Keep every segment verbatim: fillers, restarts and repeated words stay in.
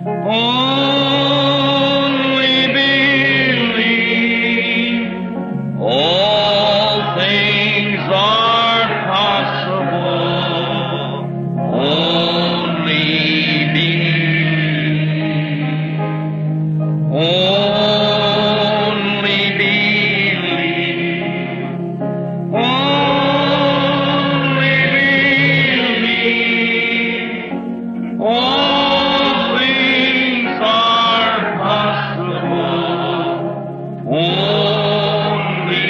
Only believe. All things are possible. Only believe. Only believe. Only believe. All things are possible. Only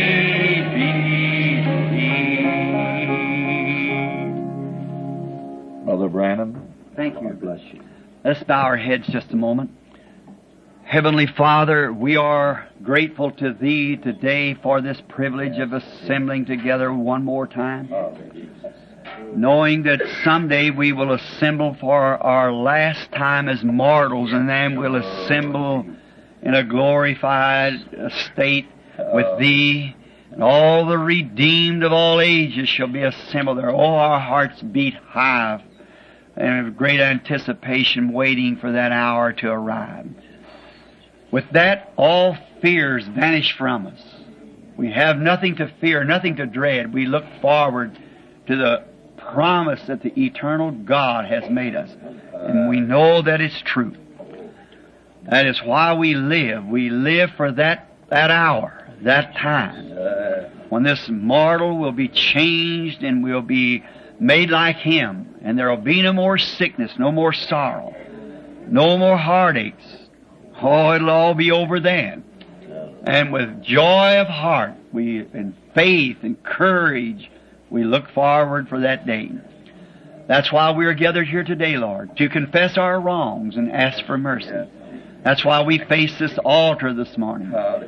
believe. Brother Branham. Thank you. God bless you. Let's bow our heads just a moment. Heavenly Father, we are grateful to Thee today for this privilege of assembling together one more time, knowing that someday we will assemble for our last time as mortals, and then we'll assemble in a glorified state with Thee, and all the redeemed of all ages shall be assembled there. Oh, our hearts beat high, and with great anticipation waiting for that hour to arrive. With that, all fears vanish from us. We have nothing to fear, nothing to dread. We look forward to the promise that the eternal God has made us, and we know that it's true. That is why we live. We live for that, that hour, that time, when this mortal will be changed and will be made like Him, and there will be no more sickness, no more sorrow, no more heartaches. Oh, it'll all be over then. And with joy of heart, we, in faith and courage, we look forward for that day. That's why we are gathered here today, Lord, to confess our wrongs and ask for mercy. That's why we face this altar this morning.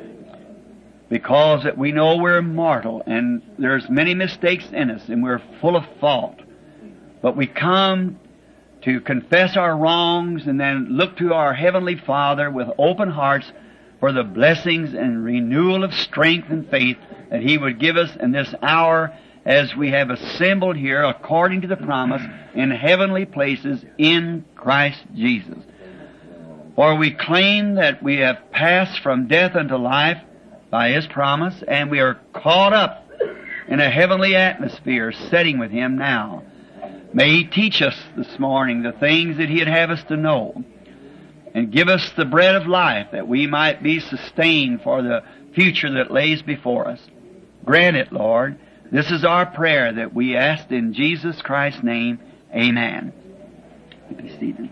Because that we know we're mortal and there's many mistakes in us and we're full of fault. But we come to confess our wrongs and then look to our Heavenly Father with open hearts for the blessings and renewal of strength and faith that He would give us in this hour as we have assembled here according to the promise in heavenly places in Christ Jesus. For we claim that we have passed from death unto life by His promise, and we are caught up in a heavenly atmosphere setting with Him now. May He teach us this morning the things that He'd have us to know, and give us the bread of life that we might be sustained for the future that lays before us. Grant it, Lord. This is our prayer that we ask in Jesus Christ's name. Amen. Be seated.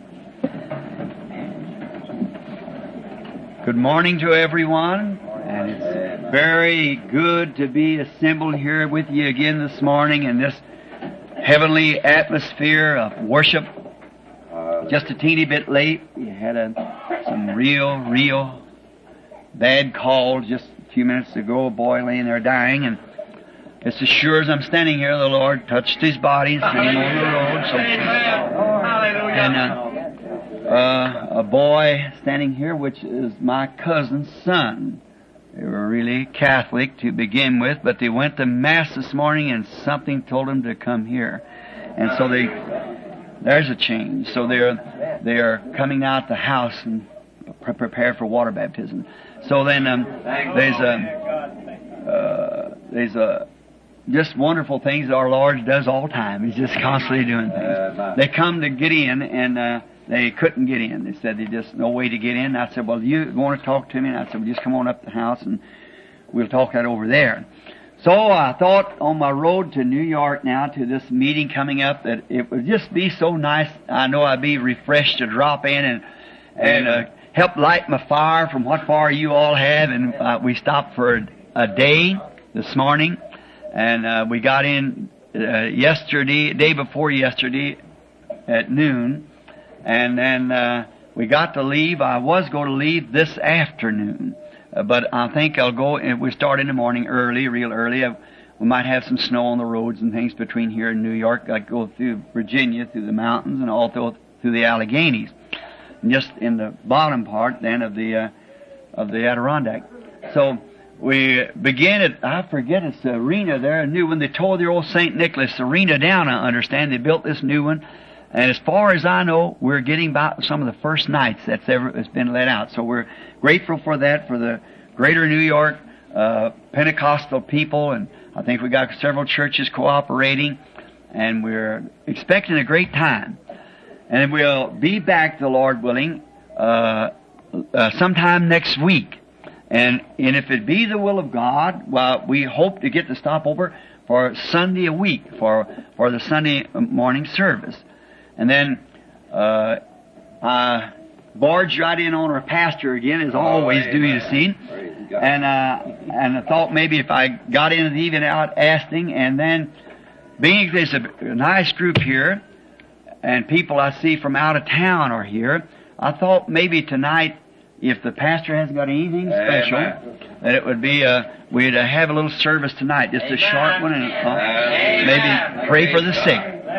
Good morning to everyone, and it's very good to be assembled here with you again this morning in this heavenly atmosphere of worship. Just a teeny bit late. We had a, some real, real bad calls just a few minutes ago. A boy laying there dying, and it's as sure as I'm standing here, the Lord touched his body and sent him on the road. So, and uh, uh, a boy standing here, which is my cousin's son. They were really Catholic to begin with, but they went to Mass this morning and something told them to come here. And so they, there's a change. So they're, they are coming out the house and pre- prepare for water baptism. So then, um, there's a, uh, there's a, just wonderful things that our Lord does all the time. He's just constantly doing things. They come to get in, and, uh, they couldn't get in. They said they just no way to get in. And I said, well, you want to talk to me? And I said, well, just come on up to the house and we'll talk that over there. So I thought on my road to New York now to this meeting coming up that it would just be so nice. I know I'd be refreshed to drop in and, and, uh, help light my fire from what fire you all have. And, uh, we stopped for a, a day this morning, and, uh, we got in, uh, yesterday, day before yesterday at noon. And then, uh, we got to leave. I was going to leave this afternoon, uh, but I think I'll go, and we start in the morning early, real early. Uh, we might have some snow on the roads and things between here and New York. I go through Virginia, through the mountains, and also through the Alleghenies. And just in the bottom part then of the, uh, of the Adirondack. So, we begin at, I forget, it's the arena there, a new one. They tore the old Saint Nicholas arena down, I understand. They built this new one. And as far as I know, we're getting about some of the first nights that's ever has been let out. So we're grateful for that, for the Greater New York uh, Pentecostal people, and I think we got several churches cooperating, and we're expecting a great time. And we'll be back, the Lord willing, uh, uh, sometime next week. And and if it be the will of God, well, we hope to get the stopover for Sunday a week, for for the Sunday morning service. And then uh, I barged right in on our pastor again, as I always do, you see. And uh, and I thought maybe if I got in and even out asking, and then being there's a nice group here, and people I see from out of town are here, I thought maybe tonight, if the pastor hasn't got anything special, Amen. That it would be uh we'd uh, have a little service tonight, just Amen. A short one, and uh, maybe pray for the sick.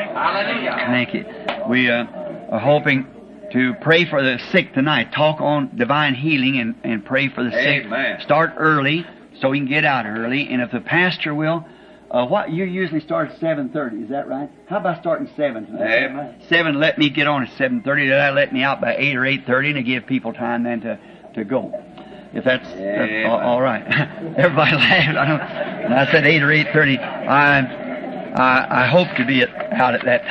Thank you. We uh, are hoping to pray for the sick tonight. Talk on divine healing and, and pray for the sick. Amen. Start early so we can get out early. And if the pastor will, uh, what you usually start at seven thirty. Is that right? How about starting seven tonight? Amen. Seven. Let me get on at seven thirty. That let me out by eight or eight thirty, and to give people time then to to go. If that's, that's all, all right. Everybody laughed. I, don't, I said eight or eight thirty. I. I, I hope to be at, out at that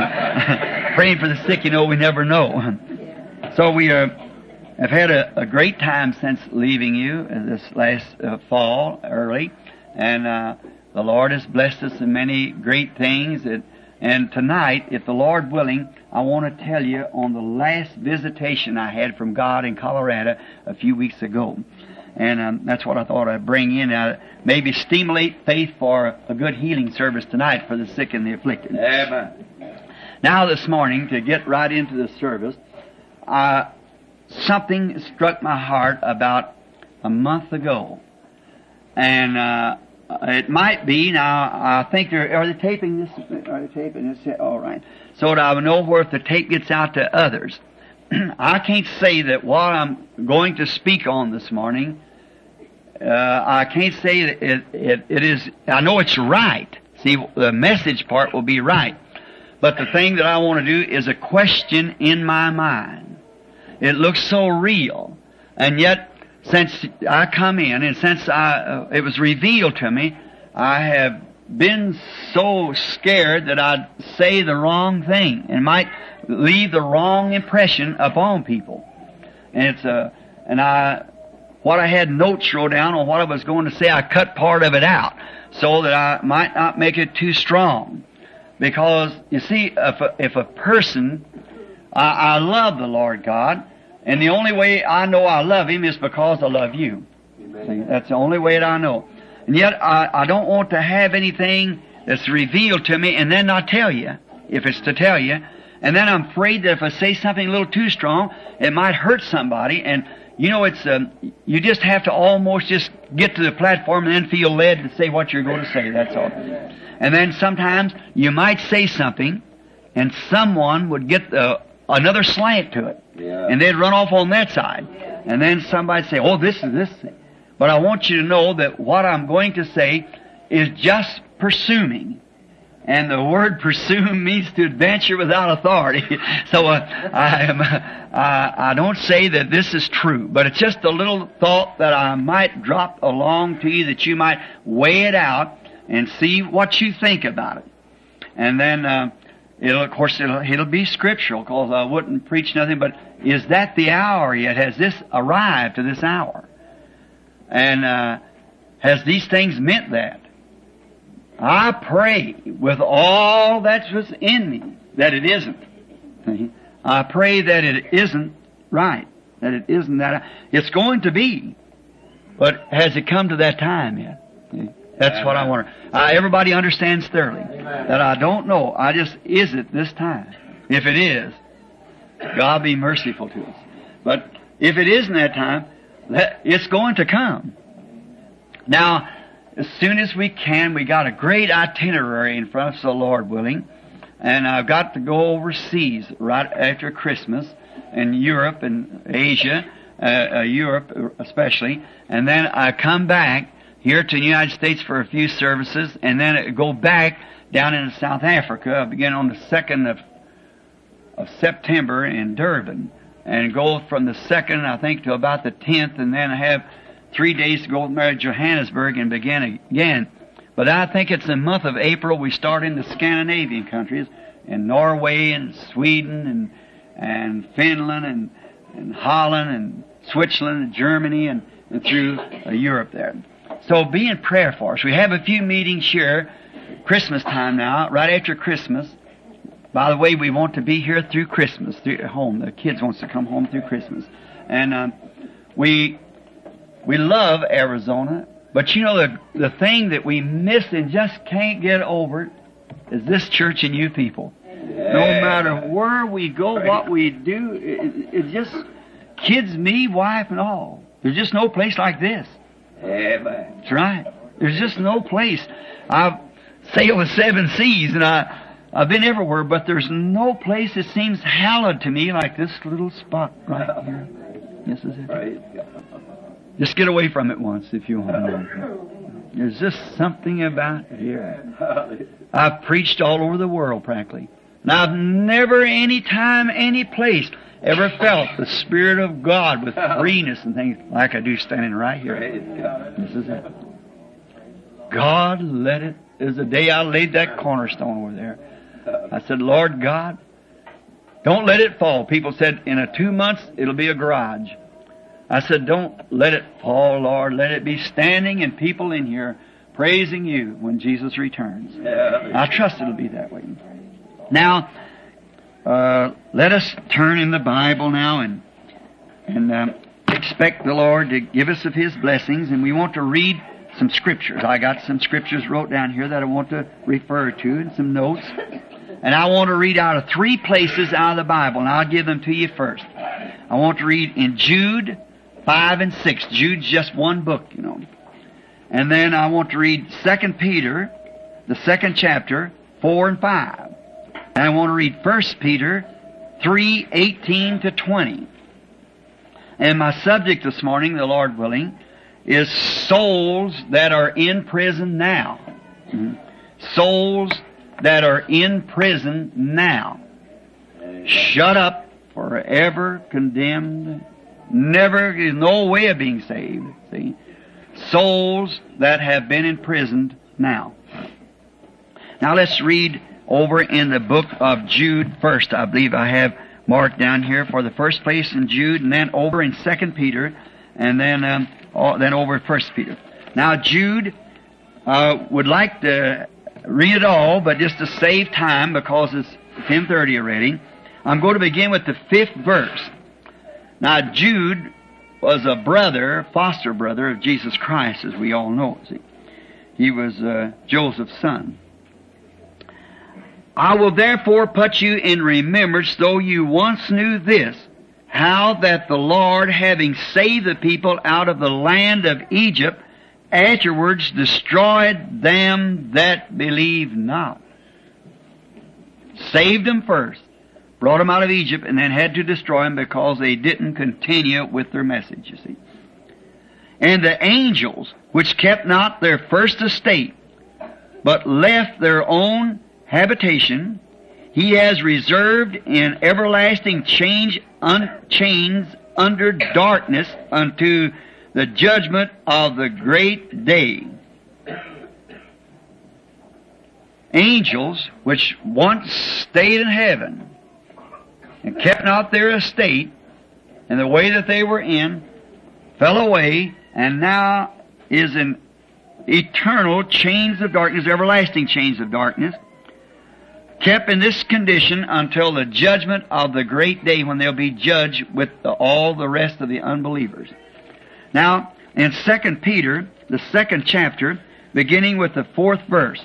time. Praying for the sick, you know, we never know. So we uh, have had a, a great time since leaving you this last uh, fall early. And uh, the Lord has blessed us in many great things. And, and tonight, if the Lord willing, I want to tell you on the last visitation I had from God in Colorado a few weeks ago. And um, that's what I thought I'd bring in. Uh, maybe stimulate faith for a good healing service tonight for the sick and the afflicted. Amen. Now this morning, to get right into the service, uh, something struck my heart about a month ago. And uh, it might be, now I think they're, are they taping this? Are they taping this? All right. So that I will know where if the tape gets out to others. I can't say that what I'm going to speak on this morning, uh, I can't say that it, it, it is, I know it's right. See, the message part will be right. But the thing that I want to do is a question in my mind. It looks so real. And yet, since I come in and since I, uh, it was revealed to me, I have been so scared that I'd say the wrong thing and might leave the wrong impression upon people. And it's uh, and I, what I had notes wrote down on what I was going to say, I cut part of it out so that I might not make it too strong. Because you see, if a, if a person, I, I love the Lord God, and the only way I know I love Him is because I love you. See, that's the only way that I know. And yet I, I don't want to have anything that's revealed to me and then not tell you, if it's to tell you. And then I'm afraid that if I say something a little too strong, it might hurt somebody. And, you know, it's um, you just have to almost just get to the platform and then feel led to say what you're going to say, that's all. And then sometimes you might say something, and someone would get uh, another slant to it. Yeah. And they'd run off on that side. And then somebody'd say, oh, this is this thing. But I want you to know that what I'm going to say is just presuming. And the word presume means to adventure without authority. So uh, I am, uh, I don't say that this is true, but it's just a little thought that I might drop along to you that you might weigh it out and see what you think about it. And then, uh, it'll, of course, it'll, it'll be scriptural, because I wouldn't preach nothing but, is that the hour yet? Has this arrived to this hour? And uh, has these things meant that? I pray with all that's in me that it isn't. I pray that it isn't right, that it isn't that. It's going to be, but has it come to that time yet? That's Amen. What I want. Uh, everybody understands thoroughly Amen. That I don't know. I just, is it this time? If it is, God be merciful to us. But if it isn't that time, that it's going to come. Now, as soon as we can, we got a great itinerary in front of us, the Lord willing, and I've got to go overseas right after Christmas, in Europe and Asia, uh, uh, Europe especially, and then I come back here to the United States for a few services, and then I go back down into South Africa. I begin on the second of of September in Durban, and go from the second, I think, to about the tenth, and then have three days to go to Johannesburg and begin again. But I think it's the month of April we start in the Scandinavian countries, in Norway and Sweden and and Finland and, and Holland and Switzerland and Germany and, and through uh, Europe there. So be in prayer for us. We have a few meetings here, Christmas time now, right after Christmas. By the way, we want to be here through Christmas, through home. The kids wants to come home through Christmas. And um, we we love Arizona, but you know, the, the thing that we miss and just can't get over is this church and you people. No matter where we go, what we do, it, it just, kids, me, wife, and all. There's just no place like this. Amen. That's right. There's just no place. I've sailed the seven seas, and I, I've been everywhere, but there's no place that seems hallowed to me like this little spot right here. This is it. Praise God. Just get away from it once if you want to know. There's just something about here. I've preached all over the world, practically. And I've never, any time, any place, ever felt the Spirit of God with freeness and things like I do standing right here. This is it. God, let it. It was the day I laid that cornerstone over there. I said, Lord God, don't let it fall. People said, in a two months, it'll be a garage. I said, don't let it fall, Lord. Let it be standing and people in here praising you when Jesus returns. I trust it'll be that way. Now, uh, let us turn in the Bible now and and um, expect the Lord to give us of His blessings. And we want to read some scriptures. I got some scriptures wrote down here that I want to refer to and some notes. And I want to read out of three places out of the Bible, and I'll give them to you first. I want to read in Jude five and six. Jude's just one book, you know. And then I want to read Second Peter, the second chapter, four and five. And I want to read First Peter three, eighteen to twenty. And my subject this morning, the Lord willing, is souls that are in prison now. Mm-hmm. Souls that are in prison now. Shut up, forever condemned, never, there's no way of being saved. See? Souls that have been imprisoned now. Now let's read over in the book of Jude first. I believe I have marked down here for the first place in Jude, and then over in Second Peter, and then um, oh, then over First Peter. Now Jude uh, would like to read it all, but just to save time because it's ten thirty already, I'm going to begin with the fifth verse. Now Jude was a brother, foster brother of Jesus Christ, as we all know. See, he was uh, Joseph's son. I will therefore put you in remembrance, though you once knew this, how that the Lord, having saved the people out of the land of Egypt, afterwards destroyed them that believe not. Saved them first, brought them out of Egypt, and then had to destroy them because they didn't continue with their message, you see. And the angels, which kept not their first estate, but left their own habitation, He has reserved in everlasting change un- chains under darkness unto the judgment of the great day. Angels, which once stayed in heaven and kept not their estate and the way that they were in, fell away, and now is in eternal chains of darkness, everlasting chains of darkness, kept in this condition until the judgment of the great day when they'll be judged with the, all the rest of the unbelievers. Now, in Second Peter, the second chapter, beginning with the fourth verse,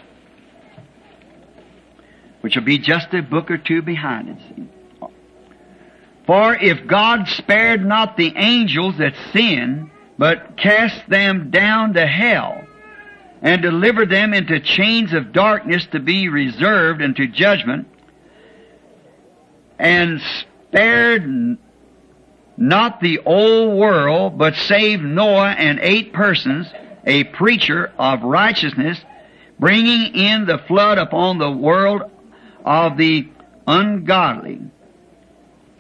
which will be just a book or two behind it. See? For if God spared not the angels that sinned, but cast them down to hell, and delivered them into chains of darkness to be reserved unto judgment, and spared not the old world, but saved Noah and eight persons, a preacher of righteousness, bringing in the flood upon the world of the ungodly,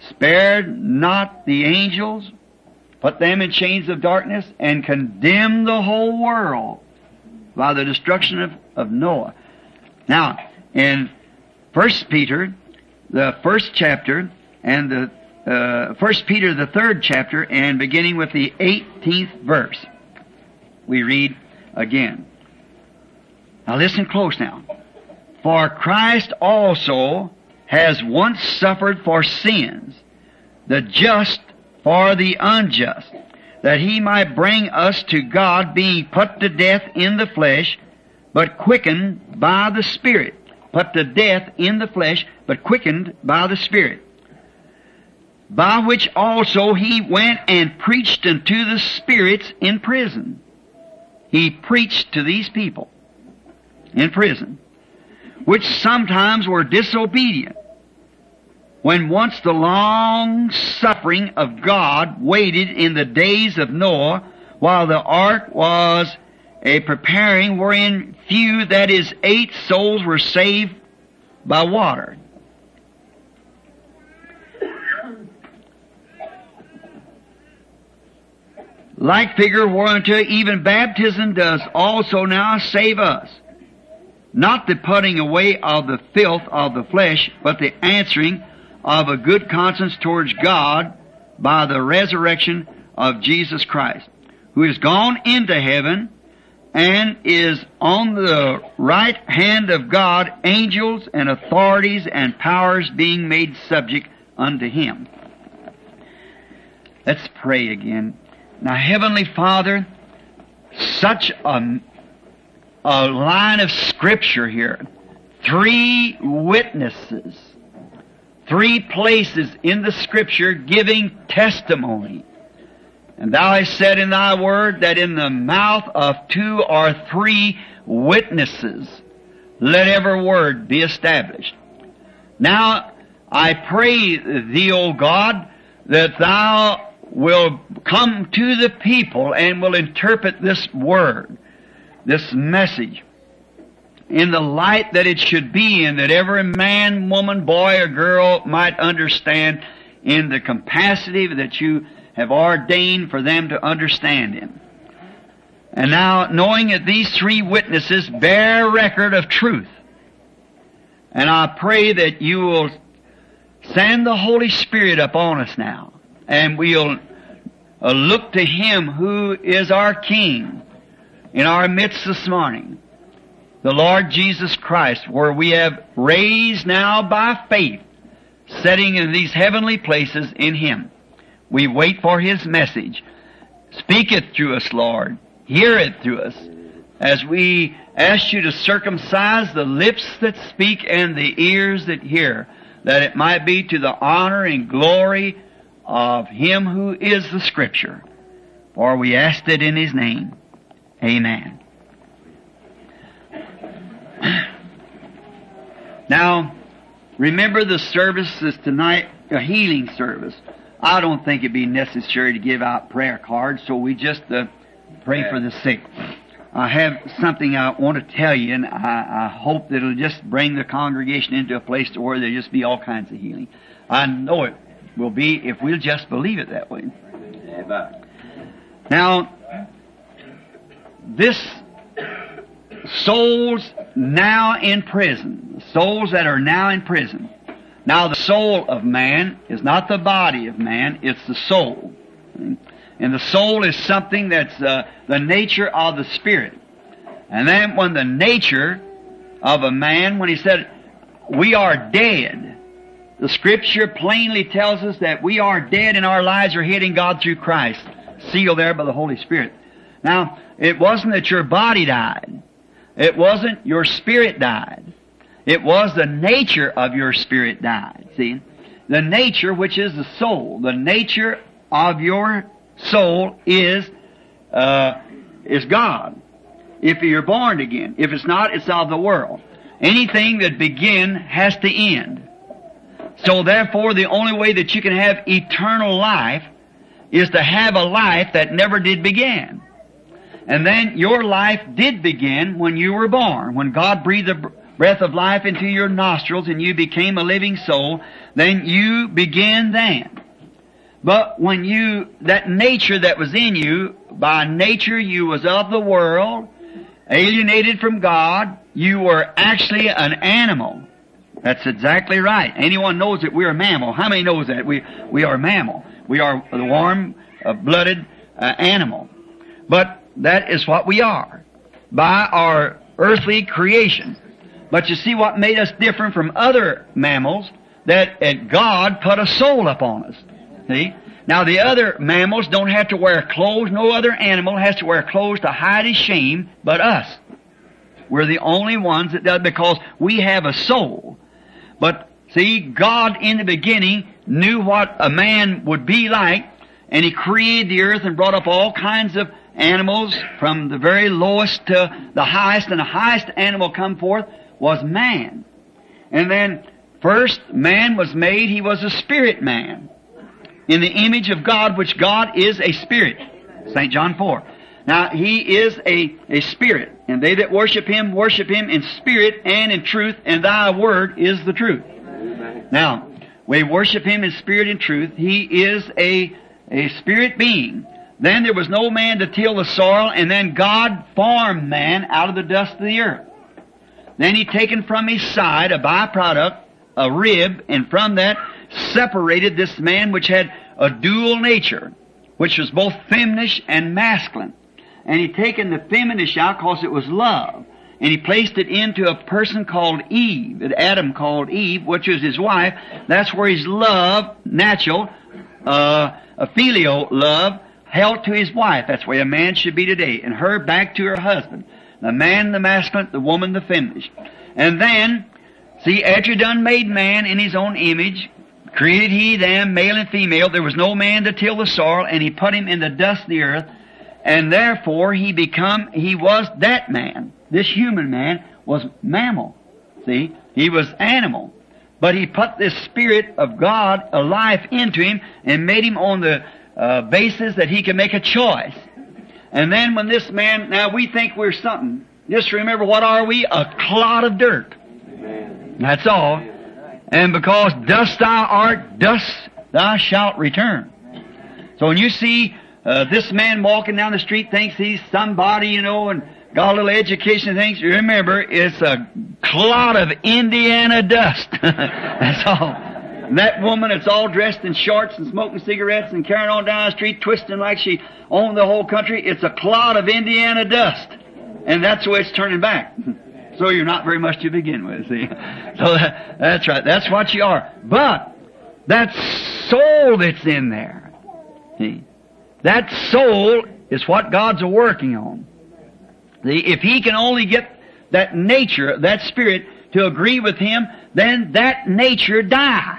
spared not the angels, put them in chains of darkness, and condemned the whole world by the destruction of, of Noah. Now, in First Peter, the first chapter, and the uh, First Peter, the third chapter, and beginning with the eighteenth verse, we read again. Now listen close now. For Christ also has once suffered for sins, the just for the unjust, that he might bring us to God, being put to death in the flesh, but quickened by the Spirit. Put to death in the flesh, but quickened by the Spirit. By which also he went and preached unto the spirits in prison. He preached to these people in prison, which sometimes were disobedient, when once the long suffering of God waited in the days of Noah, while the ark was a preparing, wherein few, that is, eight souls were saved by water. Like figure whereunto even baptism does also now save us, not the putting away of the filth of the flesh, but the answering of a good conscience towards God by the resurrection of Jesus Christ, who is gone into heaven and is on the right hand of God, angels and authorities and powers being made subject unto Him. Let's pray again. Now, Heavenly Father, such a, a line of Scripture here. Three witnesses. Three places in the Scripture giving testimony. And Thou hast said in Thy Word that in the mouth of two or three witnesses, let every word be established. Now, I pray Thee, O God, that Thou will come to the people and will interpret this word, this message, in the light that it should be in, that every man, woman, boy, or girl might understand in the capacity that You have ordained for them to understand in. And now, knowing that these three witnesses bear record of truth, and I pray that You will send the Holy Spirit upon us now, and we'll uh, look to Him who is our King in our midst this morning, the Lord Jesus Christ, where we have raised now by faith, sitting in these heavenly places in Him. We wait for His message. Speak it through us, Lord. Hear it through us, as we ask You to circumcise the lips that speak and the ears that hear, that it might be to the honor and glory of Him who is the Scripture. For we ask it in His name. Amen. Now, remember the service is tonight, a healing service. I don't think it'd be necessary to give out prayer cards, so we just uh, pray for the sick. I have something I want to tell you, and I, I hope that it'll just bring the congregation into a place to where there'll just be all kinds of healing. I know it will be if we'll just believe it that way. Now, this souls now in prison, souls that are now in prison. Now, the soul of man is not the body of man, it's the soul. And the soul is something that's uh, the nature of the Spirit. And then when the nature of a man, when he said, we are dead, the Scripture plainly tells us that we are dead and our lives are hid in God through Christ, sealed there by the Holy Spirit. Now, it wasn't that your body died. It wasn't your spirit died. It was the nature of your spirit died. See? The nature, which is the soul, the nature of your soul is uh, is God. If you're born again. If it's not, it's of the world. Anything that begins has to end. So therefore, the only way that you can have eternal life is to have a life that never did begin. And then your life did begin when you were born, when God breathed the breath of life into your nostrils and you became a living soul, then you begin then. But when you, that nature that was in you, by nature you was of the world, alienated from God, you were actually an animal. That's exactly right. Anyone knows that we're a mammal. How many knows that? We, we are a mammal. We are a warm-blooded uh, animal. But that is what we are by our earthly creation. But you see what made us different from other mammals? That, that God put a soul upon us. See? Now the other mammals don't have to wear clothes. No other animal has to wear clothes to hide his shame but us. We're the only ones that does, because we have a soul. But see, God in the beginning knew what a man would be like, and He created the earth and brought up all kinds of animals from the very lowest to the highest, and the highest animal come forth was man. And then first man was made, he was a spirit man, in the image of God, which God is a spirit. Saint John four. Now, He is a, a spirit, and they that worship Him, worship Him in spirit and in truth, and Thy word is the truth. Now, we worship Him in spirit and truth. He is a, a spirit being. Then there was no man to till the soil, and then God formed man out of the dust of the earth. Then He taken from his side a byproduct, a rib, and from that separated this man which had a dual nature, which was both feminish and masculine. And He taken the feminish out because it was love. And He placed it into a person called Eve, that Adam called Eve, which was his wife. That's where his love, natural, uh, a filial love, held to his wife. That's where a man should be today. And her back to her husband. The man, the masculine, the woman, the feminine. And then, see, after He done made man in His own image, created He them, male and female, there was no man to till the soil, and He put him in the dust of the earth, and therefore he become, he was that man. This human man was mammal. See? He was animal. But He put this Spirit of God, a life, into him, and made him on the uh, basis that he could make a choice. And then when this man, now we think we're something. Just remember, what are we? A clod of dirt. Amen. That's all. And because dust thou art, dust thou shalt return. So when you see uh, this man walking down the street, thinks he's somebody, you know, and got a little education and things, remember, it's a clod of Indiana dust. That's all. And that woman that's all dressed in shorts and smoking cigarettes and carrying on down the street, twisting like she owned the whole country, it's a clod of Indiana dust. And that's the way it's turning back. So you're not very much to begin with, see. So that, that's right. That's what you are. But that soul that's in there, see, that soul is what God's a working on. See, if He can only get that nature, that spirit, to agree with Him, then that nature dies.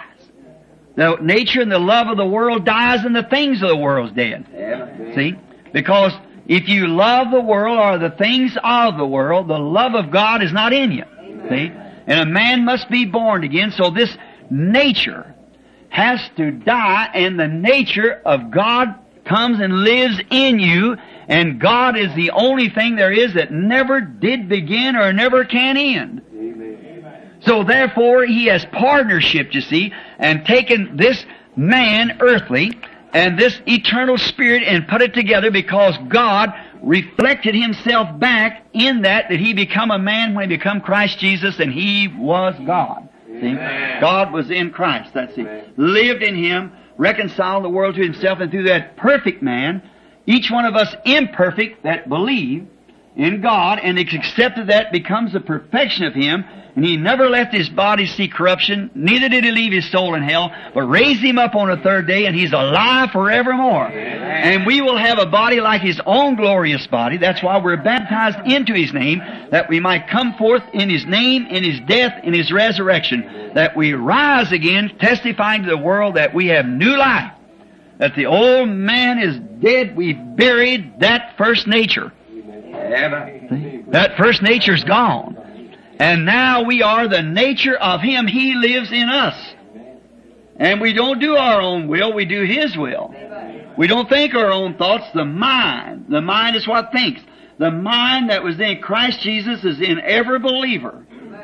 The nature and the love of the world dies, and the things of the world's dead. Yeah. See? Because if you love the world or the things of the world, the love of God is not in you. Amen. See? And a man must be born again, so this nature has to die, and the nature of God comes and lives in you, and God is the only thing there is that never did begin or never can end. Amen. So therefore, He has partnership, you see, and taken this man, earthly, and this eternal spirit and put it together, because God reflected Himself back in that, that He become a man when He become Christ Jesus, and He was God. See? God was in Christ, that's it. Lived in Him, reconciled the world to Himself, and through that perfect man, each one of us imperfect that believe in God and accepted that becomes the perfection of Him, and He never left His body see corruption, neither did He leave His soul in hell, but raised Him up on the third day, and He's alive forevermore. Amen. And we will have a body like His own glorious body. That's why we're baptized into His name, that we might come forth in His name, in His death, in His resurrection, that we rise again, testifying to the world that we have new life, that the old man is dead, we buried that first nature. Amen. That first nature's gone. And now we are the nature of Him. He lives in us. And we don't do our own will, we do His will. We don't think our own thoughts. The mind, the mind is what thinks. The mind that was in Christ Jesus is in every believer.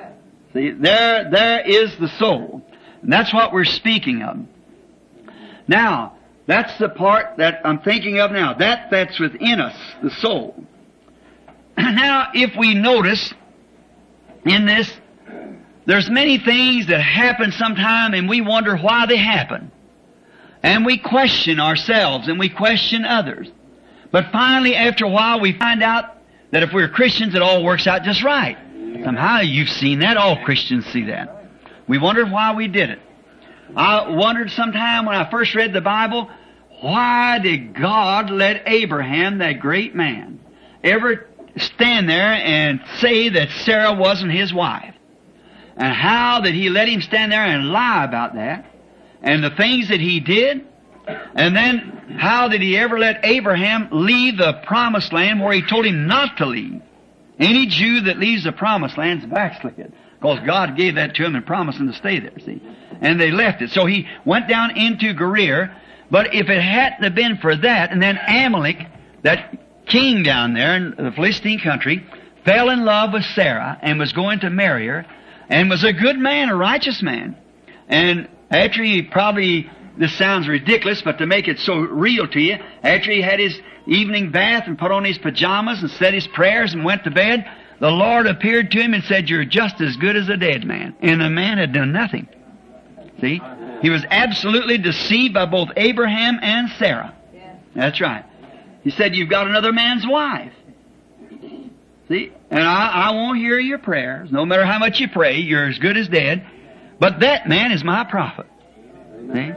See, there, there is the soul. And that's what we're speaking of. Now, that's the part that I'm thinking of now. That, that's within us, the soul. Now, if we notice in this, there's many things that happen sometime and we wonder why they happen. And we question ourselves and we question others. But finally, after a while, we find out that if we're Christians, it all works out just right. Somehow you've seen that. All Christians see that. We wondered why we did it. I wondered sometime when I first read the Bible, why did God let Abraham, that great man, ever stand there and say that Sarah wasn't his wife? And how did He let him stand there and lie about that? And the things that he did? And then how did He ever let Abraham leave the promised land where He told him not to leave? Any Jew that leaves the promised land is backslid, because God gave that to him and promised him to stay there, see? And they left it. So he went down into Gerar. But if it hadn't have been for that, and then Amalek, that king down there in the Philistine country, fell in love with Sarah and was going to marry her, and was a good man, a righteous man. And after he probably, this sounds ridiculous, but to make it so real to you, after he had his evening bath and put on his pajamas and said his prayers and went to bed, the Lord appeared to him and said, "You're just as good as a dead man." And the man had done nothing. See? He was absolutely deceived by both Abraham and Sarah. That's right. He said, "You've got another man's wife." See? And I, I won't hear your prayers. No matter how much you pray, you're as good as dead. But that man is my prophet. See?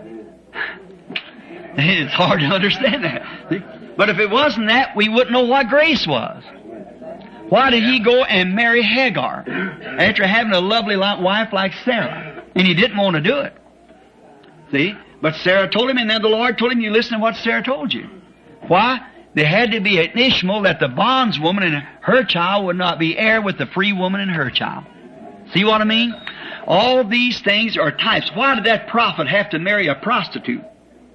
It's hard to understand that. See? But if it wasn't that, we wouldn't know what grace was. Why did he go and marry Hagar after having a lovely wife like Sarah? And he didn't want to do it. See? But Sarah told him, and then the Lord told him, you listen to what Sarah told you. Why? There had to be an Ishmael that the bondswoman and her child would not be heir with the free woman and her child. See what I mean? All these things are types. Why did that prophet have to marry a prostitute?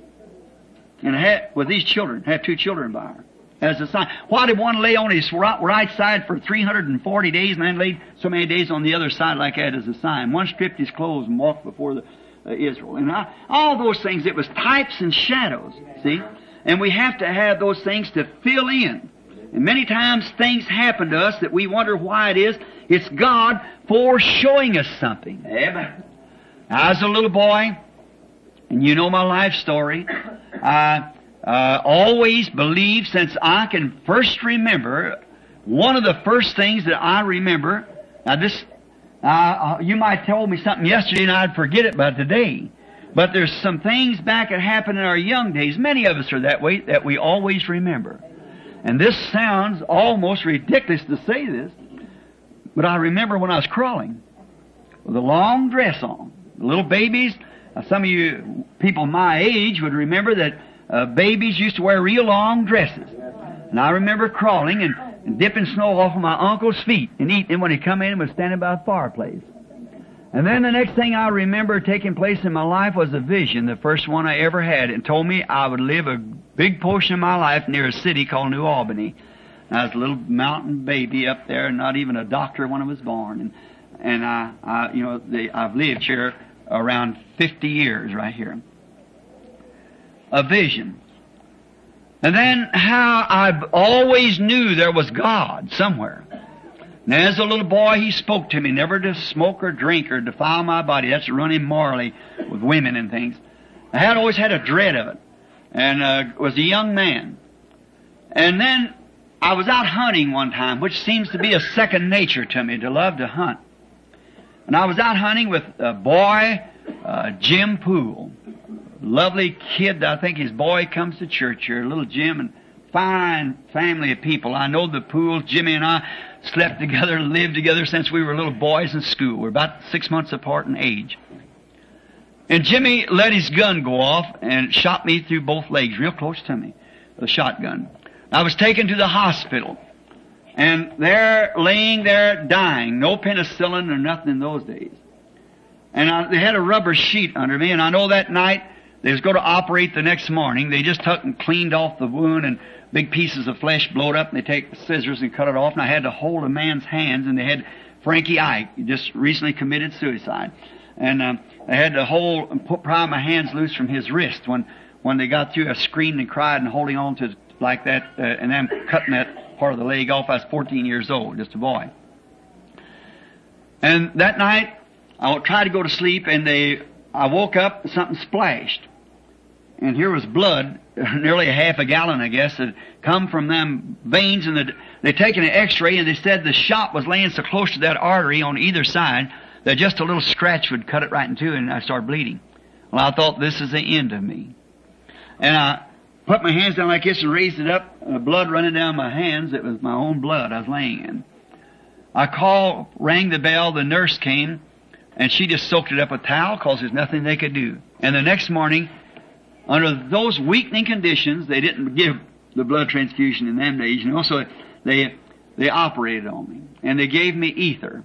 And have, with these children, have two children by her as a sign. Why did one lay on his right side for three hundred forty days and then laid so many days on the other side like that as a sign? One stripped his clothes and walked before the uh, Israel. And I, all those things, it was types and shadows, see? And we have to have those things to fill in. And many times things happen to us that we wonder why it is. It's God foreshowing us something. Amen. I was a little boy, and you know my life story. I uh, always believed, since I can first remember, one of the first things that I remember, now this, uh, you might tell me something yesterday and I'd forget it by today. But there's some things back that happened in our young days, many of us are that way, that we always remember. And this sounds almost ridiculous to say this, but I remember when I was crawling with a long dress on. The little babies, uh, some of you people my age would remember that uh, babies used to wear real long dresses. And I remember crawling and, and dipping snow off of my uncle's feet and eating when he come in and was standing by the fireplace. And then the next thing I remember taking place in my life was a vision, the first one I ever had, and told me I would live a big portion of my life near a city called New Albany. And I was a little mountain baby up there, and not even a doctor when I was born. And, and I, I, you know, they, I've lived here around fifty years right here. A vision. And then how I always knew there was God somewhere. And as a little boy, he spoke to me, never to smoke or drink or defile my body. That's to run immorally with women and things. I had always had a dread of it, and uh, was a young man. And then I was out hunting one time, which seems to be a second nature to me, to love to hunt. And I was out hunting with a boy, uh, Jim Poole. Lovely kid. I think his boy comes to church here, little Jim, and fine family of people. I know the Pooles, Jimmy and I, slept together and lived together since we were little boys in school. We're about six months apart in age. And Jimmy let his gun go off and shot me through both legs, real close to me, with a shotgun. I was taken to the hospital. And there, laying there, dying. No penicillin or nothing in those days. And I, they had a rubber sheet under me, and I know that night they was going to operate the next morning. They just took and cleaned off the wound, and big pieces of flesh blowed up, and they take the scissors and cut it off, and I had to hold a man's hands, and they had Frankie Ike. He just recently committed suicide. And um, they had to hold, put, pry my hands loose from his wrist when, when they got through. I screamed and cried and holding on to like that, uh, and then cutting that part of the leg off. I was fourteen years old, just a boy. And that night, I tried to go to sleep, and they, I woke up, something splashed. And here was blood, nearly a half a gallon, I guess, that come from them veins, and the, they taken an x-ray, and they said the shot was laying so close to that artery on either side that just a little scratch would cut it right in two, and I started bleeding. Well, I thought, this is the end of me. And I put my hands down like this and raised it up, uh, blood running down my hands. It was my own blood I was laying in. I called, rang the bell, the nurse came, and she just soaked it up with towel because there's nothing they could do. And the next morning, under those weakening conditions, they didn't give the blood transfusion in them days, you know, so they, they operated on me. And they gave me ether.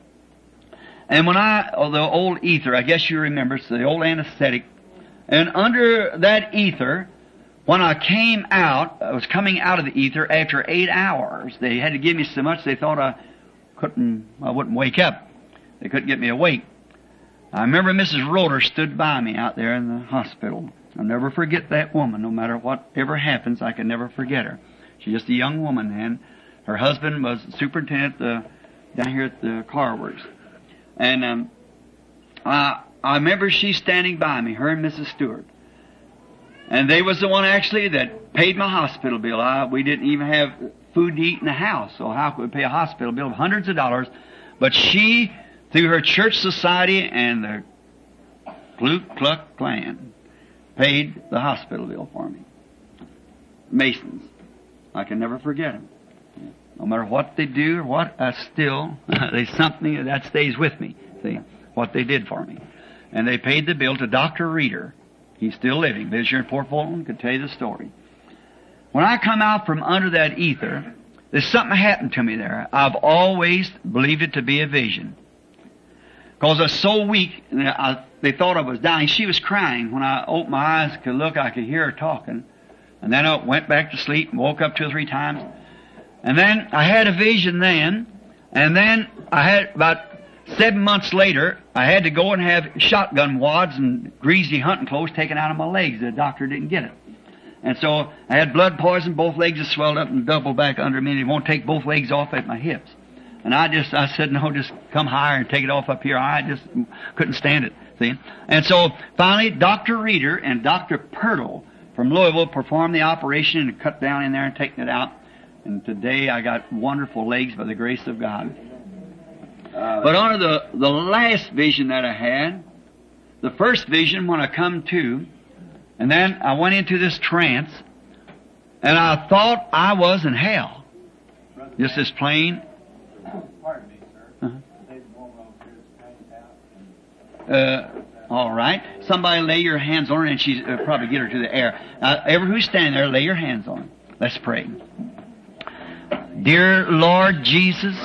And when I, oh, the old ether, I guess you remember, it's the old anesthetic. And under that ether, when I came out, I was coming out of the ether after eight hours. They had to give me so much they thought I couldn't, I wouldn't wake up. They couldn't get me awake. I remember Missus Roeder stood by me out there in the hospital. I'll never forget that woman. No matter whatever happens, I can never forget her. She's just a young woman then. Her husband was superintendent uh, down here at the car works. And um, I, I remember she standing by me, her and Missus Stewart. And they was the one actually that paid my hospital bill. I, we didn't even have food to eat in the house, so how could we pay a hospital bill of hundreds of dollars? But she, through her church society and the Ku Klux Klan, paid the hospital bill for me. Masons. I can never forget them. No matter what they do or what, I still, there's something that stays with me, see, what they did for me. And they paid the bill to Doctor Reeder. He's still living. Lives here in Port Fulton, could tell you the story. When I come out from under that ether, there's something happened to me there. I've always believed it to be a vision. Because I was so weak, and I, they thought I was dying. She was crying. When I opened my eyes, could look, I could hear her talking. And then I went back to sleep and woke up two or three times. And then I had a vision then, and then I had, about seven months later, I had to go and have shotgun wads and greasy hunting clothes taken out of my legs. The doctor didn't get it. And so I had blood poison, both legs had swelled up and doubled back under me, and he won't take both legs off at my hips. And I just, I said, no, just come higher and take it off up here. I just couldn't stand it, see. And so finally, Doctor Reeder and Doctor Pirtle from Louisville performed the operation and cut down in there and taken it out. And today I got wonderful legs by the grace of God. But under the, the last vision that I had, the first vision when I come to, and then I went into this trance, and I thought I was in hell. Just as plain. Pardon me, sir. Uh-huh. There's a woman over here that's passed out. Uh, all right. Somebody lay your hands on her, and she's uh, probably get her to the air. Now, everyone who's standing there, lay your hands on her. Let's pray. Dear Lord Jesus,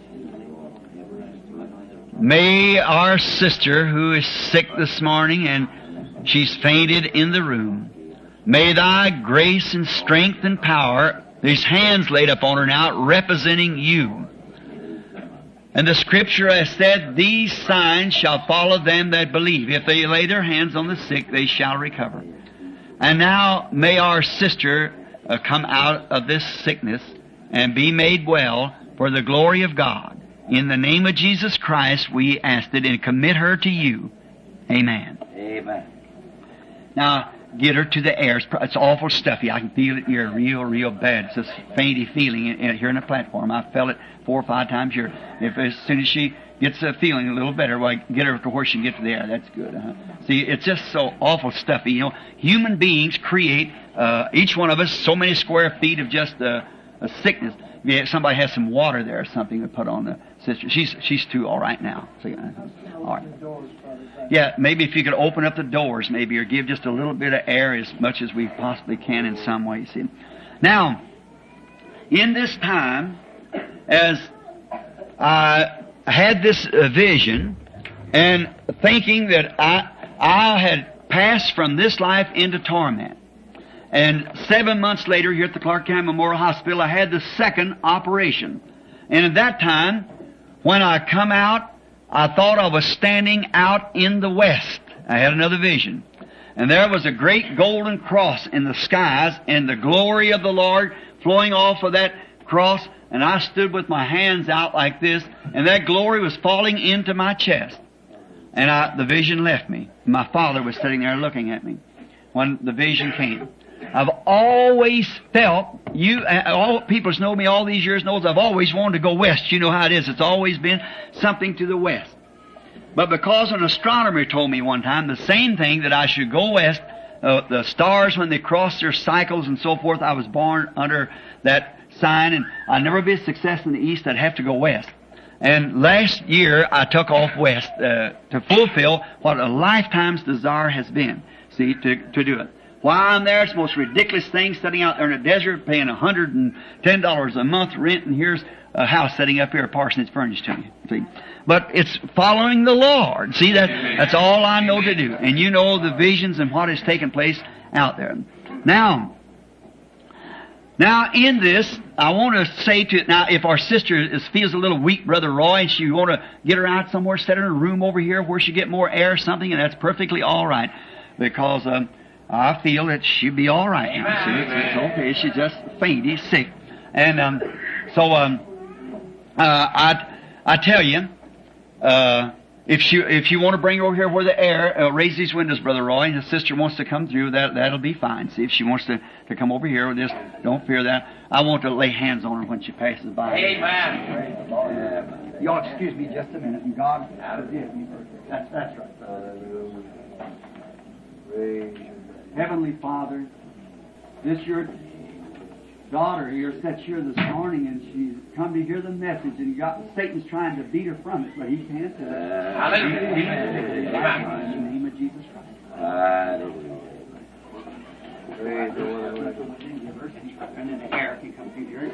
may our sister who is sick this morning and she's fainted in the room, may thy grace and strength and power, these hands laid upon her now, representing you. And the scripture has said, these signs shall follow them that believe. If they lay their hands on the sick, they shall recover. And now may our sister uh, come out of this sickness and be made well for the glory of God. In the name of Jesus Christ, we ask it and commit her to you. Amen. Amen. Now, get her to the air. It's, it's awful stuffy. I can feel it here real, real bad. It's this fainty feeling in, in, here in the platform. I felt it four or five times here. If as soon as she gets uh, feeling a little better, well, I get her to where she can get to the air. That's good. Uh-huh. See, it's just so awful stuffy. You know, human beings create, uh, each one of us, so many square feet of just uh, a sickness. If somebody has some water there or something to put on the sister. She's she's too all right now. See, uh, all right. Yeah, maybe if you could open up the doors, maybe, or give just a little bit of air as much as we possibly can in some way. See. Now, in this time, as I had this uh, vision, and thinking that I I had passed from this life into torment. And seven months later, here at the Clark County Memorial Hospital, I had the second operation. And at that time, when I come out, I thought I was standing out in the west. I had another vision. And there was a great golden cross in the skies, and the glory of the Lord flowing off of that cross, and I stood with my hands out like this, and that glory was falling into my chest. And I, the vision left me. My father was sitting there looking at me when the vision came. I've always felt, you, all people who know me all these years knows I've always wanted to go west. You know how it is. It's always been something to the west. But because an astronomer told me one time the same thing, that I should go west, uh, the stars when they cross their cycles and so forth, I was born under that sign, and I'd never be a success in the east, I'd have to go west. And last year I took off west uh, to fulfill what a lifetime's desire has been, see, to, to do it. While I'm there, it's the most ridiculous thing, sitting out there in the desert, paying one hundred ten dollars a month rent, and here's a house sitting up here, parsonage furnished to you. See? But it's following the Lord. See, that that's all I know to do. And you know the visions and what has taken place out there. Now, now in this, I want to say to, now if our sister is, feels a little weak, Brother Roy, and she want to get her out somewhere, set her in a room over here where she get more air or something, and that's perfectly all right. Because um, I feel that she'll be all right now. See, it's, it's okay. She's just fainty, sick. And um, so um, uh, I, I tell you, uh, if you if you want to bring her over here where the air, uh, raise these windows, Brother Roy, and the sister wants to come through, that, that'll be fine. See, if she wants to, to come over here with this, don't fear that. I want to lay hands on her when she passes by. Amen. Uh, y'all excuse me just a minute, and God forgive me. That's, that's right. Heavenly Father, this your daughter here sat here this morning, and she's come to hear the message, and got Satan's trying to beat her from it, but he can't do it. Hallelujah. In the name of Jesus Christ. And then the air can come through here.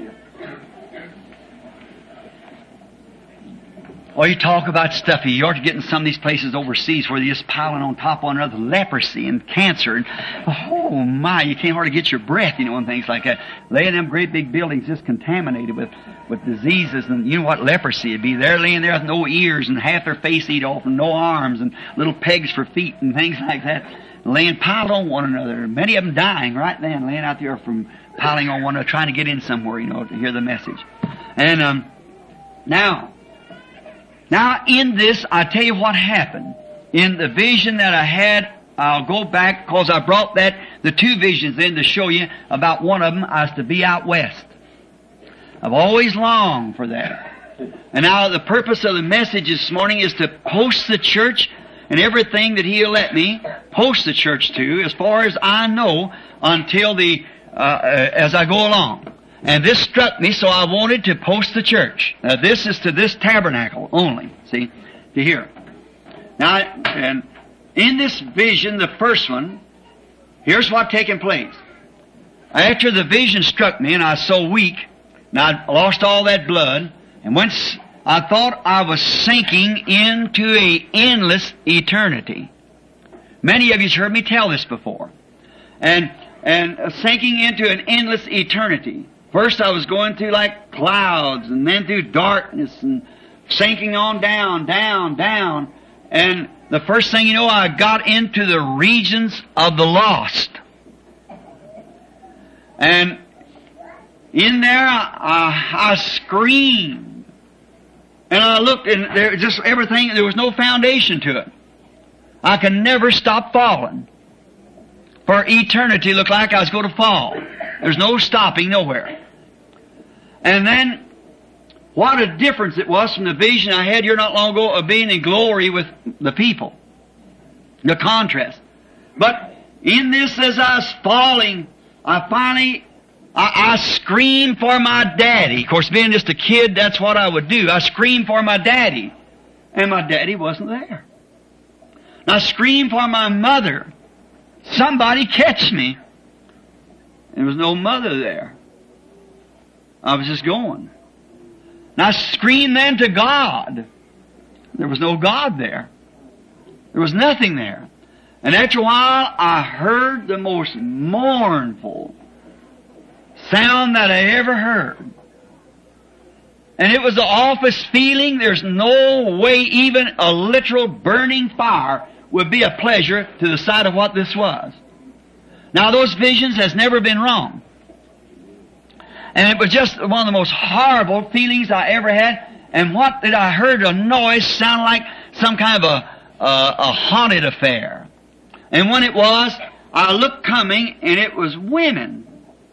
Well, you talk about stuffy. You ought to get in some of these places overseas where they're just piling on top of one another, leprosy and cancer. And, oh, my, you can't hardly get your breath, you know, and things like that. Laying in them great big buildings just contaminated with, with diseases. And you know what leprosy would be? They're laying there with no ears and half their face eat off and no arms and little pegs for feet and things like that. Laying piled on one another. Many of them dying right then, laying out there from piling on one another, trying to get in somewhere, you know, to hear the message. And um, now... Now, in this, I tell you what happened. In the vision that I had, I'll go back, because I brought that, the two visions in to show you about one of them. I was to be out west. I've always longed for that. And now the purpose of the message this morning is to post the church and everything that He'll let me post the church to, as far as I know, until the, uh, uh as I go along. And this struck me, so I wanted to post the church. Now, this is to this tabernacle only, see, to here. Now, and in this vision, the first one, here's what taken place. After the vision struck me, and I was so weak, and I lost all that blood, and once I thought I was sinking into a endless eternity. Many of you have heard me tell this before. And, and uh, sinking into an endless eternity. First I was going through like clouds, and then through darkness, and sinking on down, down, down. And the first thing you know, I got into the regions of the lost. And in there, I, I screamed. And I looked, and there just everything, there was no foundation to it. I could never stop falling. For eternity, it looked like I was going to fall. There's no stopping nowhere. And then, what a difference it was from the vision I had here not long ago of being in glory with the people. The contrast. But in this, as I was falling, I finally, I, I screamed for my daddy. Of course, being just a kid, that's what I would do. I screamed for my daddy. And my daddy wasn't there. And I screamed for my mother. Somebody catch me. There was no mother there. I was just going. And I screamed then to God. There was no God there. There was nothing there. And after a while, I heard the most mournful sound that I ever heard. And it was the awfulest feeling. There's no way even a literal burning fire would be a pleasure to the sight of what this was. Now those visions has never been wrong. And it was just one of the most horrible feelings I ever had. And what did I heard? A noise sound like some kind of a, a, a haunted affair. And when it was, I looked coming, and it was women.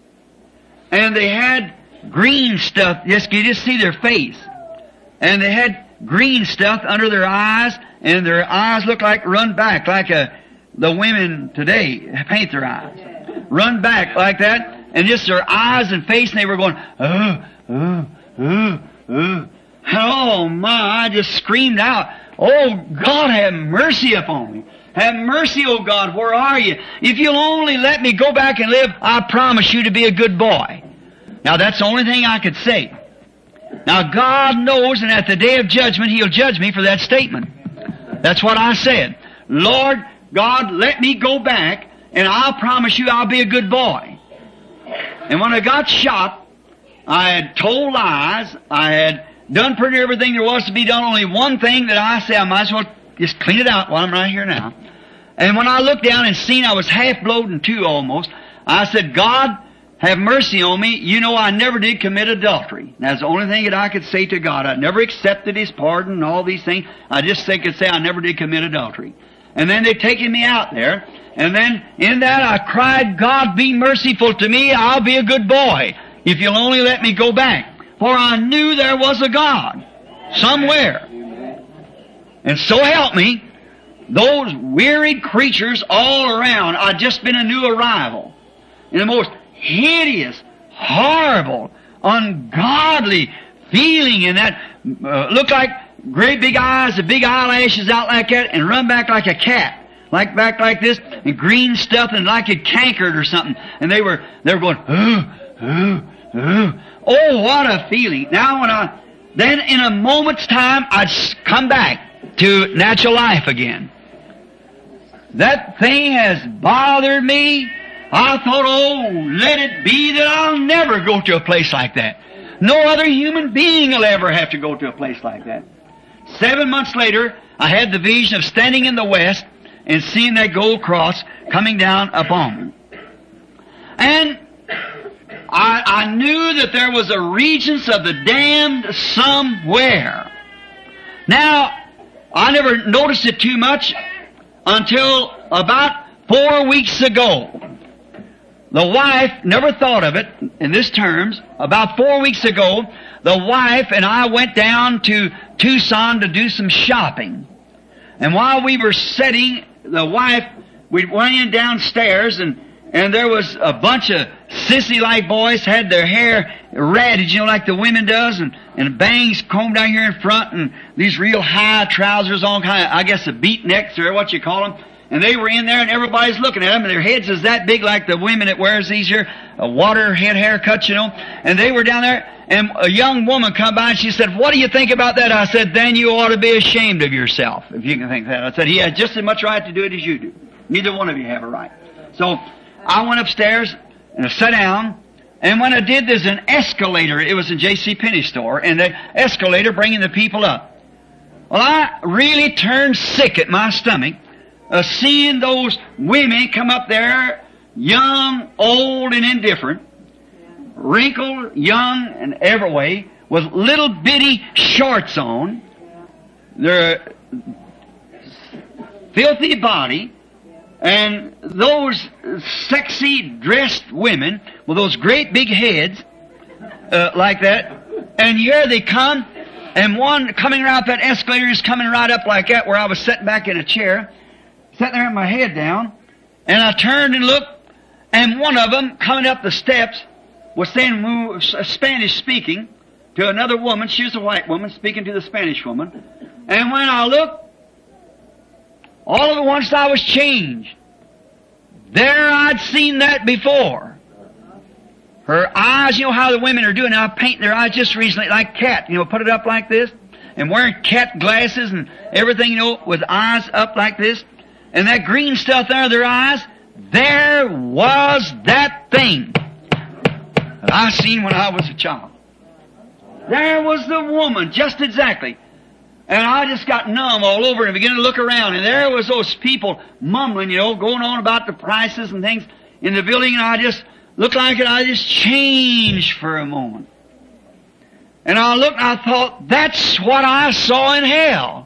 And they had green stuff. Yes, you just see their face. And they had green stuff under their eyes, and their eyes looked like run back, like a, the women today paint their eyes. Run back like that, and just their eyes and face, and they were going, oh, oh, oh, oh. Oh my, I just screamed out, oh God, have mercy upon me. Have mercy, oh God, where are you? If you'll only let me go back and live, I promise you to be a good boy. Now that's the only thing I could say. Now God knows, and at the day of judgment, He'll judge me for that statement. That's what I said. Lord God, let me go back, and I'll promise you I'll be a good boy. And when I got shot, I had told lies, I had done pretty everything there was to be done. Only one thing that I say, I might as well just clean it out while I'm right here now. And when I looked down and seen I was half blowed in two almost, I said, God, have mercy on me. You know I never did commit adultery. That's the only thing that I could say to God. I never accepted His pardon and all these things. I just say, could say I never did commit adultery. And then they'd taken me out there. And then in that I cried, God, be merciful to me. I'll be a good boy if you'll only let me go back. For I knew there was a God somewhere. And so help me, those wearied creatures all around, I'd just been a new arrival. In the most hideous, horrible, ungodly feeling in that, uh, looked like great big eyes, the big eyelashes out like that, and run back like a cat. Like back like this, and green stuff, and like it cankered or something. And they were, they were going, oh, oh, oh. Oh, what a feeling. Now when I, then in a moment's time, I'd come back to natural life again. That thing has bothered me. I thought, oh, let it be that I'll never go to a place like that. No other human being will ever have to go to a place like that. Seven months later, I had the vision of standing in the west and seeing that gold cross coming down upon me. And I, I knew that there was a regions of the damned somewhere. Now, I never noticed it too much until about four weeks ago. The wife never thought of it in this terms. About four weeks ago, the wife and I went down to Tucson to do some shopping. And while we were sitting, the wife, we went in downstairs, and and there was a bunch of sissy-like boys, had their hair ratted, you know, like the women does, and, and bangs combed down here in front, and these real high trousers on, kind of, I guess, the beatniks, or what you call them. And they were in there, and everybody's looking at them, and their heads is that big like the women that wears these here, uh, water head haircuts, you know. And they were down there, and a young woman come by, and she said, what do you think about that? I said, then you ought to be ashamed of yourself, if you can think that. I said, he has just as much right to do it as you do. Neither one of you have a right. So I went upstairs and I sat down, and when I did, there's an escalator. It was a J C Penney store, and the escalator bringing the people up. Well, I really turned sick at my stomach of seeing those women come up there, young, old, and indifferent, wrinkled, young, and every way, with little bitty shorts on, their filthy body, and those sexy dressed women with those great big heads, uh, like that. And here they come, and one coming around that escalator is coming right up like that, where I was sitting back in a chair, sitting there with my head down, and I turned and looked, and one of them coming up the steps was saying, Spanish speaking, to another woman. She was a white woman speaking to the Spanish woman. And when I looked, all at once I was changed. There I'd seen that before. Her eyes, you know how the women are doing now, painting their eyes just recently like cat, you know, put it up like this, and wearing cat glasses and everything, you know, with eyes up like this. And that green stuff there in their eyes, there was that thing that I seen when I was a child. There was the woman, just exactly. And I just got numb all over and began to look around. And there was those people mumbling, you know, going on about the prices and things in the building. And I just looked like it. I just changed for a moment. And I looked and I thought, that's what I saw in hell.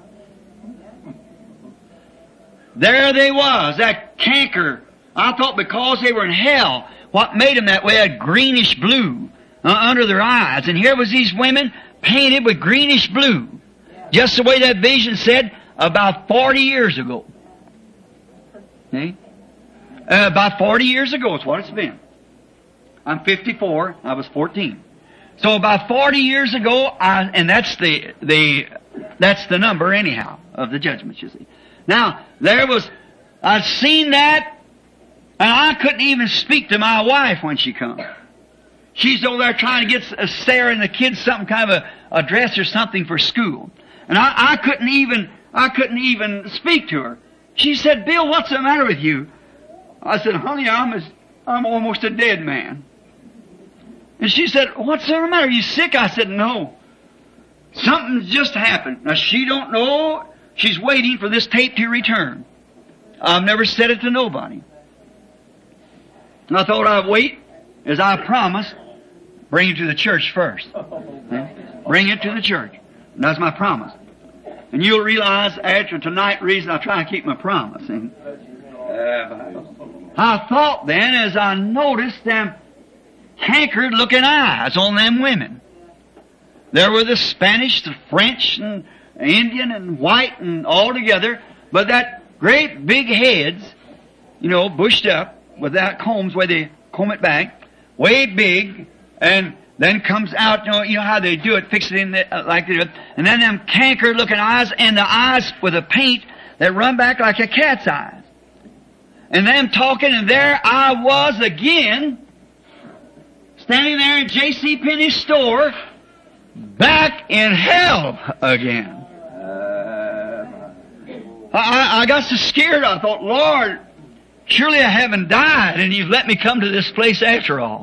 There they was, that canker. I thought because they were in hell, what made them that way, a greenish blue uh, under their eyes. And here was these women painted with greenish blue. Just the way that vision said about forty years ago. See? Uh, about forty years ago is what it's been. I'm fifty-four, I was fourteen. So about forty years ago, I, and that's the, the, that's the number anyhow of the judgment, you see. Now, there was, I'd seen that, and I couldn't even speak to my wife when she come. She's over there trying to get Sarah and the kids something kind of a, a dress or something for school. And I, I couldn't even, I couldn't even speak to her. She said, Bill, what's the matter with you? I said, honey, I'm as, I'm almost a dead man. And she said, what's the matter? Are you sick? I said, no. Something's just happened. Now she don't know. She's waiting for this tape to return. I've never said it to nobody. And I thought I'd wait, as I promised, bring it to the church first. Bring it to the church. And that's my promise. And you'll realize after tonight reason I try to keep my promise. And, uh, I thought then as I noticed them cankered looking eyes on them women. There were the Spanish, the French, and Indian, and white, and all together. But that great big heads, you know, bushed up with that combs where they comb it back, way big, and then comes out, you know, you know how they do it, fix it in the, uh, like they do it, and then them cankered looking eyes, and the eyes with a paint that run back like a cat's eyes. And them talking, and there I was again, standing there in J C. Penney's store, back in hell again. Uh, I, I got so scared, I thought, Lord, surely I haven't died, and you've let me come to this place after all.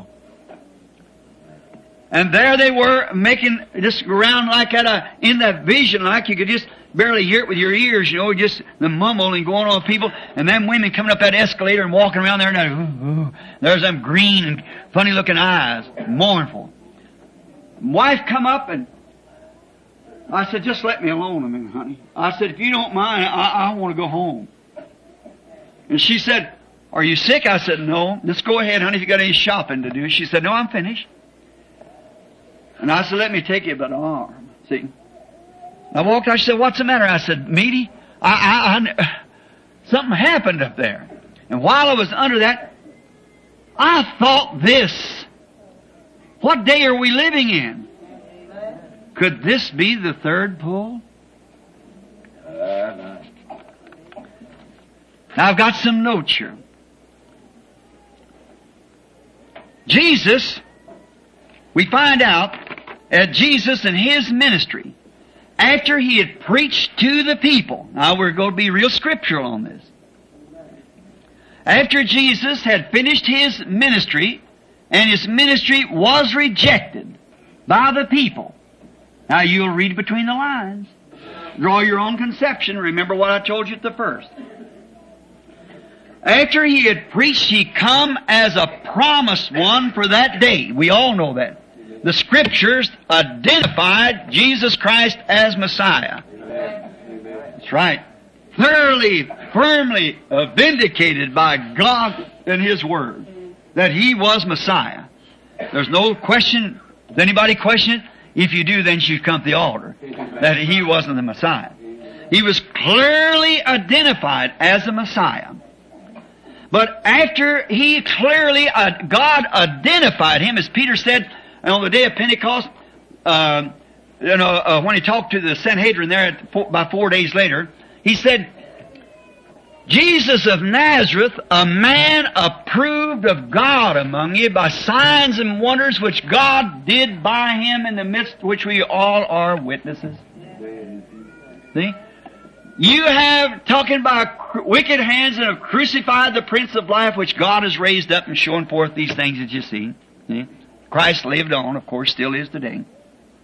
And there they were, making just around like that, uh, in that vision, like you could just barely hear it with your ears, you know, just the mumbling going on with people, and them women coming up that escalator and walking around there, and that, ooh, ooh, there's them green and funny looking eyes, mournful. Wife come up, and I said, just let me alone a minute, honey. I said, if you don't mind, I, I want to go home. And she said, are you sick? I said, no. Just go ahead, honey, if you got any shopping to do. She said, no, I'm finished. And I said, let me take you by the arm. See? I walked out, she said, what's the matter? I said, Meaty, I, I, I, something happened up there. And while I was under that, I thought this. What day are we living in? Could this be the third pull? Now I've got some notes here. Jesus, we find out that Jesus and His ministry, after He had preached to the people, now we're going to be real scriptural on this. After Jesus had finished His ministry, and His ministry was rejected by the people. Now you'll read between the lines. Draw your own conception. Remember what I told you at the first. After He had preached, He come as a promised one for that day. We all know that. The Scriptures identified Jesus Christ as Messiah. That's right. Thoroughly, firmly vindicated by God and His Word that He was Messiah. There's no question. Does anybody question it? If you do, then you should come to the altar. That He wasn't the Messiah. He was clearly identified as the Messiah. But after He clearly, uh, God identified Him, as Peter said on the day of Pentecost, uh, you know, uh, when he talked to the Sanhedrin there at four, about four days later, he said, Jesus of Nazareth, a man approved of God among you by signs and wonders which God did by Him in the midst of which we all are witnesses. See? You have, talking by wicked hands, and have crucified the Prince of Life, which God has raised up and shown forth these things that you see. See? Christ lived on, of course, still is today.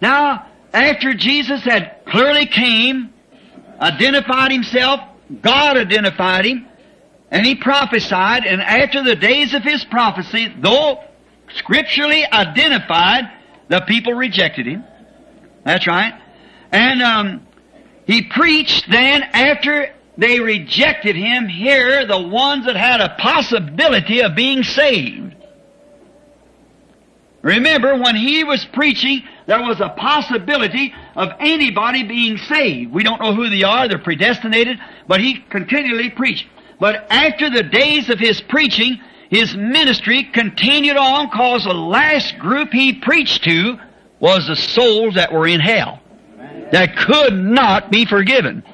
Now, after Jesus had clearly came, identified Himself, God identified Him, and He prophesied, and after the days of His prophecy, though scripturally identified, the people rejected Him. That's right. And um, He preached then, after they rejected Him, here, the ones that had a possibility of being saved. Remember, when He was preaching, there was a possibility of anybody being saved. We don't know who they are, they're predestinated, but He continually preached. But after the days of His preaching, His ministry continued on, because the last group He preached to was the souls that were in hell, that could not be forgiven.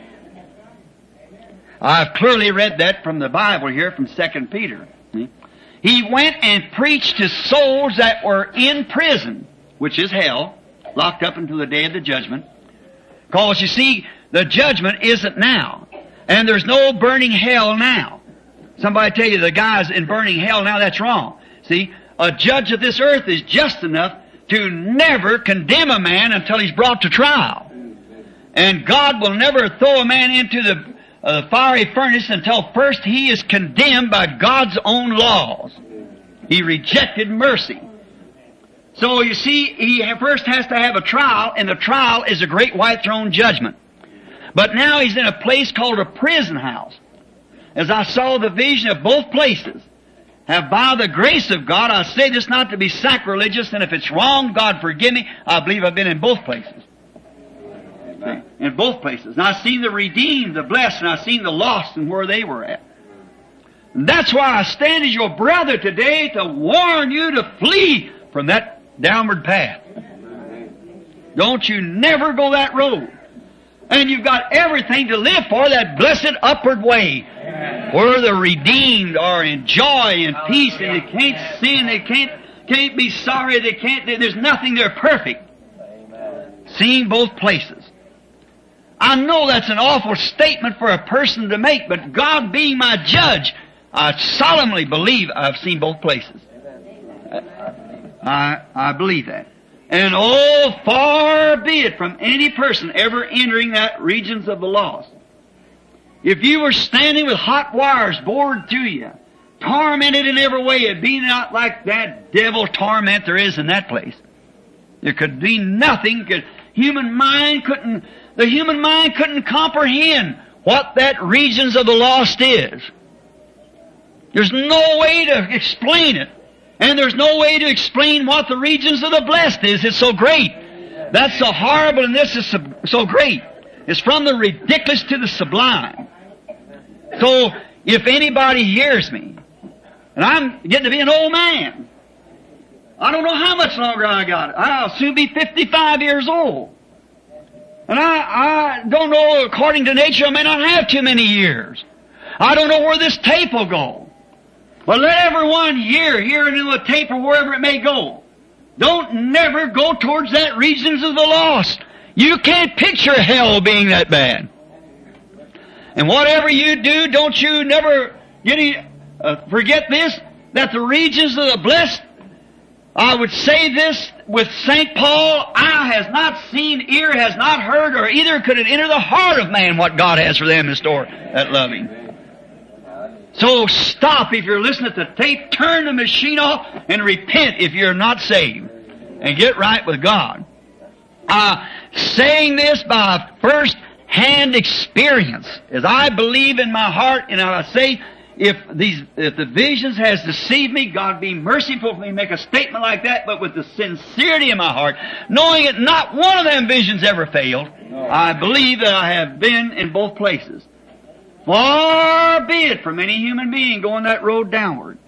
I've clearly read that from the Bible here, from Second Peter. He went and preached to souls that were in prison, which is hell, locked up until the day of the judgment. Because, you see, the judgment isn't now. And there's no burning hell now. Somebody tell you the guy's in burning hell now, that's wrong. See, a judge of this earth is just enough to never condemn a man until he's brought to trial. And God will never throw a man into the uh, fiery furnace until first he is condemned by God's own laws. He rejected mercy. So you see, he first has to have a trial, and the trial is a great white throne judgment. But now he's in a place called a prison house. As I saw the vision of both places, have by the grace of God, I say this not to be sacrilegious, and if it's wrong, God forgive me, I believe I've been in both places. See? In both places. And I've seen the redeemed, the blessed, and I've seen the lost and where they were at. And that's why I stand as your brother today to warn you to flee from that downward path. Don't you never go that road. And you've got everything to live for, that blessed upward way, where the redeemed are in joy and peace, and they can't sin, they can't can't be sorry, they can't. There's nothing. They're perfect. Seeing both places. I know that's an awful statement for a person to make, but God being my judge, I solemnly believe I've seen both places. I I believe that. And oh, far be it from any person ever entering that regions of the lost. If you were standing with hot wires bored through you, tormented in every way, it'd be not like that devil torment there is in that place. There could be nothing. Could, human mind couldn't. The human mind couldn't comprehend what that regions of the lost is. There's no way to explain it. And there's no way to explain what the regions of the blessed is. It's so great. That's so horrible, and this is so, so great. It's from the ridiculous to the sublime. So, if anybody hears me, and I'm getting to be an old man, I don't know how much longer I got it. I'll soon be fifty-five years old. And I, I don't know, according to nature, I may not have too many years. I don't know where this tape will go. But let everyone hear, hear into the tape or wherever it may go. Don't never go towards that regions of the lost. You can't picture hell being that bad. And whatever you do, don't you never get any, uh, forget this, that the regions of the blessed, I would say this with Saint Paul, eye has not seen, ear has not heard, or either could it enter the heart of man what God has for them in store that love Him. So stop if you're listening to the tape, turn the machine off, and repent if you're not saved, and get right with God. Uh, saying this by first-hand experience, as I believe in my heart, and I say, if these, if the visions has deceived me, God be merciful for me to make a statement like that, but with the sincerity in my heart, knowing that not one of them visions ever failed, I believe that I have been in both places. Far be it from any human being going that road downward.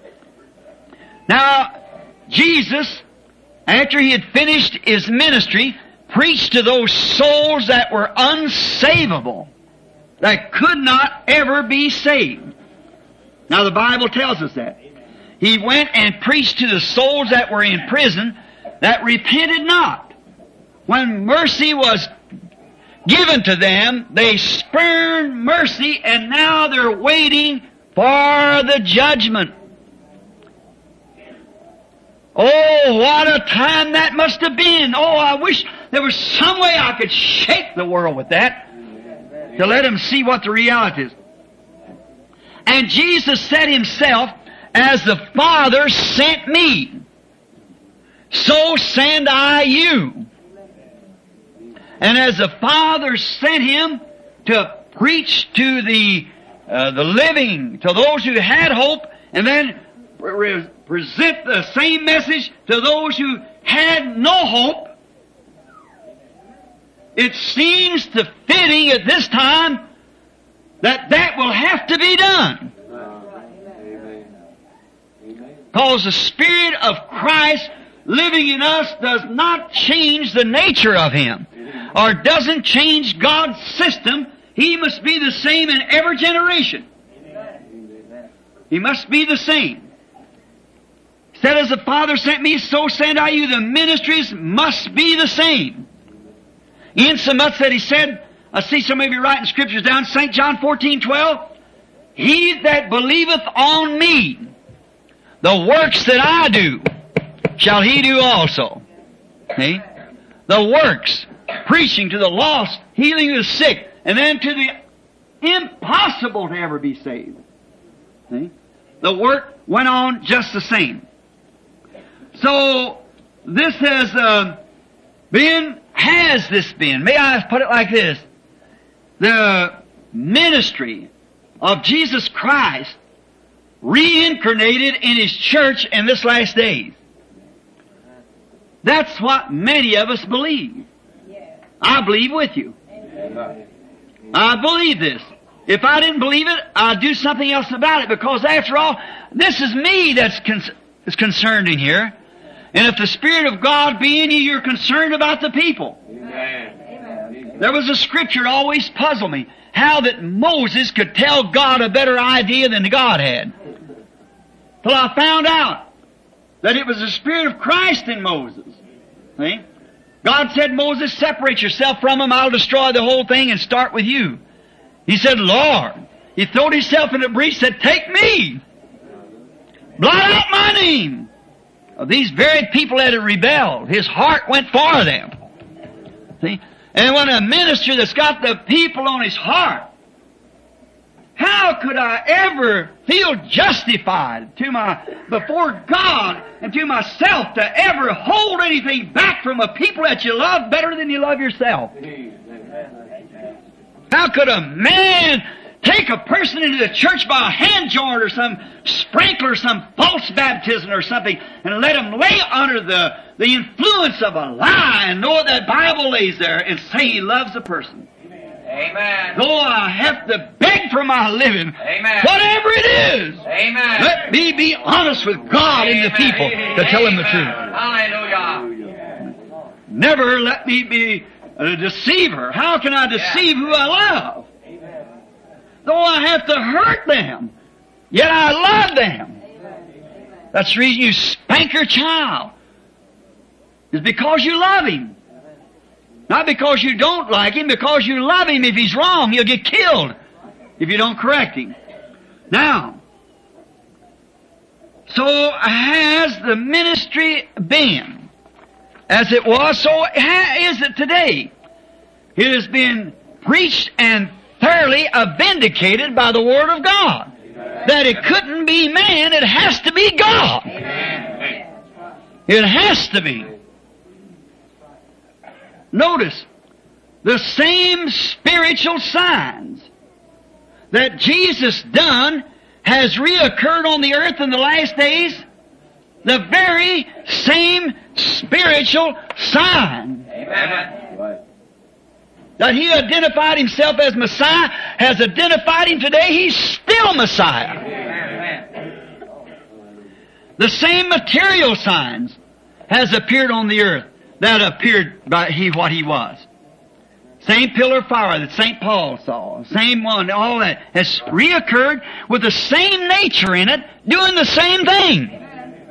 Now, Jesus, after He had finished His ministry, preached to those souls that were unsavable, that could not ever be saved. Now, the Bible tells us that. He went and preached to the souls that were in prison that repented not. When mercy was given to them, they spurned mercy, and now they're waiting for the judgment. Oh, what a time that must have been. Oh, I wish there was some way I could shake the world with that to let them see what the reality is. And Jesus said Himself, as the Father sent me, so send I you. And as the Father sent Him to preach to the uh, the living, to those who had hope, and then re- present the same message to those who had no hope, it seems to fitting at this time that that will have to be done. Because the Spirit of Christ living in us does not change the nature of Him, or doesn't change God's system. He must be the same in every generation. He must be the same. Said, as the Father sent me, so send I you. The ministries must be the same. Insomuch that He said, I see some of you writing scriptures down, Saint John fourteen twelve, He that believeth on me, the works that I do, shall he do also. See? The works, preaching to the lost, healing the sick, and then to the impossible to ever be saved. See? The work went on just the same. So, this has uh, been, has this been, may I put it like this, the ministry of Jesus Christ reincarnated in His church in this last days. That's what many of us believe. I believe with you. I believe this. If I didn't believe it, I'd do something else about it, because after all, this is me that's con- is concerned in here. And if the Spirit of God be in you, you're concerned about the people. Amen. There was a scripture that always puzzled me, how that Moses could tell God a better idea than God had. Till I found out that it was the Spirit of Christ in Moses. See? God said, Moses, separate yourself from him, I'll destroy the whole thing and start with you. He said, Lord. He threw himself in the breach, said, take me. Blot out my name. Well, these very people that had rebelled, his heart went for them. See? And when a minister that's got the people on his heart, how could I ever feel justified to my, before God and to myself to ever hold anything back from a people that you love better than you love yourself? How could a man take a person into the church by a hand joint or some sprinkler, some false baptism or something, and let him lay under the, the influence of a lie and know that Bible lays there and say he loves a person? Amen. Though I have to beg for my living, Amen. Whatever it is, Amen. Let me be honest with God and the people to tell Him the truth. Hallelujah. Never let me be a deceiver. How can I deceive who I love? Though I have to hurt them, yet I love them. That's the reason you spank your child. It's because you love him. Not because you don't like him, because you love him. If he's wrong, he'll get killed if you don't correct him. Now, so has the ministry been as it was, so is it today. It has been preached and thoroughly vindicated by the Word of God. That it couldn't be man, it has to be God. It has to be. Notice, the same spiritual signs that Jesus done has reoccurred on the earth in the last days. The very same spiritual sign. Amen. That He identified Himself as Messiah, has identified Him today, He's still Messiah. Amen. The same material signs has appeared on the earth that appeared by He what He was. Same pillar of fire that Saint Paul saw, same one, all that has reoccurred with the same nature in it, doing the same thing.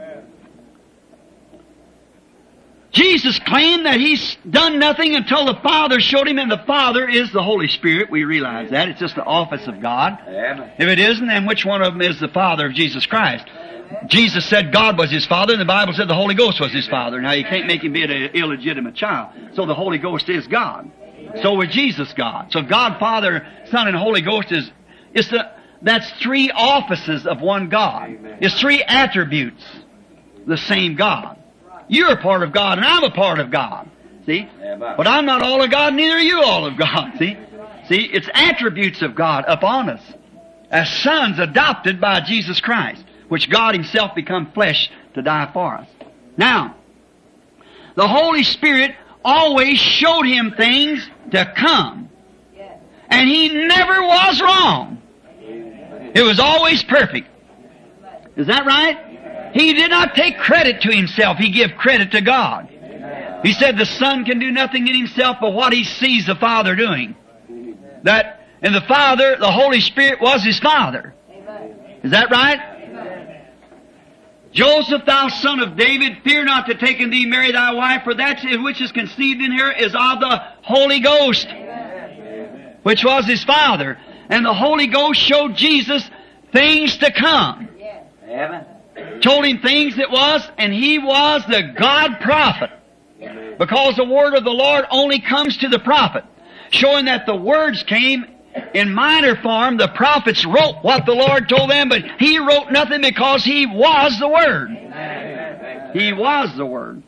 Jesus claimed that He's done nothing until the Father showed Him, and the Father is the Holy Spirit. We realize that. It's just the office of God. Amen. If it isn't, then which one of them is the Father of Jesus Christ? Jesus said God was His Father, and the Bible said the Holy Ghost was His Father. Now, you can't make Him be an illegitimate child. So the Holy Ghost is God. So was Jesus God. So God, Father, Son, and Holy Ghost is, is the, that's three offices of one God. It's three attributes. The same God. You're a part of God, and I'm a part of God. See? But I'm not all of God, neither are you all of God. See? See, it's attributes of God upon us. As sons adopted by Jesus Christ, which God Himself become flesh to die for us. Now, the Holy Spirit always showed Him things to come. And He never was wrong. It was always perfect. Is that right? He did not take credit to Himself. He gave credit to God. He said the Son can do nothing in Himself but what He sees the Father doing. That, and the Father, the Holy Spirit was His Father. Is that right? Joseph, thou son of David, fear not to take in thee Mary thy wife, for that which is conceived in her is of the Holy Ghost, which was His Father. And the Holy Ghost showed Jesus things to come. Told Him things that was, and He was the God prophet. Because the word of the Lord only comes to the prophet, showing that the words came in minor form. The prophets wrote what the Lord told them, but He wrote nothing because He was the Word. He was the Word.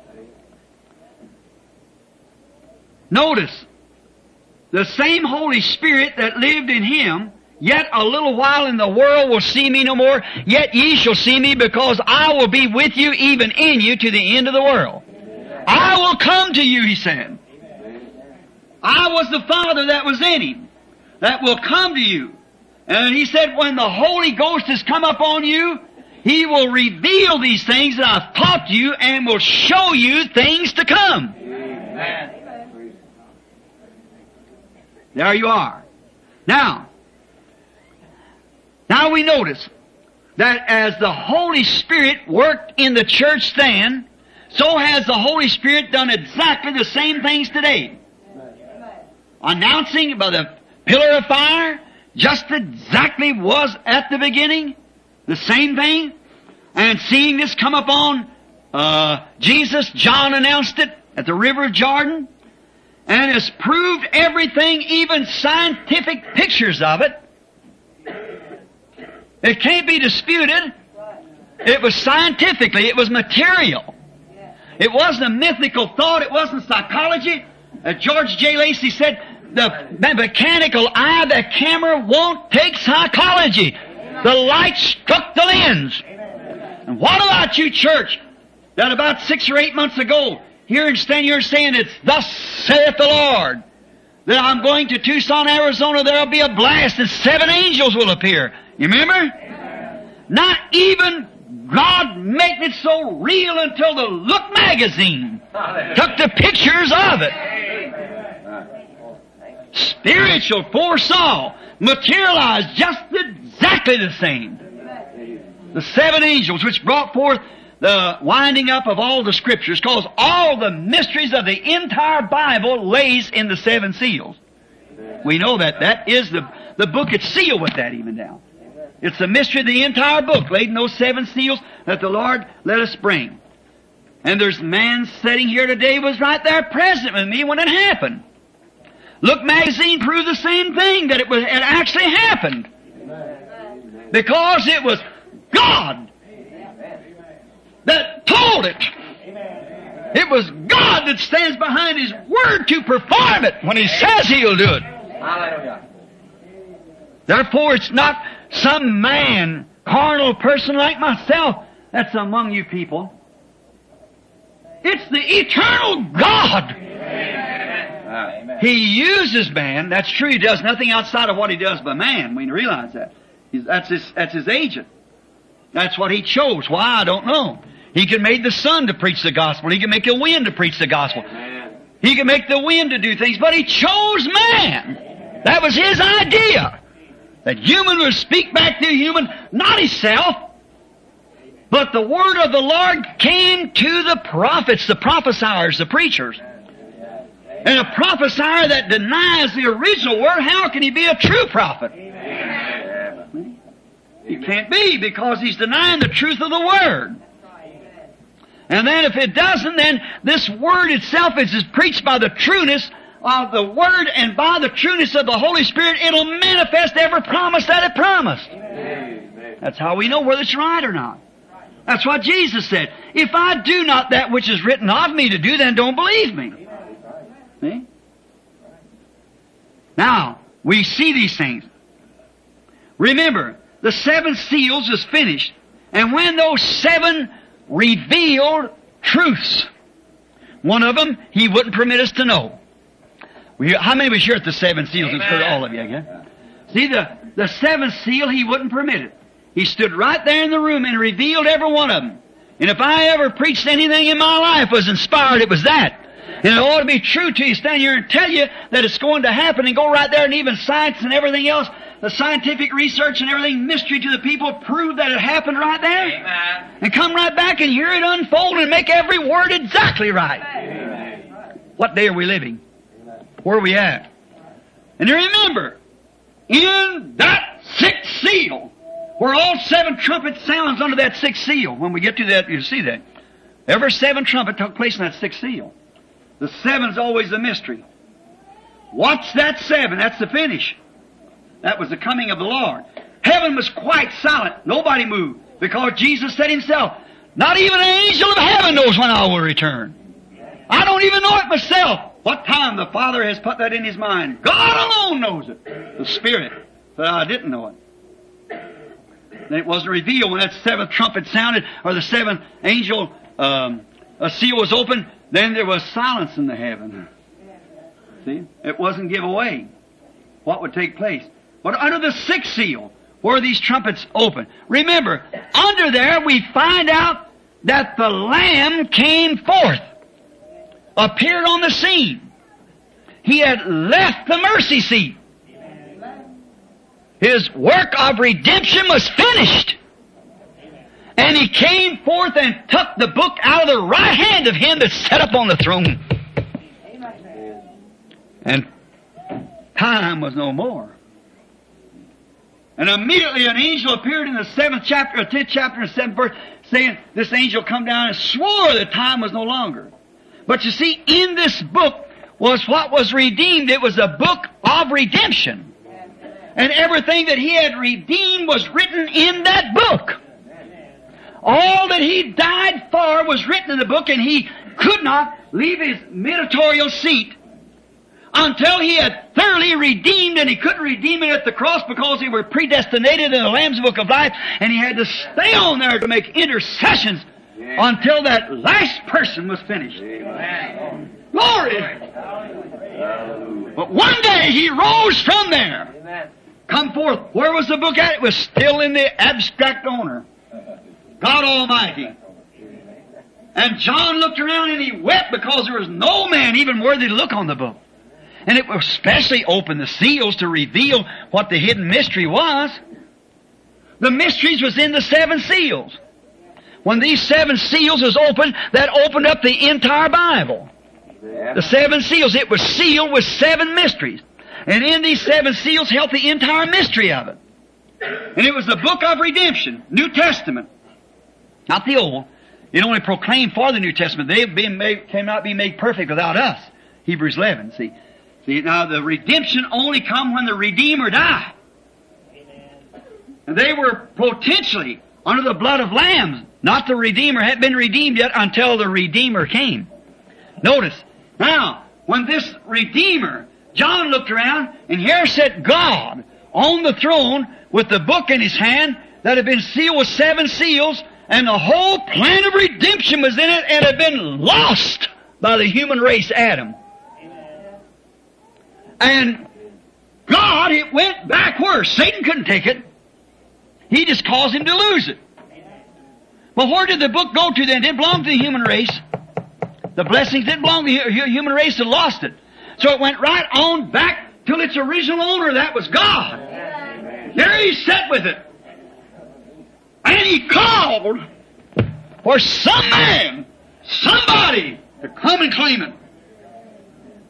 Notice, the same Holy Spirit that lived in Him, yet a little while in the world will see me no more, yet ye shall see me, because I will be with you, even in you, to the end of the world. I will come to you, He said. I was the Father that was in Him, that will come to you. And He said, when the Holy Ghost has come upon you, He will reveal these things that I've taught you and will show you things to come. Amen. There you are. Now, now we notice that as the Holy Spirit worked in the church then, so has the Holy Spirit done exactly the same things today. Announcing by the pillar of fire, just exactly was at the beginning, the same thing. And seeing this come upon uh, Jesus, John announced it at the river of Jordan, and has proved everything, even scientific pictures of it. It can't be disputed. It was scientifically, it was material. It wasn't a mythical thought, it wasn't psychology. Uh, George J. Lacey said, the mechanical eye, the camera won't take psychology. The light struck the lens. And what about you, church, that about six or eight months ago, here and stand here saying it's thus saith the Lord, that I'm going to Tucson, Arizona, there'll be a blast and seven angels will appear. You remember? Not even God making it so real until the Look magazine took the pictures of it. Spiritual foresaw, materialized just exactly the same. The seven angels which brought forth the winding up of all the Scriptures, because all the mysteries of the entire Bible lays in the seven seals. We know that. That is the, the book it's sealed with that even now. It's the mystery of the entire book laid in those seven seals that the Lord let us bring. And there's man sitting here today was right there present with me when it happened. Look magazine proved the same thing, that it was it actually happened. Because it was God that told it. It was God that stands behind His Word to perform it when He says He'll do it. Hallelujah. Therefore, it's not some man, carnal person like myself that's among you people. It's the eternal God. Amen. He uses man. That's true. He does nothing outside of what He does by man. We realize that. He's, that's his, that's his agent. That's what He chose. Why? I don't know. He can make the sun to preach the gospel. He can make the wind to preach the gospel. Amen. He can make the wind to do things, but He chose man. That was His idea. That human would speak back to human, not himself. But the word of the Lord came to the prophets, the prophesiers, the preachers. And a prophesier that denies the original word, how can he be a true prophet? Amen. It can't be, because he's denying the truth of the Word. And then if it doesn't, then this Word itself is, is preached by the trueness of the Word and by the trueness of the Holy Spirit. It'll manifest every promise that it promised. Amen. That's how we know whether it's right or not. That's what Jesus said. If I do not that which is written of me to do, then don't believe me. See? Now, we see these things. Remember, the seven seals is finished. And when those seven revealed truths, one of them He wouldn't permit us to know. We, how many of us here at the seven seals? I've heard all of you again. See, the, the seventh seal He wouldn't permit it. He stood right there in the room and revealed every one of them. And if I ever preached anything in my life was inspired, it was that. And it ought to be true to you, stand here and tell you that it's going to happen, and go right there, and even science and everything else, the scientific research and everything, mystery to the people, prove that it happened right there. Amen. And come right back and hear it unfold and make every word exactly right. Amen. What day are we living? Where are we at? And remember, in that sixth seal, where all seven trumpet sounds under that sixth seal, when we get to that, you see that. Every seven trumpet took place in that sixth seal. The seven's always a mystery. What's that seven? That's the finish. That was the coming of the Lord. Heaven was quite silent. Nobody moved. Because Jesus said Himself, not even an angel of heaven knows when I will return. I don't even know it myself. What time the Father has put that in His mind. God alone knows it. The Spirit. But I didn't know it. And it wasn't revealed when that seventh trumpet sounded, or the seventh angel um, a seal was opened. Then there was silence in the heaven. See? It wasn't give away what would take place. But under the sixth seal, where these trumpets open, remember, under there we find out that the Lamb came forth, appeared on the scene. He had left the mercy seat. His work of redemption was finished. And He came forth and took the book out of the right hand of Him that sat up on the throne. And time was no more. And immediately an angel appeared in the seventh chapter, or tenth chapter, and seventh verse, saying, this angel come down and swore that time was no longer. But you see, in this book was what was redeemed. It was a book of redemption. And everything that He had redeemed was written in that book. All that He died for was written in the book, and He could not leave His mediatorial seat until He had thoroughly redeemed, and He couldn't redeem it at the cross because He were predestinated in the Lamb's Book of Life, and He had to stay on there to make intercessions until that last person was finished. Amen. Glory! But one day He rose from there. Amen. Come forth. Where was the book at? It was still in the abstract owner, God Almighty. And John looked around and he wept because there was no man even worthy to look on the book. And it was especially opened the seals to reveal what the hidden mystery was. The mysteries was in the seven seals. When these seven seals was opened, that opened up the entire Bible. The seven seals, it was sealed with seven mysteries. And in these seven seals held the entire mystery of it. And it was the book of redemption, New Testament. Not the Old. It only proclaimed for the New Testament. They made, cannot be made perfect without us. Hebrews eleven, see. See, now the redemption only come when the Redeemer died. And they were potentially under the blood of lambs. Not the Redeemer had been redeemed yet until the Redeemer came. Notice, now, when this Redeemer, John looked around, and here sat God on the throne with the book in His hand that had been sealed with seven seals, and the whole plan of redemption was in it and had been lost by the human race, Adam. And God, it went back where? Satan couldn't take it. He just caused him to lose it. Well, where did the book go to then? It didn't belong to the human race. The blessings didn't belong to the human race that lost it. So it went right on back to its original owner. That was God. There He sat with it. And He called for some man, somebody, to come and claim it.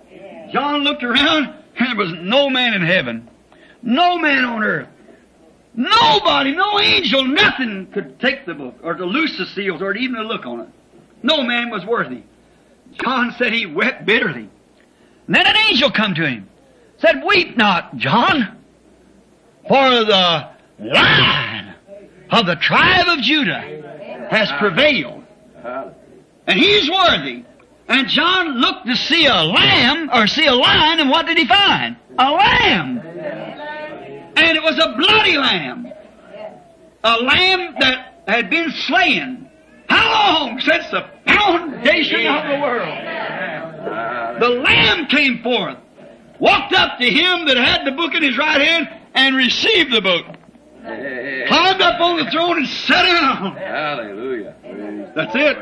John looked around, and there was no man in heaven, no man on earth, Nobody, no angel, nothing could take the book, or to loose the seals, or even to look on it. No man was worthy. John said he wept bitterly. And then an angel come to him, said, "Weep not, John, for the Lion of the tribe of Judah has prevailed, and he's worthy." And John looked to see a lamb, or see a lion, and what did he find? A lamb. And it was a bloody lamb. A lamb that had been slain. How long? Since the foundation of the world. The lamb came forth, walked up to him that had the book in his right hand, and received the book. Climbed up on the throne and sat down. Hallelujah. That's it.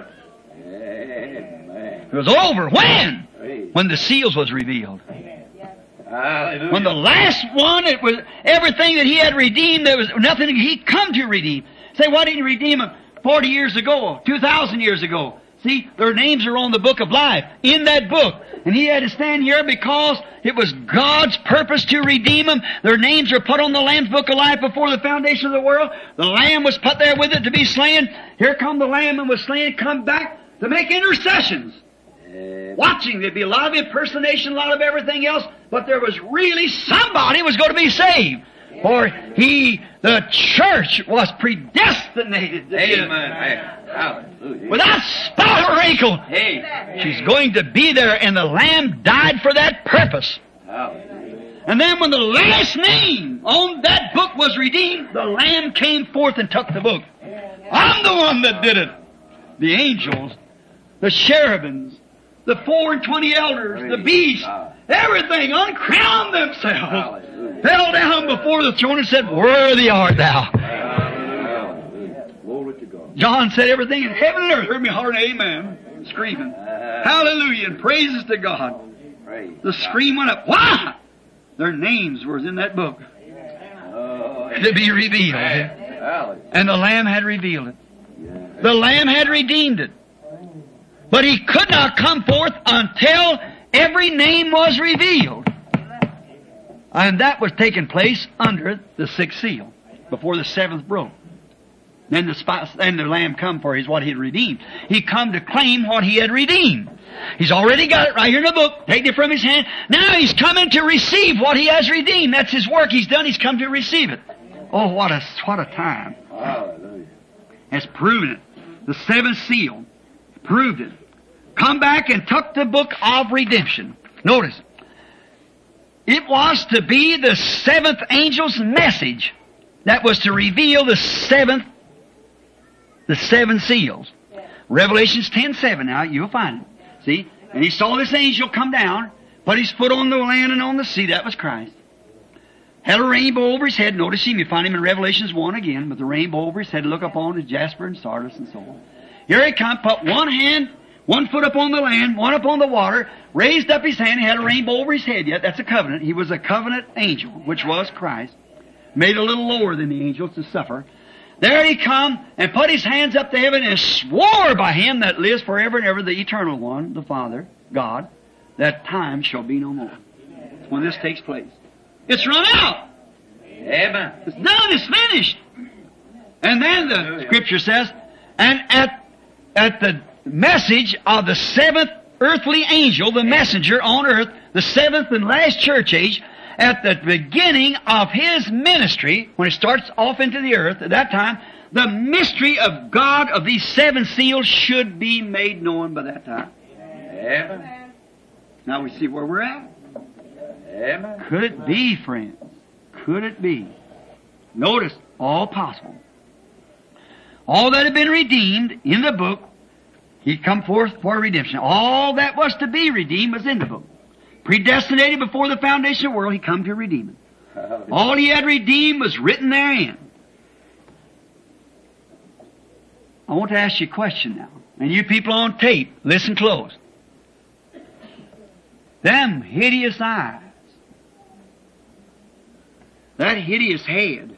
Amen. It was over. When? When the seals was revealed. Hallelujah. When the last one, it was everything that he had redeemed, there was nothing he come to redeem. Say, why didn't he redeem them forty years ago, two thousand years ago? See, their names are on the book of life, in that book. And he had to stand here because it was God's purpose to redeem them. Their names are put on the Lamb's book of life before the foundation of the world. The Lamb was put there with it to be slain. Here come the Lamb and was slain, come back to make intercessions. Watching, there'd be a lot of impersonation, a lot of everything else, but there was really somebody was going to be saved. For he, the church, was predestinated to be. Amen. Hallelujah. Without spot or wrinkle. Hey. She's going to be there, and the Lamb died for that purpose. Hallelujah. And then when the last name on that book was redeemed, the Lamb came forth and took the book. I'm the one that did it. The angels, the cherubims, the four and twenty elders, the beasts, everything uncrowned themselves, fell down before the throne and said, "Worthy art thou." Hallelujah. Glory to God. John said everything in heaven and earth heard me holler, amen, screaming. Hallelujah, and praises to God. Praise The scream went up. Why? Their names were in that book Oh, to be revealed. hallelujah. And the Lamb had revealed it. The Lamb had redeemed it. But he could not come forth until every name was revealed. And that was taking place under the sixth seal, before the seventh broke. Then the, spot, then the Lamb come for his what he had redeemed. He come to claim what he had redeemed. He's already got it right here in the book, taken it from his hand. Now he's coming to receive what he has redeemed. That's his work he's done. He's come to receive it. Oh, what a, what a time. Hallelujah. Has proven it. The seventh seal proved it. Come back and took the book of redemption. Notice, it was to be the seventh angel's message that was to reveal the seventh, the seven seals. Revelations ten seven. Now you'll find it. See, and he saw this angel come down, put his foot on the land and on the sea. That was Christ. Had a rainbow over his head. Notice him. You find him in Revelations one again, with the rainbow over his head. Look upon his jasper and sardis and so on. Here he come, put one hand, one foot up on the land, one up on the water, raised up his hand. He had a rainbow over his head yet. That's a covenant. He was a covenant angel, which was Christ. Made a little lower than the angels to suffer. There he come and put his hands up to heaven and swore by him that lives forever and ever, the eternal one, the Father, God, that time shall be no more. When this takes place. It's run out. Amen. It's done. It's finished. And then the Scripture says, and at, at the message of the seventh earthly angel, the messenger on earth, the seventh and last church age, at the beginning of his ministry, when it starts off into the earth, at that time, the mystery of God of these seven seals should be made known by that time. Amen. Now we see where we're at. Amen. Could it be, friends? Could it be? Notice, all possible. All that had been redeemed in the book, he come forth for redemption. All that was to be redeemed was in the book. Predestinated before the foundation of the world, he come to redeem it. All he had redeemed was written therein. I want to ask you a question now. And you people on tape, listen close. Them hideous eyes, that hideous head,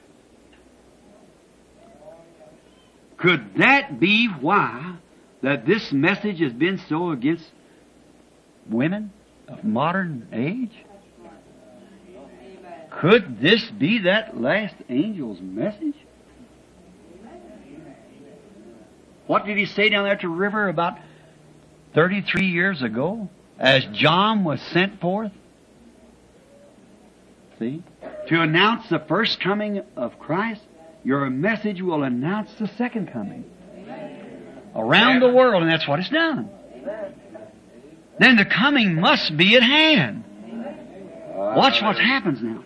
could that be why that this message has been so against women of modern age? Could this be that last angel's message? What did he say down there at the river about thirty-three years ago as John was sent forth? See? To announce the first coming of Christ, your message will announce the second coming. Around the world, and that's what it's done. Then the coming must be at hand. Watch what happens now.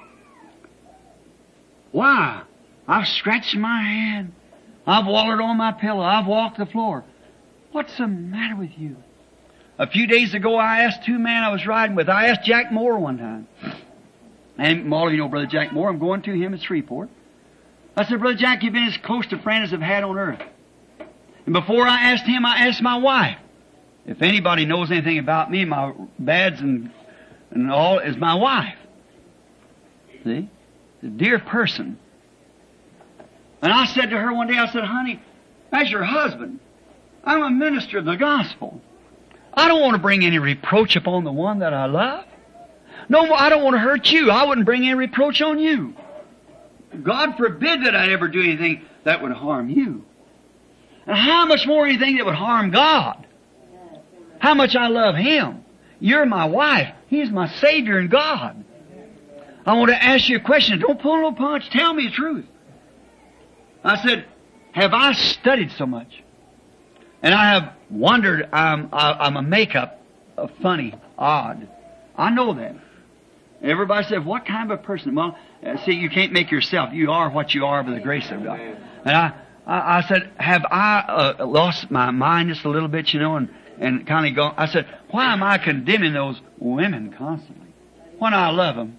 Why? I've scratched my hand. I've wallowed on my pillow. I've walked the floor. What's the matter with you? A few days ago, I asked two men I was riding with. I asked Jack Moore one time. And all of you know Brother Jack Moore. I'm going to him at Shreveport. I said, Brother Jack, you've been as close to friend as I've had on earth. And before I asked him, I asked my wife. If anybody knows anything about me, my bads and, and all, is my wife. See? A dear person. And I said to her one day, I said, honey, as your husband, I'm a minister of the gospel. I don't want to bring any reproach upon the one that I love. No, I don't want to hurt you. I wouldn't bring any reproach on you. God forbid that I'd ever do anything that would harm you. And how much more anything that would harm God? How much I love Him. You're my wife. He's my Savior and God. I want to ask you a question. Don't pull no punch. Tell me the truth. I said, have I studied so much? And I have wondered, I'm, I'm a makeup, a funny, odd. I know that. Everybody said, what kind of a person? Well, see, you can't make yourself. You are what you are by the grace of God. And I, I, I said, have I uh, lost my mind just a little bit, you know, and, and kind of go, I said, why am I condemning those women constantly when I love them?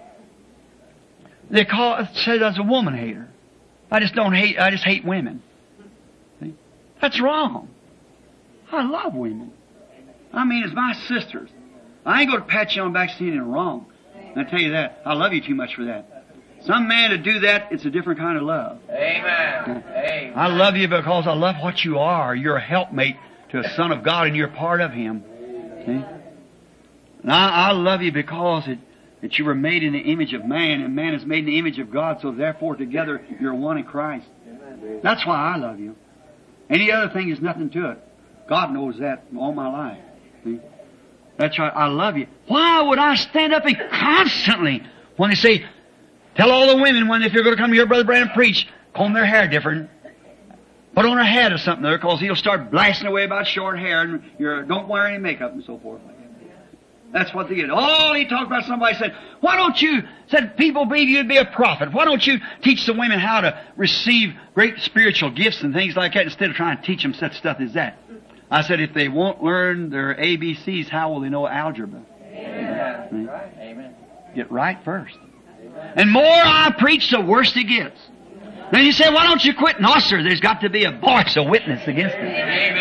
They call, say that's a woman hater. I just don't hate, I just hate women. See? That's wrong. I love women. I mean, it's my sisters. I ain't going to pat you on the back saying you're wrong. And I tell you that. I love you too much for that. Some man to do that, it's a different kind of love. Amen. Amen. I love you because I love what you are. You're a helpmate to a Son of God and you're part of Him. See? And I, I love you because it, that you were made in the image of man and man is made in the image of God, so therefore together you're one in Christ. That's why I love you. Any other thing is nothing to it. God knows that all my life. See? That's right. I love you. Why would I stand up and constantly, when they say, tell all the women when if you're going to come to hear Brother Branham preach, comb their hair different. Put on a hat or something there, because he'll start blasting away about short hair and you're, don't wear any makeup and so forth. That's what they get. All he talked about, somebody said, why don't you, said people believe you'd be a prophet. Why don't you teach the women how to receive great spiritual gifts and things like that instead of trying to teach them such stuff as that? I said, if they won't learn their A B Cs, how will they know algebra? Amen. Right. Amen. Get right first. And more I preach, the worse it gets. Then you say, why don't you quit? No, sir, there's got to be a voice, a witness against it.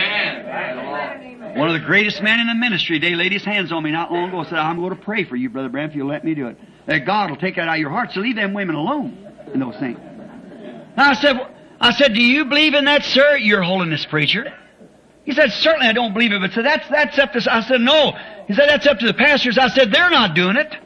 Amen. One of the greatest men in the ministry, they laid his hands on me not long ago and said, I'm going to pray for you, Brother Branham, if you'll let me do it. That God will take that out of your heart, so leave them women alone in those things. Now I said, I said, do you believe in that, sir, your holiness preacher? He said, certainly I don't believe it, but so that's, that's up to, I said, no. He said, that's up to the pastors. I said, they're not doing it.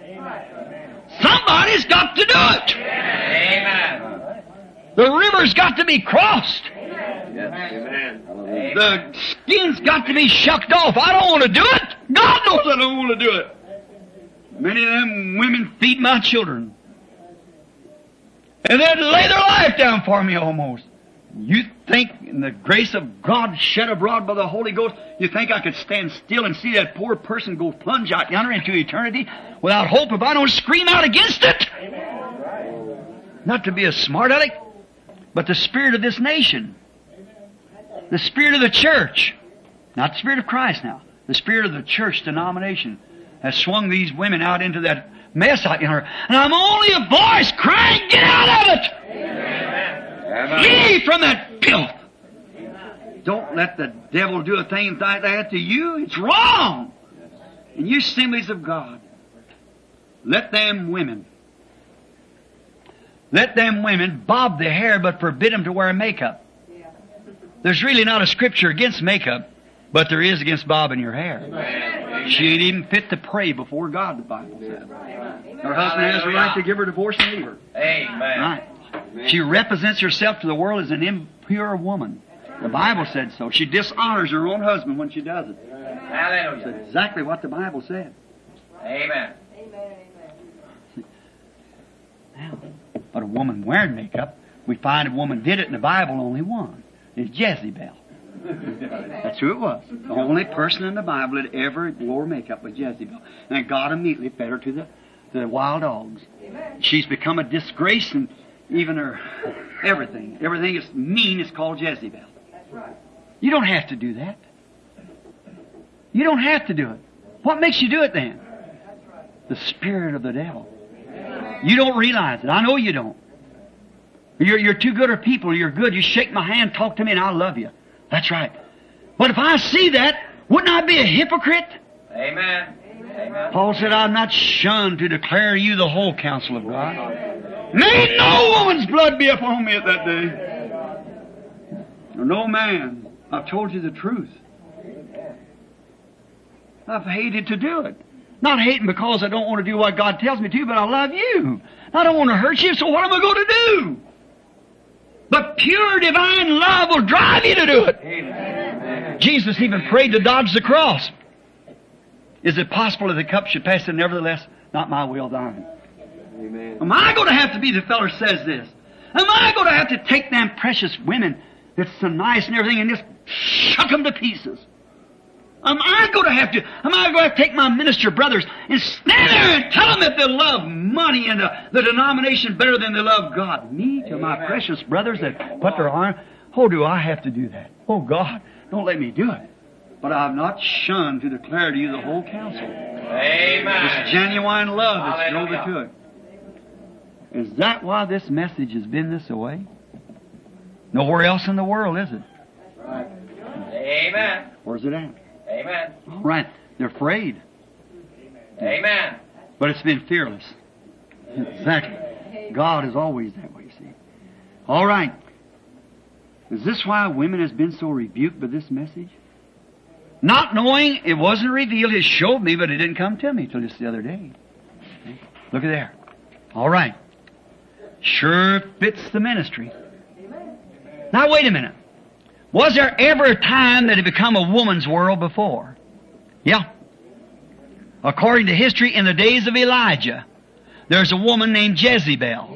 Somebody's got to do it. Amen. The river's got to be crossed. Amen. The skin's got to be shucked off. I don't want to do it. God knows I don't want to do it. Many of them women feed my children. And they'd lay their life down for me almost. You think in the grace of God shed abroad by the Holy Ghost, you think I could stand still and see that poor person go plunge out yonder into eternity without hope if I don't scream out against it? Not to be a smart aleck, but the spirit of this nation. The spirit of the church. Not the spirit of Christ now. The spirit of the church denomination has swung these women out into that mess out yonder. And I'm only a voice crying, get out of it! Amen. Flee from that filth. Don't let the devil do a thing like that to you. It's wrong. And you assemblies of God, let them women, let them women bob their hair but forbid them to wear makeup. There's really not a scripture against makeup. But there is against bobbing your hair. She ain't even fit to pray before God, the Bible says. Her husband has the right to give her divorce and leave her. Amen. Right. She represents herself to the world as an impure woman. The Bible said so. She dishonors her own husband when she does it. Hallelujah. That's exactly what the Bible said. Amen. Now, but a woman wearing makeup, we find a woman did it in the Bible, only one. It's Jezebel. That's who it was. The only person in the Bible that ever wore makeup was Jezebel. And God immediately fed her to the, the wild dogs. She's become a disgrace, and even her everything. Everything is mean is called Jezebel. You don't have to do that. You don't have to do it. What makes you do it then? The spirit of the devil. You don't realize it. I know you don't. You're, you're too good of people. You're good. You shake my hand, talk to me, and I love you. That's right. But if I see that, wouldn't I be a hypocrite? Amen. Amen. Paul said, I'm not shunned to declare you the whole counsel of God. May no woman's blood be upon me at that day. Or no man. I've told you the truth. I've hated to do it. Not hating because I don't want to do what God tells me to, but I love you. I don't want to hurt you, so what am I going to do? But pure divine love will drive you to do it. Amen. Jesus even prayed to dodge the cross. Is it possible that the cup should pass, and nevertheless, not my will, thine? Amen. Am I going to have to be the fellow who says this? Am I going to have to take them precious women that's so nice and everything and just shuck them to pieces? Am I going to have to, am I going to take my minister brothers and stand there and tell them that they love money and the, the denomination better than they love God? Me to my precious brothers that put their arm? Oh, do I have to do that? Oh, God, don't let me do it. But I've not shunned to declare to you the whole counsel. Amen. It's genuine love that's drove it to it. Is that why this message has been this way? Nowhere else in the world, is it? Amen. Where's it at? Amen. All right. They're afraid. Amen. But it's been fearless. Exactly. God is always that way, see. All right. Is this why women has been so rebuked by this message? Not knowing it wasn't revealed, it showed me, but it didn't come to me till just the other day. Look at there. All right. Sure fits the ministry. Now wait a minute. Was there ever a time that it become a woman's world before? Yeah. According to history, in the days of Elijah, there's a woman named Jezebel.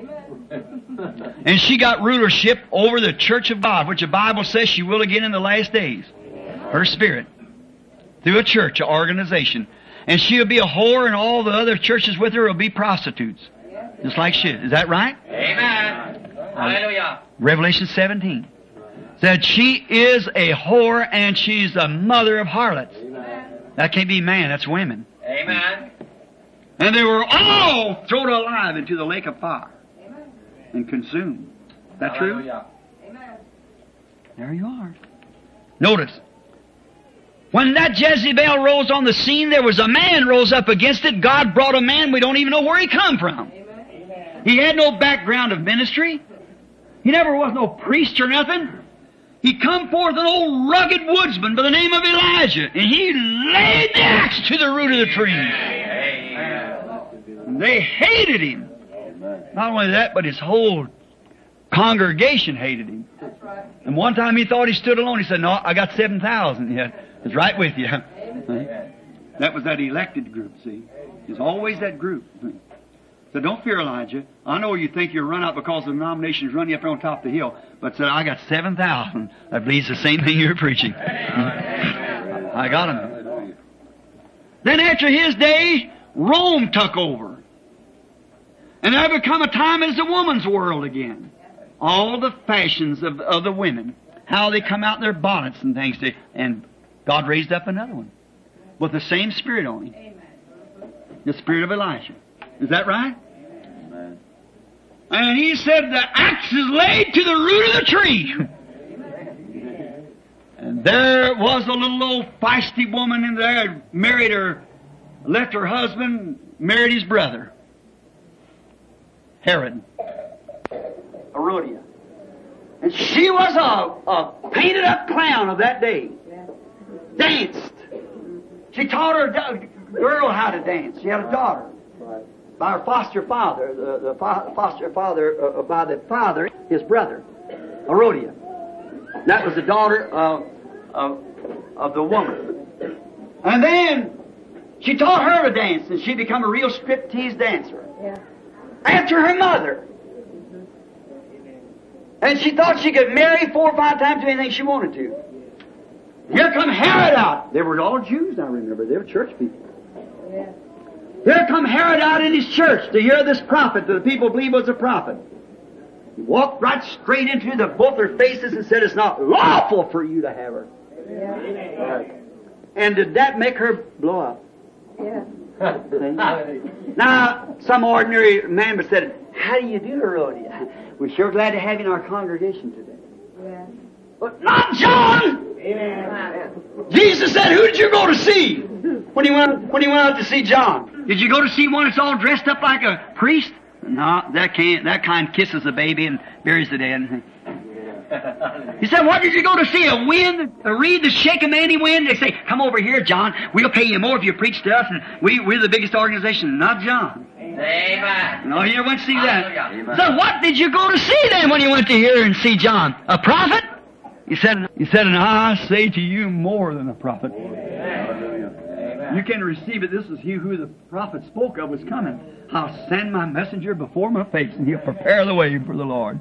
And she got rulership over the church of God, which the Bible says she will again in the last days. Her spirit. Through a church, an organization. And she'll be a whore, and all the other churches with her will be prostitutes. Just like she is. Is that right? Amen. Hallelujah. Revelation seventeen. Said she is a whore and she's the mother of harlots. Amen. That can't be man, that's women. Amen. And they were all thrown alive into the lake of fire. Amen. And consumed. Is that Hallelujah. true? Amen. There you are. Notice. When that Jezebel rose on the scene, there was a man rose up against it. God brought a man, we don't even know where he come from. Amen. He had no background of ministry. He never was no priest or nothing. He come forth an old rugged woodsman by the name of Elijah, and he laid the axe to the root of the tree. And they hated him. Not only that, but his whole congregation hated him. And one time he thought he stood alone. He said, no, I got seven thousand. Yeah, it's right with you. That was that elected group, see. It's always that group. So don't fear, Elijah. I know you think you're run out because the denominations run you up there on top of the hill. But said, I got seven thousand. That believes the same thing you're preaching. I got him. Then after his day, Rome took over. And there become a time as a woman's world again. All the fashions of, of the women. How they come out in their bonnets and things. To, and God raised up another one. With the same spirit on him. The spirit of Elijah. Is that right? Amen. And he said the axe is laid to the root of the tree. And there was a little old feisty woman in there, married her, left her husband, married his brother. Herod. Herodias. And she was a, a painted up clown of that day. danced. She taught her da- girl how to dance. She had a daughter by her foster father, the, the fo- foster father, uh, by the father, his brother, Herodias. That was the daughter of, of, of the woman. And then she taught her to dance, and she became a real striptease dancer. Yeah. After her mother. And she thought she could marry four or five times, do anything she wanted to. Here come Herod out. They were all Jews, I remember. They were church people. Yeah. Here come Herod out in his church to hear this prophet that the people believe was a prophet. He walked right straight into the, both their faces and said, it's not lawful for you to have her. Yeah. And did that make her blow up? Yeah. Now, some ordinary man would said, how do you do, Herodias? We're sure glad to have you in our congregation today. Yeah. But not John! Amen. Jesus said, who did you go to see when he went, when he went out to see John? Did you go to see one that's all dressed up like a priest? No, that can't, that kind kisses the baby and buries the dead. He said, what did you go to see? A wind? A reed to shake a manny wind? They say, come over here, John. We'll pay you more if you preach to us, and we, we're the biggest organization. Not John. Amen. No, you went to see that. Hallelujah. So what did you go to see then when you went to hear and see John? A prophet? He said, he said, and I say to you more than a prophet. You can receive it. This is he who the prophet spoke of was coming. I'll send my messenger before my face, and he'll prepare the way for the Lord.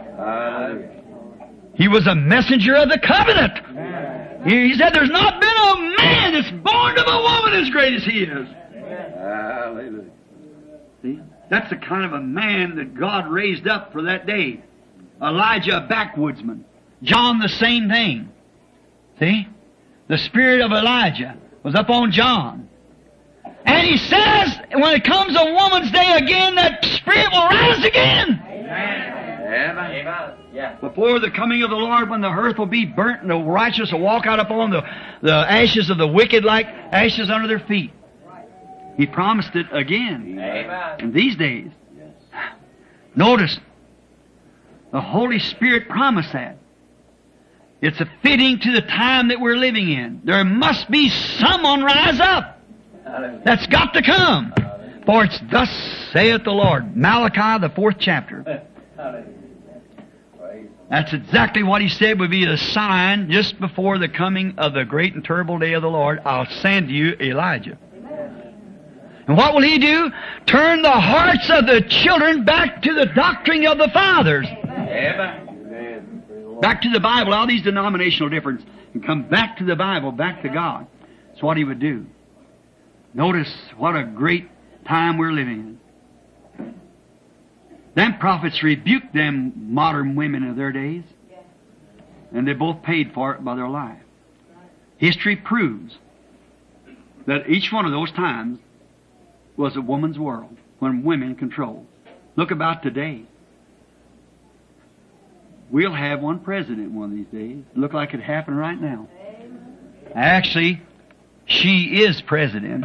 He was a messenger of the covenant. He, he said, there's not been a man that's born of a woman as great as he is. Hallelujah. See? That's the kind of a man that God raised up for that day. Elijah, a backwoodsman. John, the same thing. See? The spirit of Elijah was up on John. And he says, when it comes a woman's day again, that spirit will rise again. Amen. Amen. Yeah. Before the coming of the Lord, when the earth will be burnt and the righteous will walk out upon the, the ashes of the wicked like ashes under their feet. He promised it again. Amen. In these days. Notice, the Holy Spirit promised that. It's a fitting to the time that we're living in. There must be someone rise up. That's got to come. For it's thus saith the Lord. Malachi, the fourth chapter. That's exactly what he said would be the sign just before the coming of the great and terrible day of the Lord. I'll send you Elijah. And what will he do? Turn the hearts of the children back to the doctrine of the fathers. Amen. Back to the Bible, all these denominational differences, and come back to the Bible, back to God. That's what he would do. Notice what a great time we're living in. Them prophets rebuked them modern women of their days, and they both paid for it by their life. History proves that each one of those times was a woman's world, when women controlled. Look about today. We'll have one president one of these days. Look like it happened right now. Actually, she is president.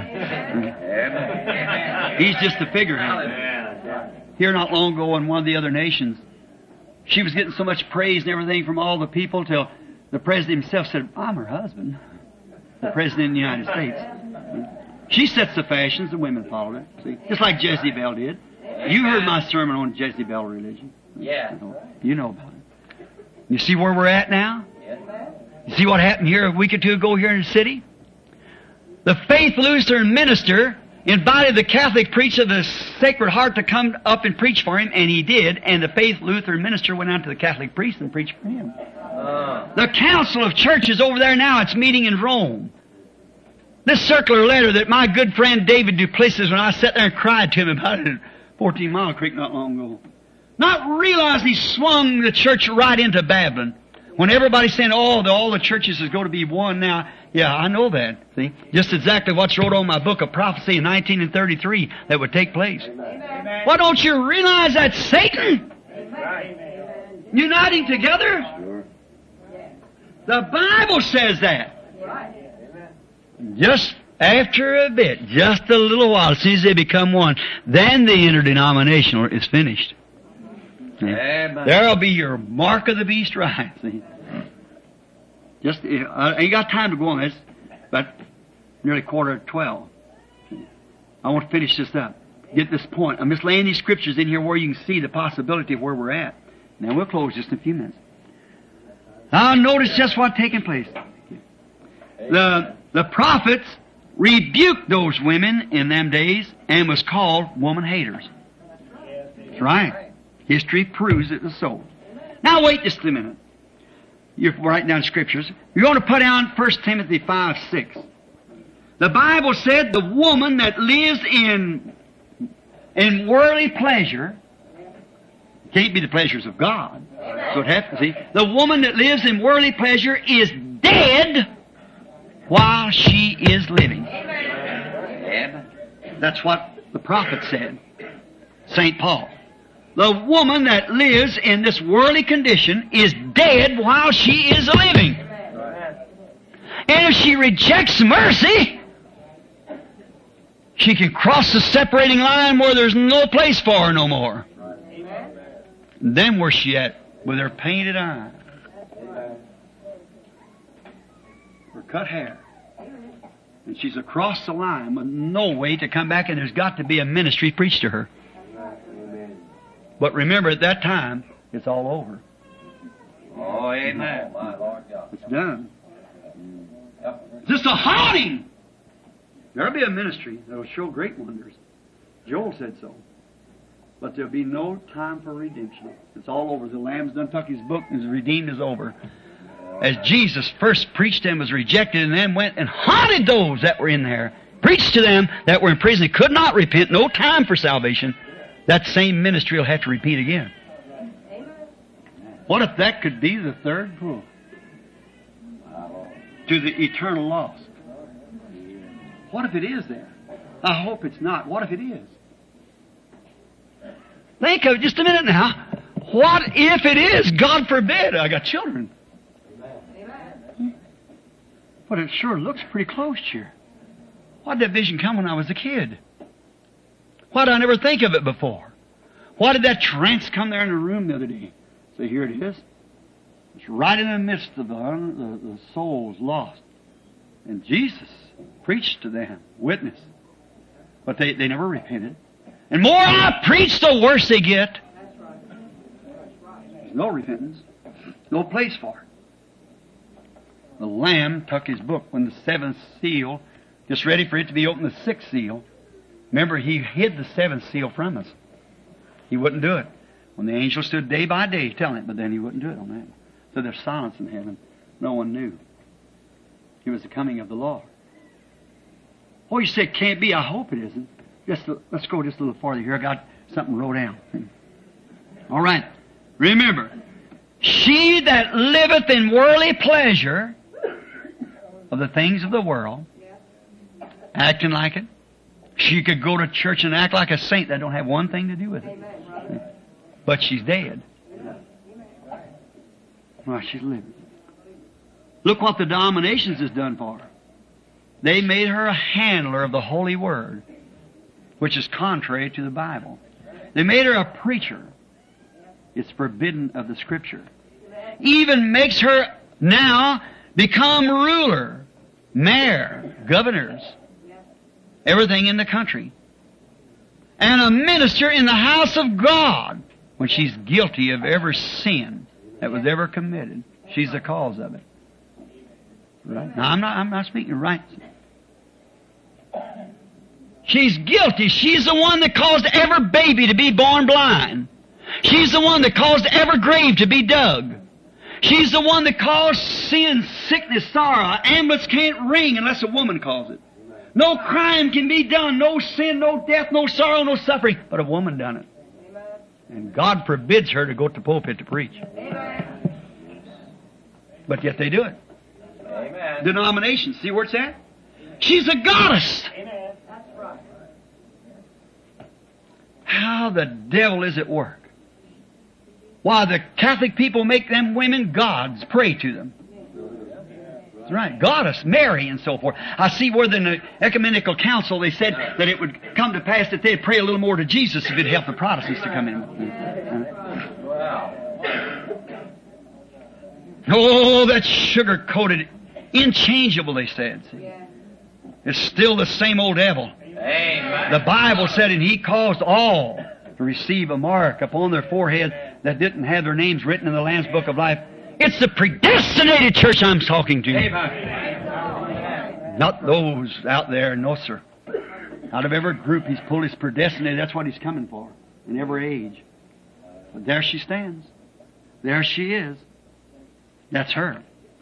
He's just a figurehead. Here not long ago in one of the other nations, she was getting so much praise and everything from all the people till the president himself said, I'm her husband. The president of the United States. She sets the fashions, the women followed it. See? Just like Jezebel did. You heard my sermon on Jezebel religion. Yeah. You know, you know about it. You see where we're at now? Yes. You see what happened here a week or two ago here in the city? The Faith Lutheran minister invited the Catholic preacher of the Sacred Heart to come up and preach for him, and he did, and the Faith Lutheran minister went out to the Catholic priest and preached for him. Uh, The Council of Churches over there now, it's meeting in Rome. This circular letter that my good friend David Duplessis, when I sat there and cried to him about it at fourteen Mile Creek not long ago, not realizing he swung the church right into Babylon. When everybody's saying, oh, the, all the churches is going to be one now. Yeah, I know that. See? Just exactly what's wrote on my book of prophecy in nineteen and thirty-three that would take place. Amen. Why don't you realize that Satan Right. uniting together? Sure. The Bible says that. Just after a bit, just a little while, as soon as they become one, then the interdenominational is finished. See? Amen. There'll be your mark of the beast right. See? Just, I ain't got time to go on this, but nearly quarter to twelve. I want to finish this up. Get this point. I'm just laying these scriptures in here where you can see the possibility of where we're at. Now we'll close just in a few minutes. Now notice just what's taking place. The, the prophets rebuked those women in them days and was called woman haters. That's right. History proves it was so. Now wait just a minute. You're writing down scriptures. You're going to put down First Timothy five six. The Bible said the woman that lives in, in worldly pleasure can't be the pleasures of God. So it has to see. The woman that lives in worldly pleasure is dead while she is living. That's what the prophet said. Saint Paul. The woman that lives in this worldly condition is dead while she is living. And if she rejects mercy, she can cross the separating line where there's no place for her no more. And then where's she at? With her painted eyes. Her cut hair. And she's across the line with no way to come back, and there's got to be a ministry preached to her. But remember, at that time, it's all over. Oh, amen. It's done. It's just a haunting. There'll be a ministry that will show great wonders. Joel said so. But there'll be no time for redemption. It's all over. The Lamb's done took his book, and his redeemed is over. As Jesus first preached and was rejected, and then went and haunted those that were in there. Preached to them that were in prison and could not repent, no time for salvation. That same ministry will have to repeat again. What if that could be the third pull to the eternal lost? What if it is there? I hope it's not. What if it is? Think of it just a minute now. What if it is? God forbid. I got children. But it sure looks pretty close here. Why did that vision come when I was a kid? Why did I never think of it before? Why did that trance come there in the room the other day? So here it is. It's right in the midst of the, the, the souls lost. And Jesus preached to them, witness. But they, they never repented. And more I preach, the worse they get. There's no repentance. No place for it. The Lamb took his book when the seventh seal, just ready for it to be opened, the sixth seal. Remember, he hid the seventh seal from us. He wouldn't do it. When the angel stood day by day telling it, but then he wouldn't do it on that. So there's silence in heaven. No one knew. It was the coming of the Lord. Oh, you say it can't be. I hope it isn't. Just let's go just a little farther here. I got something wrote down. All right. Remember, she that liveth in worldly pleasure of the things of the world, acting like it. She could go to church and act like a saint. That don't have one thing to do with it. But she's dead. Well, she's living. Look what the denominations has done for her. They made her a handler of the Holy Word, which is contrary to the Bible. They made her a preacher. It's forbidden of the Scripture. Even makes her now become ruler, mayor, governors, everything in the country. And a minister in the house of God when she's guilty of every sin that was ever committed. She's the cause of it. Right? Now, I'm not, I'm not speaking right. She's guilty. She's the one that caused every baby to be born blind. She's the one that caused every grave to be dug. She's the one that caused sin, sickness, sorrow. Ambulance can't ring unless a woman calls it. No crime can be done, no sin, no death, no sorrow, no suffering, but a woman done it. And God forbids her to go to the pulpit to preach. But yet they do it. Amen. Denominations, see where it's at? She's a goddess. Amen. How the devil is at work. Why, the Catholic people make them women gods, pray to them. That's right, goddess, Mary, and so forth. I see where in the ecumenical council they said that it would come to pass that they'd pray a little more to Jesus if it'd help the Protestants to come in. Wow. Oh, that's sugar-coated, inchangeable, they said. See? Yeah. It's still the same old devil. Amen. The Bible said, and He caused all to receive a mark upon their forehead that didn't have their names written in the Lamb's Book of Life. It's the predestinated church I'm talking to. Amen. Not those out there, no, sir. Out of every group He's pulled His predestinated. That's what He's coming for, in every age. But there she stands. There she is. That's her.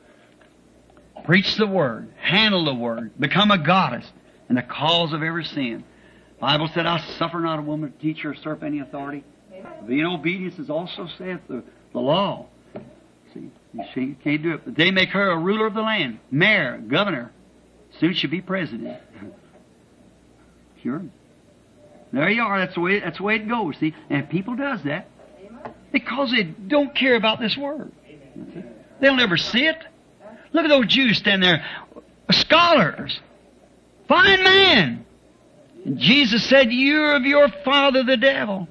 Preach the Word. Handle the Word. Become a goddess and the cause of every sin. The Bible said, I suffer not a woman to teach or usurp any authority. Be in obedience as also saith the, the law. See, she can't do it. But they make her a ruler of the land. Mayor, governor. Soon she'll be president. Sure. There you are. That's the way, that's the way it goes. See, and people does that because they don't care about this Word. They'll never see it. Look at those Jews standing there. Scholars. Fine man. And Jesus said, you're of your father the devil.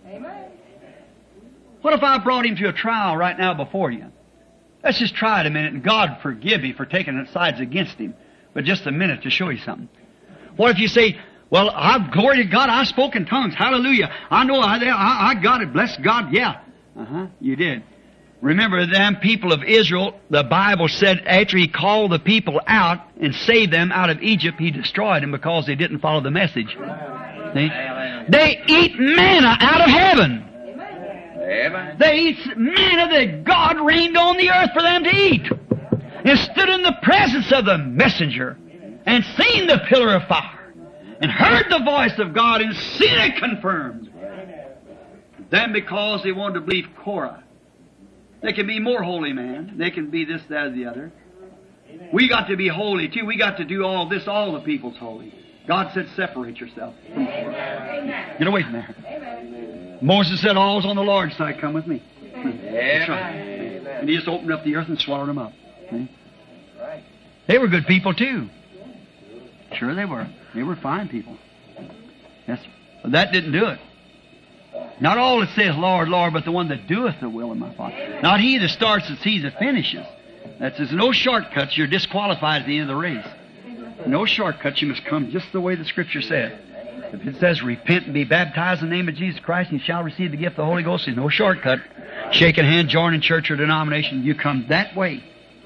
What if I brought him to a trial right now before you? Let's just try it a minute, and God forgive me for taking sides against him. But just a minute to show you something. What if you say, well, I've glory to God, I spoke in tongues, hallelujah. I know I, I, I got it, bless God, yeah. Uh-huh, you did. Remember, them people of Israel, the Bible said after He called the people out and saved them out of Egypt, He destroyed them because they didn't follow the message. See? They eat manna out of heaven. Amen. They eat manna that God rained on the earth for them to eat. And stood in the presence of the messenger and seen the pillar of fire and heard the voice of God and seen it confirmed. Then because they wanted to believe Korah, they can be more holy, man. They can be this, that, or the other. We got to be holy, too. We got to do all this. All the people's holy. God said, separate yourself from Korah. Get away from there. Amen. Moses said, all's on the Lord's side. Come with me. That's right. And He just opened up the earth and swallowed them up. See? They were good people, too. Sure they were. They were fine people. Yes, but that didn't do it. Not all that says, Lord, Lord, but the one that doeth the will of my Father. Not he that starts, it's he that finishes. That says, no shortcuts. You're disqualified at the end of the race. No shortcuts. You must come just the way the Scripture said. If it says, repent and be baptized in the name of Jesus Christ, and you shall receive the gift of the Holy Ghost, there's no shortcut. Shaking hand, joining church or denomination, you come that way.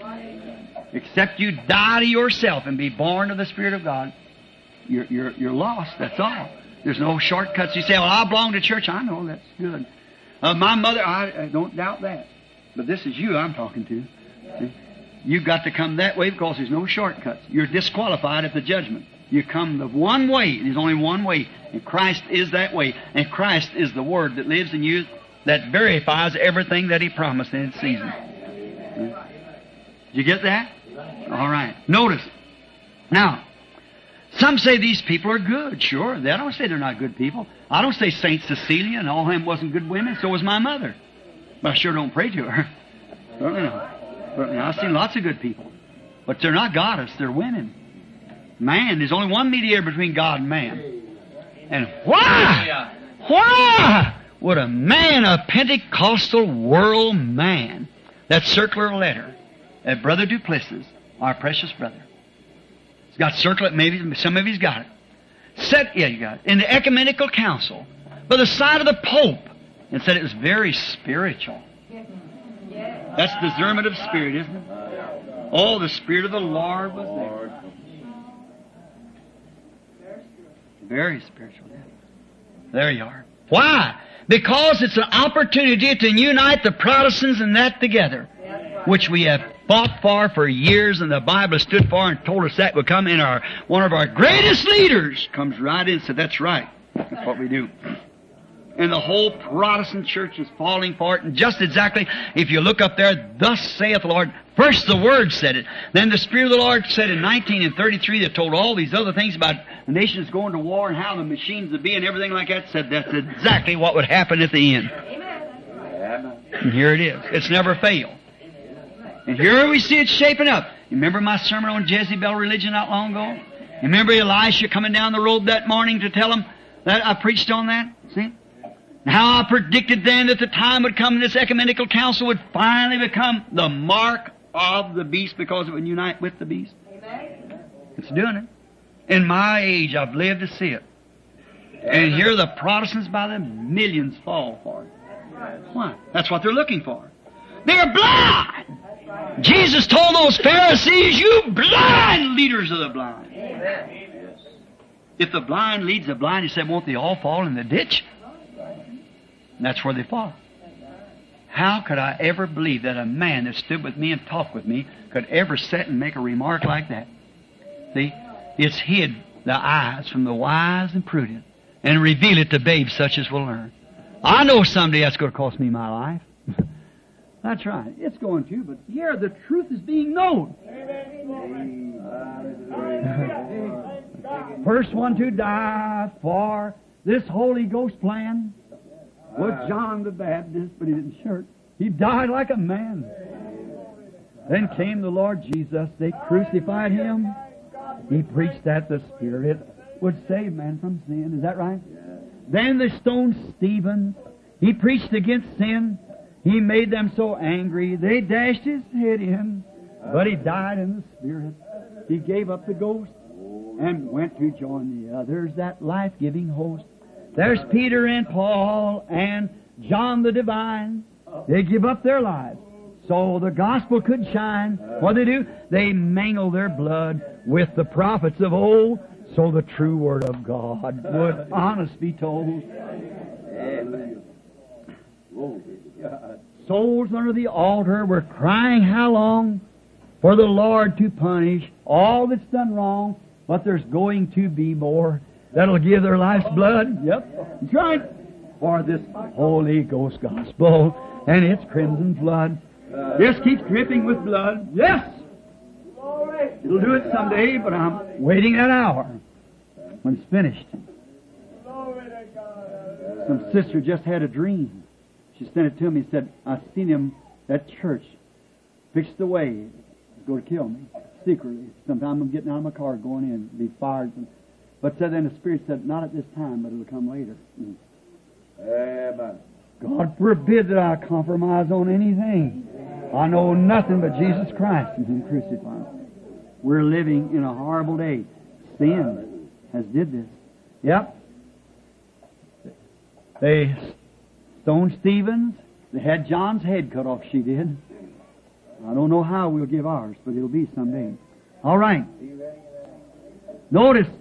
Except you die to yourself and be born of the Spirit of God, you're, you're, you're lost. That's all. There's no shortcuts. You say, well, I belong to church. I know, that's good. Uh, my mother, I, I don't doubt that. But this is you I'm talking to. See? You've got to come that way because there's no shortcuts. You're disqualified at the judgment. You come the one way. There's only one way. And Christ is that way. And Christ is the Word that lives in you that verifies everything that He promised in its season. See? Did you get that? All right. Notice. Now, some say these people are good. Sure. I don't say they're not good people. I don't say Saint Cecilia and all them wasn't good women. So was my mother. But I sure don't pray to her. Certainly not. Certainly, I've seen lots of good people. But they're not goddess. They're women. Man, there's only one mediator between God and man. And why? Why would a man, a Pentecostal world man, that circular letter that Brother Duplessis, our precious brother, he's got circular, maybe some of you's got it, set, yeah, you got it, in the Ecumenical Council by the side of the Pope and said it was very spiritual. That's discernment of spirit, isn't it? Oh, the Spirit of the Lord was there. Very spiritual. Yeah. There you are. Why? Because it's an opportunity to unite the Protestants and that together, which we have fought for for years, and the Bible stood for and told us that would come in. Our one of our greatest leaders comes right in and said, that's right. That's what we do. And the whole Protestant church is falling for it. And just exactly, if you look up there, thus saith the Lord. First the Word said it. Then the Spirit of the Lord said in nineteen and thirty-three that told all these other things about the nations going to war and how the machines would be and everything like that, said that's exactly what would happen at the end. Amen. And here it is. It's never failed. And here we see it shaping up. You remember my sermon on Jezebel religion not long ago? You remember Elisha coming down the road that morning to tell him that I preached on that? See? How I predicted then that the time would come and this ecumenical council would finally become the mark of the beast because it would unite with the beast? It's doing it. In my age, I've lived to see it. And here the Protestants by the millions fall for it. Why? That's what they're looking for. They're blind! Jesus told those Pharisees, you blind leaders of the blind. If the blind leads the blind, he said, won't they all fall in the ditch? And that's where they fall. How could I ever believe that a man that stood with me and talked with me could ever sit and make a remark like that? See, it's hid the eyes from the wise and prudent and reveal it to babes such as will learn. I know someday that's going to cost me my life. That's right. It's going to, but here the truth is being known. First one to die for this Holy Ghost plan was John the Baptist, but he didn't shirk. He died like a man. Then came the Lord Jesus. They crucified Him. He preached that the Spirit would save man from sin. Is that right? Then they stoned Stephen. He preached against sin. He made them so angry, they dashed his head in. But he died in the Spirit. He gave up the ghost and went to join the others, that life-giving host. There's Peter and Paul and John the Divine. They give up their lives so the gospel could shine. What do they do? They mingle their blood with the prophets of old so the true word of God would honest be told. Amen. Souls under the altar were crying, how long for the Lord to punish all that's done wrong, but there's going to be more that'll give their life's blood. Yep, that's right. For this Holy Ghost gospel and its crimson flood. This keeps dripping with blood. Yes! It'll do it someday, but I'm waiting that hour when it's finished. Some sister just had a dream. She sent it to me and said, I seen him at church, fixed away. He's going to kill me, secretly. Sometime I'm getting out of my car, going in, be fired. But said then the Spirit said, not at this time, but it'll come later. Amen. God forbid that I compromise on anything. I know nothing but Jesus Christ and Him crucified. We're living in a horrible day. Sin has did this. Yep. They stoned Stephen. They had John's head cut off, she did. I don't know how we'll give ours, but it'll be someday. All right. Notice,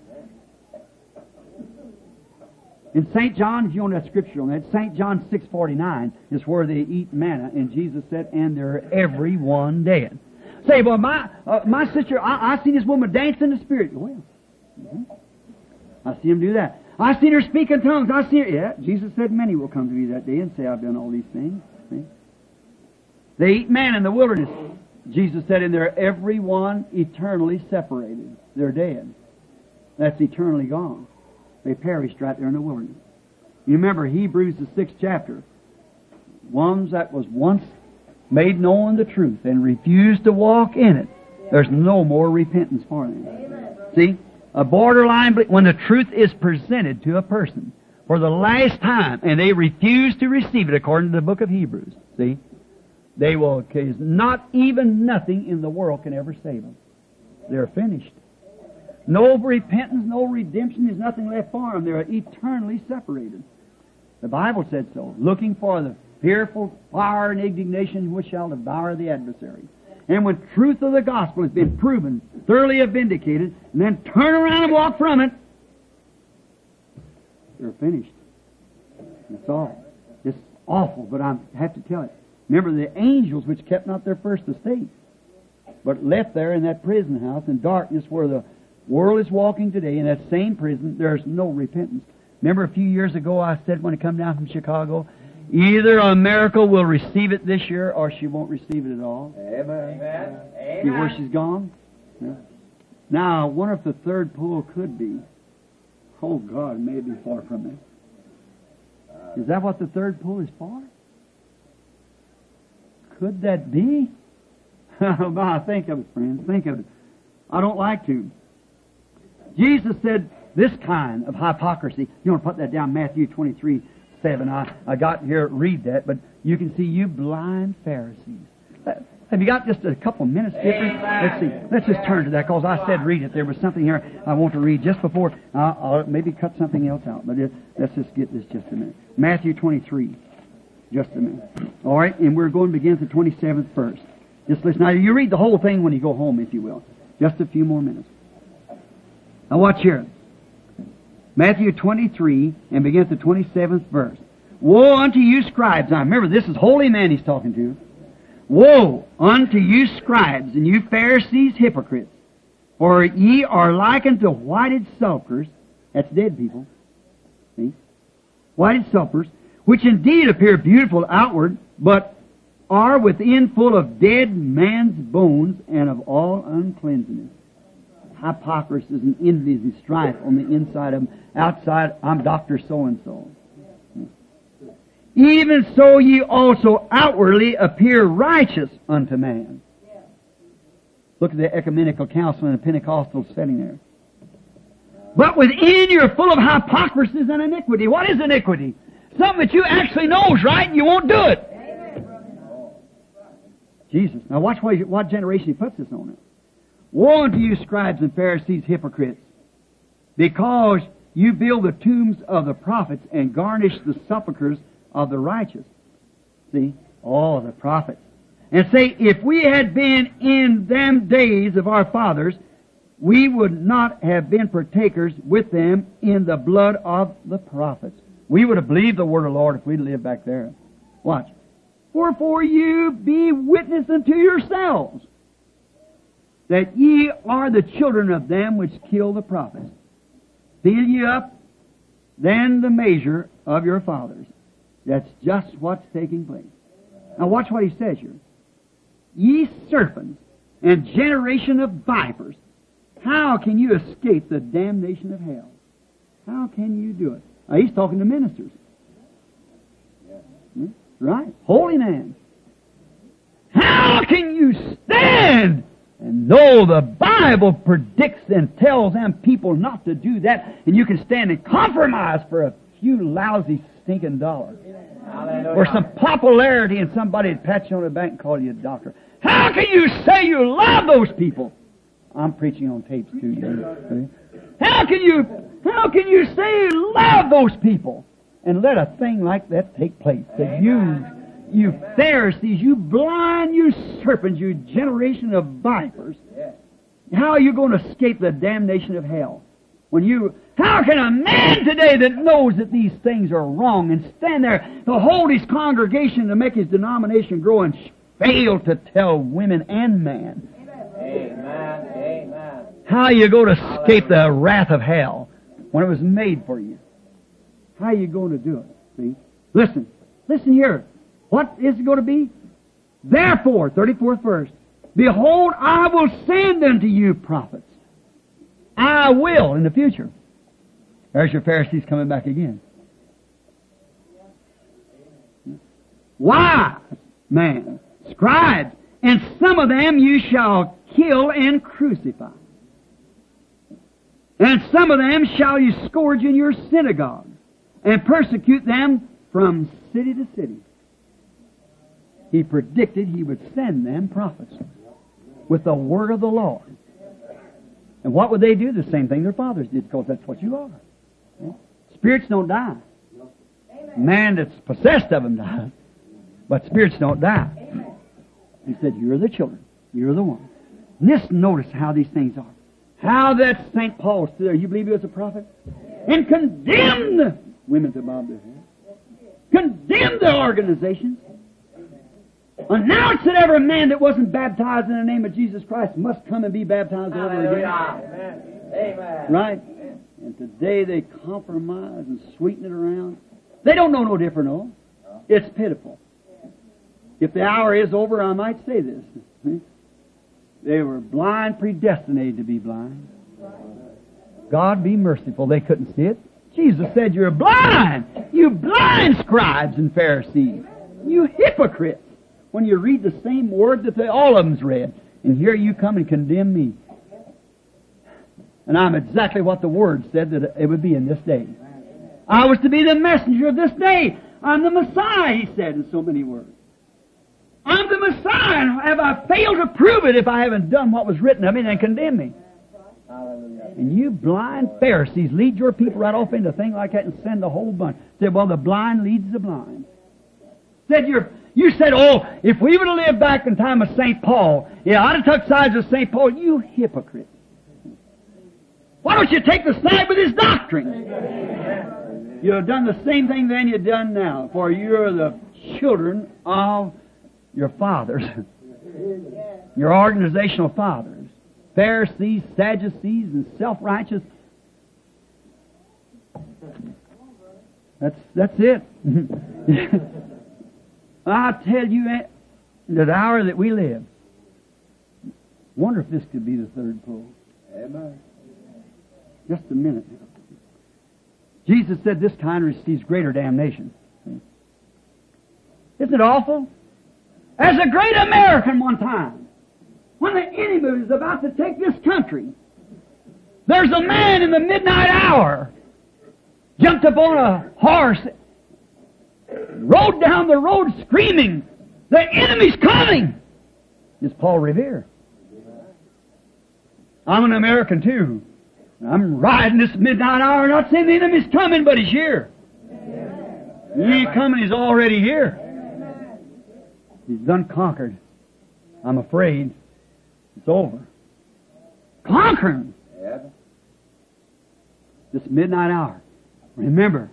in Saint John, if you know that scripture on that, Saint John six forty-nine is where they eat manna, and Jesus said, and they're every one dead. Say, well, my uh, my sister, I, I seen this woman dance in the Spirit. Well, mm-hmm. I see him do that. I seen her speak in tongues. I see her. Yeah, Jesus said, many will come to me that day and say, I've done all these things. See? They eat manna in the wilderness. Jesus said, and they're every one eternally separated. They're dead. That's eternally gone. They perished right there in the wilderness. You remember Hebrews, the sixth chapter. Ones that was once made known the truth and refused to walk in it. There's no more repentance for them. See? A borderline, when the truth is presented to a person for the last time and they refuse to receive it according to the book of Hebrews. See? They will, cause not even nothing in the world can ever save them. They're finished. No repentance, no redemption, there's nothing left for them. They're eternally separated. The Bible said so. Looking for the fearful fire and indignation which shall devour the adversary. And when truth of the gospel has been proven, thoroughly vindicated, and then turn around and walk from it, they're finished. That's all. It's awful, but I have to tell it. Remember the angels which kept not their first estate, but left there in that prison house in darkness where the world is walking today, in that same prison, there's no repentance. Remember a few years ago I said when I come down from Chicago, either America will receive it this year or she won't receive it at all. Amen. Amen. See where she's gone? Yeah. Now, I wonder if the third pool could be. Oh, God, maybe far from it. Is that what the third pool is for? Could that be? Well, think of it, friends. Think of it. I don't like to. Jesus said this kind of hypocrisy. You want to put that down, Matthew twenty-three, seven. I, I got here, read that, but you can see you blind Pharisees. Have you got just a couple of minutes difference? Let's see. Let's just turn to that, because I said read it. There was something here I want to read just before. I'll, I'll maybe cut something else out, but it, let's just get this just a minute. Matthew twenty-three. Just a minute. All right, and we're going to begin at the twenty-seventh verse. Just listen. Now, you read the whole thing when you go home, if you will. Just a few more minutes. Now, watch here. Matthew twenty-three, and begin at the twenty-seventh verse. Woe unto you, scribes. Now, remember, this is holy men he's talking to. Woe unto you, scribes, and you Pharisees, hypocrites! For ye are likened to whited sepulchres. That's dead people. See? Whited sepulchres, which indeed appear beautiful outward, but are within full of dead man's bones and of all uncleanness. Hypocrisy and envies and strife on the inside of them. Outside, I'm Doctor So-and-so. Even so ye also outwardly appear righteous unto man. Look at the ecumenical council in the Pentecostal setting there. But within you're full of hypocrisy and iniquity. What is iniquity? Something that you actually know is right and you won't do it. Jesus. Now watch what, what generation he puts this on it. Woe unto you, scribes and Pharisees, hypocrites, because you build the tombs of the prophets and garnish the sepulchres of the righteous. See? Oh, the prophets. And say, if we had been in them days of our fathers, we would not have been partakers with them in the blood of the prophets. We would have believed the word of the Lord if we'd lived back there. Watch. Wherefore you be witness unto yourselves that ye are the children of them which kill the prophets. Fill ye up then the measure of your fathers. That's just what's taking place. Now watch what he says here. Ye serpents and generation of vipers, how can you escape the damnation of hell? How can you do it? Now he's talking to ministers. Hmm? Right? Holy man. How can you stand and know the Bible predicts and tells them people not to do that, and you can stand and compromise for a few lousy stinking dollars? Hallelujah. Or some popularity and somebody would pat you on the back and call you a doctor. How can you say you love those people? I'm preaching on tapes too. You how can you, how can you say you love those people and let a thing like that take place? That you, you Pharisees, you blind, you serpents, you generation of vipers, how are you going to escape the damnation of hell? When you, how can a man today that knows that these things are wrong and stand there to hold his congregation to make his denomination grow and fail to tell women and man? Amen. Amen. How you going to escape the wrath of hell when it was made for you? How are you going to do it? See? Listen. Listen here. What is it going to be? Therefore, thirty-fourth verse, behold, I will send unto you prophets. I will in the future. There's your Pharisees coming back again. Wise man, scribes, and some of them you shall kill and crucify. And some of them shall you scourge in your synagogues, and persecute them from city to city. He predicted he would send them prophets with the word of the Lord. And what would they do? The same thing their fathers did, because that's what you are. Spirits don't die. Man that's possessed of them dies. But spirits don't die. He said, you're the children. You're the one. And just notice how these things are. How that Saint Paul stood there. You believe he was a prophet? And condemned women to bob their head. Condemned the organizations. Announced that every man that wasn't baptized in the name of Jesus Christ must come and be baptized over again. Amen. Amen. Right? And today they compromise and sweeten it around. They don't know no different, no. It's pitiful. If the hour is over, I might say this. They were blind, predestinated to be blind. God be merciful. They couldn't see it. Jesus said, you're blind. You blind scribes and Pharisees. You hypocrites. When you read the same word that they, all of them's read. And here you come and condemn me. And I'm exactly what the Word said that it would be in this day. I was to be the messenger of this day. I'm the Messiah, he said in so many words. I'm the Messiah. Have I failed to prove it if I haven't done what was written of me and condemn me? And you blind Pharisees lead your people right off into a thing like that and send the whole bunch. Said, well, the blind leads the blind. Said you're, you said, oh, if we would have lived back in the time of Saint Paul, yeah, I'd have took sides with Saint Paul. You hypocrite. Why don't you take the side with his doctrine? You have done the same thing then you've done now, for you're the children of your fathers, your organizational fathers. Pharisees, Sadducees, and self-righteous. That's that's it. I tell you, at the hour that we live, wonder if this could be the third pull. Amen. Just a minute. Jesus said this kind receives greater damnation. Isn't it awful? As a great American one time, when the enemy was about to take this country, there's a man in the midnight hour jumped upon a horse, rode down the road screaming, the enemy's coming! It's Paul Revere. I'm an American too. I'm riding this midnight hour, not saying the enemy's coming, but he's here. He ain't coming, he's already here. He's done conquered. I'm afraid. It's over. Conquering. Yeah. This midnight hour. Remember,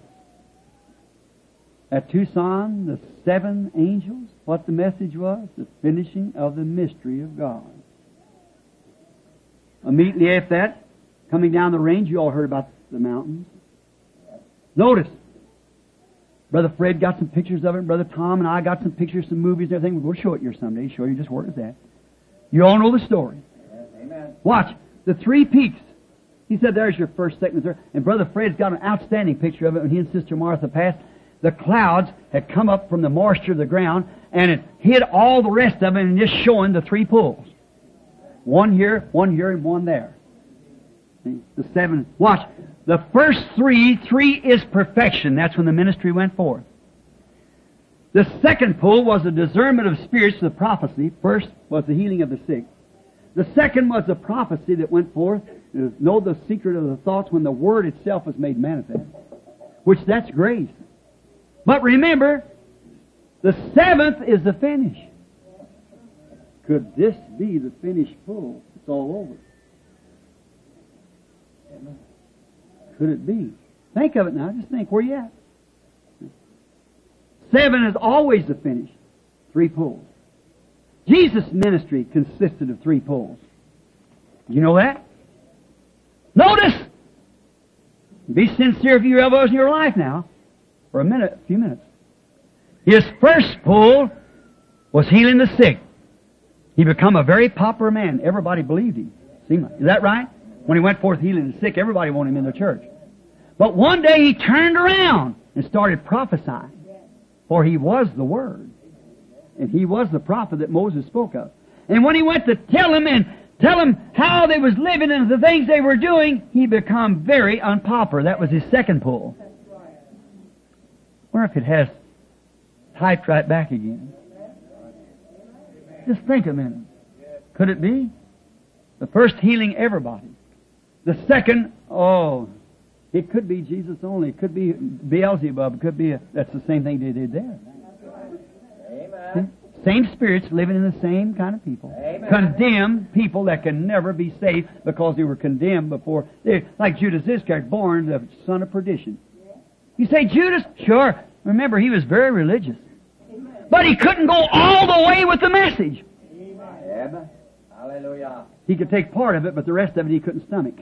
at Tucson, the seven angels, what the message was? The finishing of the mystery of God. Immediately after that, coming down the range, you all heard about the mountains. Notice, Brother Fred got some pictures of it, Brother Tom and I got some pictures, some movies and everything. We'll show it you someday, show you just where it's at. You all know the story. Amen. Watch. The three peaks. He said, there's your first, second, and third. And Brother Fred's got an outstanding picture of it when he and Sister Martha passed. The clouds had come up from the moisture of the ground, and it hid all the rest of it and just showing the three pools. One here, one here, and one there. See? The seven. Watch. The first three, three is perfection. That's when the ministry went forth. The second pool was the discernment of spirits, the prophecy. First was the healing of the sick. The second was the prophecy that went forth. To know the secret of the thoughts when the Word itself was made manifest. Which that's grace. But remember, the seventh is the finish. Could this be the finished pool? It's all over. Could it be? Think of it now. Just think where you at. Seven is always the finish. Three poles. Jesus' ministry consisted of three poles. You know that? Notice! Be sincere if you ever was in your life now. For a minute, a few minutes. His first pole was healing the sick. He became a very popular man. Everybody believed him. Is that right? When he went forth healing the sick, everybody wanted him in the church. But one day he turned around and started prophesying. For he was the Word. And he was the prophet that Moses spoke of. And when he went to tell him and tell him how they was living and the things they were doing, he became very unpopular. That was his second pull. Wonder if it has typed right back again. Just think a minute. Could it be? The first healing everybody. The second, oh, it could be Jesus only. It could be Beelzebub. It could be, a, that's the same thing they did there. Amen. Same spirits living in the same kind of people. Amen. Condemned people that can never be saved because they were condemned before. They, like Judas Iscariot, born the son of perdition. You say, Judas? Sure. Remember, he was very religious. Amen. But he couldn't go all the way with the message. Amen. Hallelujah. He could take part of it, but the rest of it he couldn't stomach.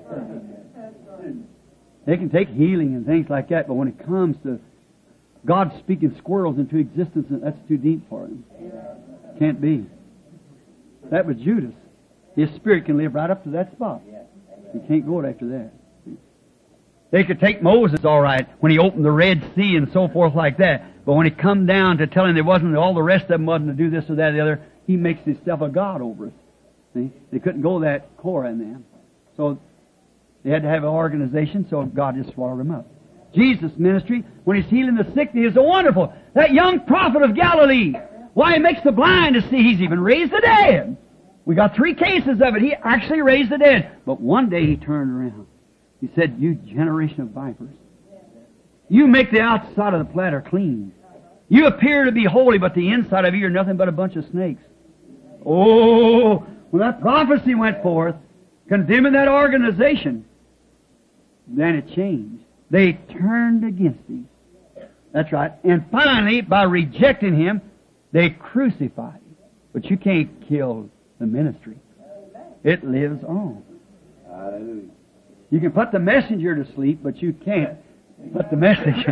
They can take healing and things like that, but when it comes to God speaking squirrels into existence, that's too deep for him. Can't be. That was Judas. His spirit can live right up to that spot. He can't go after that. They could take Moses all right when he opened the Red Sea and so forth like that, but when it come down to telling there wasn't all the rest of them wasn't to do this or that or the other, he makes himself a god over us. See? They couldn't go that core in them. So they had to have an organization, so God just swallowed them up. Jesus' ministry, when he's healing the sick, he is so wonderful. That young prophet of Galilee, Why, He makes the blind to see. He's even raised the dead. We got three cases of it. He actually raised the dead. But one day He turned around. He said, you generation of vipers, you make the outside of the platter clean. You appear to be holy, but the inside of you are nothing but a bunch of snakes. Oh, when that prophecy went forth, condemning that organization, then it changed. They turned against Him. That's right. And finally, by rejecting Him, they crucified Him. But you can't kill the ministry. It lives on. Hallelujah. You can put the messenger to sleep, but you can't put the messenger.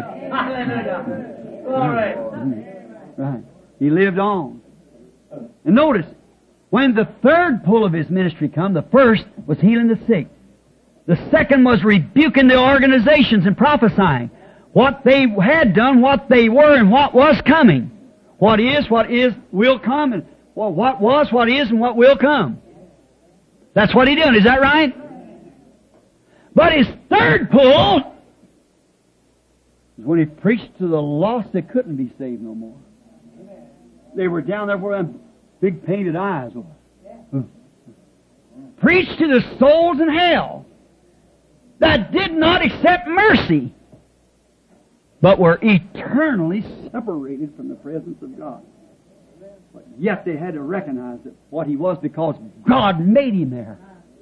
Right. He lived on. And notice, when the third pull of His ministry come, the first was healing the sick. The second was rebuking the organizations and prophesying. What they had done, what they were, and what was coming. What is, what is, will come, and well, what was, what is, and what will come. That's what He did. Is that right? But His third pull was when He preached to the lost that couldn't be saved no more. They were down there where them big painted eyes were. Preached to the souls in hell that did not accept mercy, but were eternally separated from the presence of God. But yet they had to recognize that what He was, because God made Him there.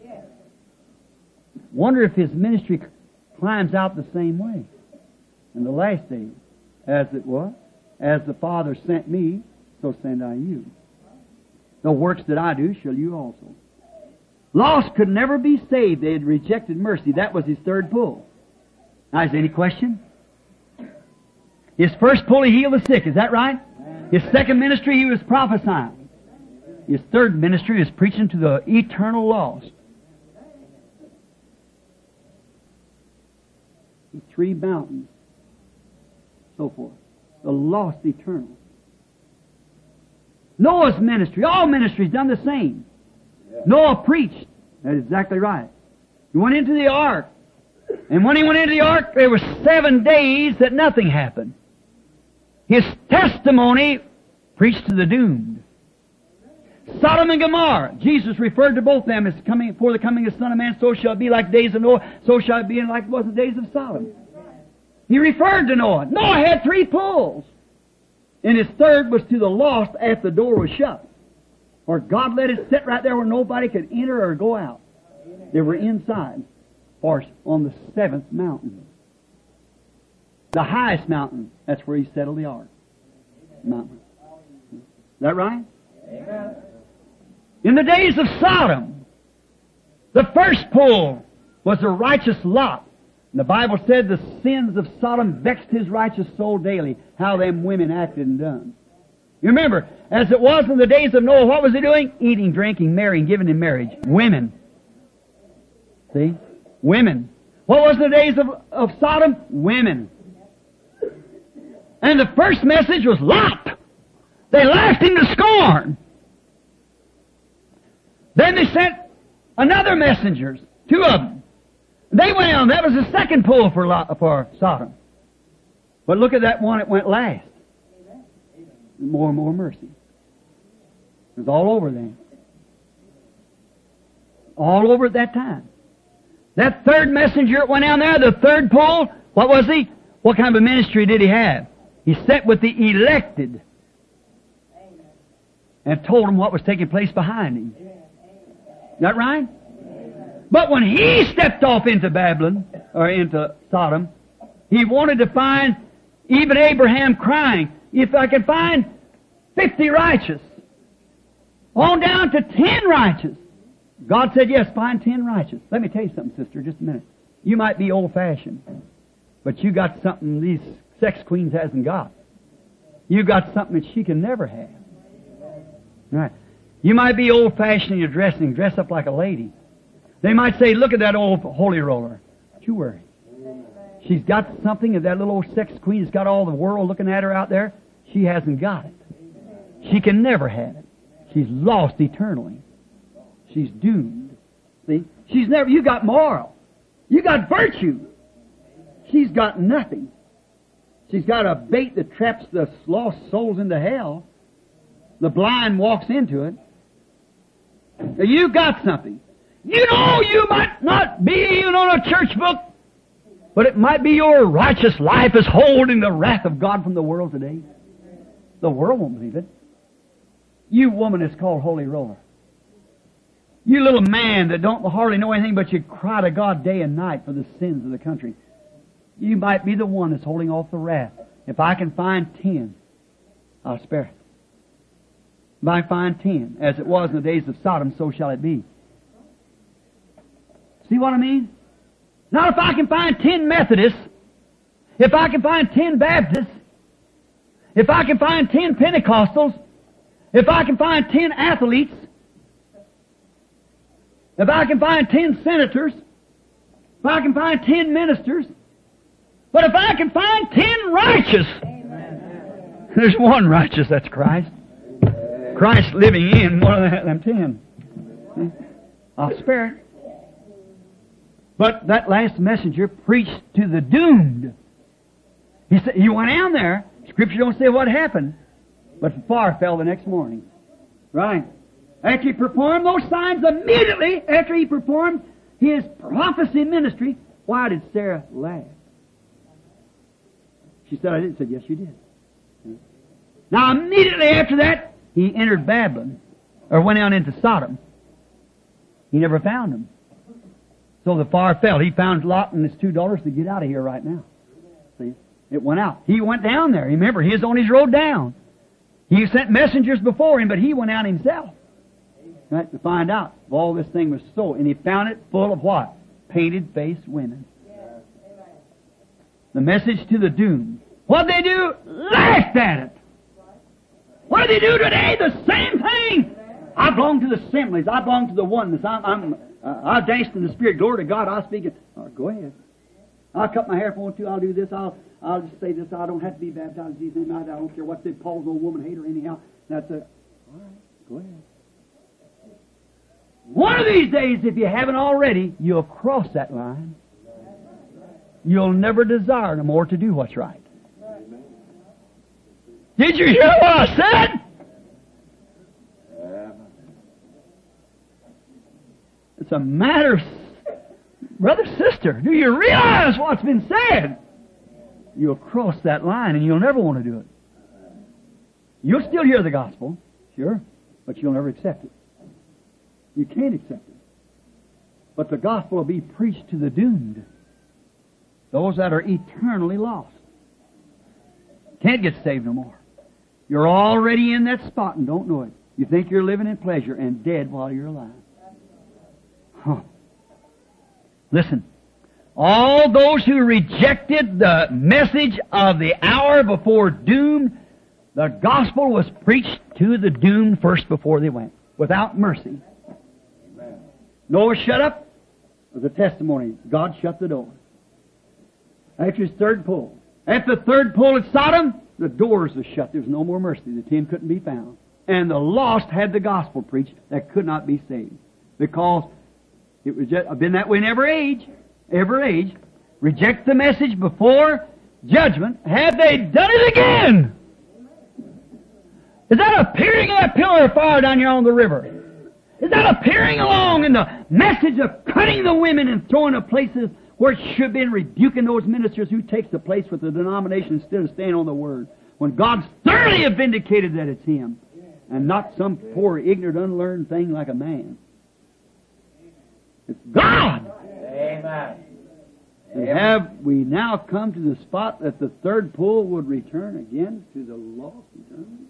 Wonder if His ministry climbs out the same way in the last days. As it was, as the Father sent me, so send I you. The works that I do shall you also. Lost could never be saved. They had rejected mercy. That was His third pull. Now, is there any question? His first pull, He healed the sick. Is that right? His second ministry, He was prophesying. His third ministry is preaching to the eternal lost. The three mountains, so forth. The lost eternal. Noah's ministry, all ministries done the same. Yeah. Noah preached. That's exactly right. He went into the ark. And when he went into the ark, there were seven days that nothing happened. His testimony preached to the doomed. Sodom and Gomorrah, Jesus referred to both of them as coming before the coming of the Son of Man, so shall it be like the days of Noah, so shall it be like it was the days of Sodom. He referred to Noah. Noah had three pulls. And his third was to the lost after the door was shut. Or God let it sit right there where nobody could enter or go out. They were inside. Or on the seventh mountain. The highest mountain. That's where He settled the ark. Mountain. Is that right? Amen. In the days of Sodom, the first pull was the righteous Lot. And the Bible said the sins of Sodom vexed his righteous soul daily. How them women acted and done. You remember, as it was in the days of Noah, what was he doing? Eating, drinking, marrying, giving in marriage. Women. See? Women. What was the days of, of Sodom? Women. And the first message was Lot. They laughed him to scorn. Then they sent another messengers, two of them. They went on. That was the second pull for Lot, for Sodom. But look at that one that went last. More and more mercy. It was all over then. All over at that time. That third messenger that went down there, the third pull, what was he? What kind of a ministry did he have? He sat with the elected and told them what was taking place behind him. Is that right? But when he stepped off into Babylon, or into Sodom, he wanted to find even Abraham crying, if I can find fifty righteous, on down to ten righteous. God said, yes, find ten righteous. Let me tell you something, sister, just a minute. You might be old-fashioned, but you got something these sex queens hasn't got. You got something that she can never have. Right. You might be old-fashioned in your dressing, dress up like a lady. They might say, look at that old holy roller. Don't you worry. She's got something that that little old sex queen has got all the world looking at her out there. She hasn't got it. She can never have it. She's lost eternally. She's doomed. See? She's never, you got moral. You got virtue. She's got nothing. She's got a bait that traps the lost souls into hell. The blind walks into it. Now, you got something. You know you might not be even on a church book, but it might be your righteous life is holding the wrath of God from the world today. The world won't believe it. You woman that's called Holy Roller. You little man that don't hardly know anything but you cry to God day and night for the sins of the country. You might be the one that's holding off the wrath. If I can find ten, I'll spare it. If I find ten, as it was in the days of Sodom, so shall it be. See what I mean? Not if I can find ten Methodists, if I can find ten Baptists, if I can find ten Pentecostals, if I can find ten athletes, if I can find ten senators, if I can find ten ministers, but if I can find ten righteous, Amen. There's one righteous, that's Christ. Christ living in one of them ten. I'll spare it. But that last messenger preached to the doomed. He said, he went down there. Scripture don't say what happened, but the fire fell the next morning. Right. After he performed those signs, immediately after he performed his prophecy ministry, why did Sarah laugh? She said, I didn't. Said, yes, you did. Now, immediately after that, he entered Babylon, or went down into Sodom. He never found them. So the fire fell. He found Lot and his two daughters to get out of here right now. See? It went out. He went down there. Remember, he was on his road down. He sent messengers before him, but he went out himself. Right, to find out if all this thing was so. And he found it full of what? Painted-faced women. The message to the doomed. What'd they do? Laughed at it. What do they do today? The same thing. I belong to the assemblies. I belong to the oneness. I'm, I'm, uh, I dance in the Spirit. Glory to God. I'll speak it. Oh, go ahead. I'll cut my hair if I want to. I'll do this. I'll, I'll just say this. I don't have to be baptized in Jesus' name. I don't care what they Paul's old woman hater anyhow. That's it. All right. Go ahead. One of these days, if you haven't already, you'll cross that line. You'll never desire no more to do what's right. Did you hear what I said? It's a matter, brother, sister, do you realize what's been said? You'll cross that line and you'll never want to do it. You'll still hear the gospel, sure, but you'll never accept it. You can't accept it. But the gospel will be preached to the doomed, those that are eternally lost. Can't get saved no more. You're already in that spot and don't know it. You think you're living in pleasure and dead while you're alive. Huh. Listen, all those who rejected the message of the hour before doom, the gospel was preached to the doomed first before they went, without mercy. Amen. Noah shut up. It was a testimony. God shut the door. After his third pull. After the third pull at Sodom, the doors were shut. There was no more mercy. The ten couldn't be found. And the lost had the gospel preached that could not be saved. Because it was just, been that way in every age. Every age. Reject the message before judgment. Have they done it again? Is that appearing in that pillar of fire down here on the river? Is that appearing along in the message of cutting the women and throwing the places where it should have been rebuking those ministers who takes the place with the denomination instead of staying on the Word? When God's thoroughly have vindicated that it's Him and not some poor, ignorant, unlearned thing like a man. It's God! Amen. And have we now come to the spot that the third pull would return again to the lost eternity?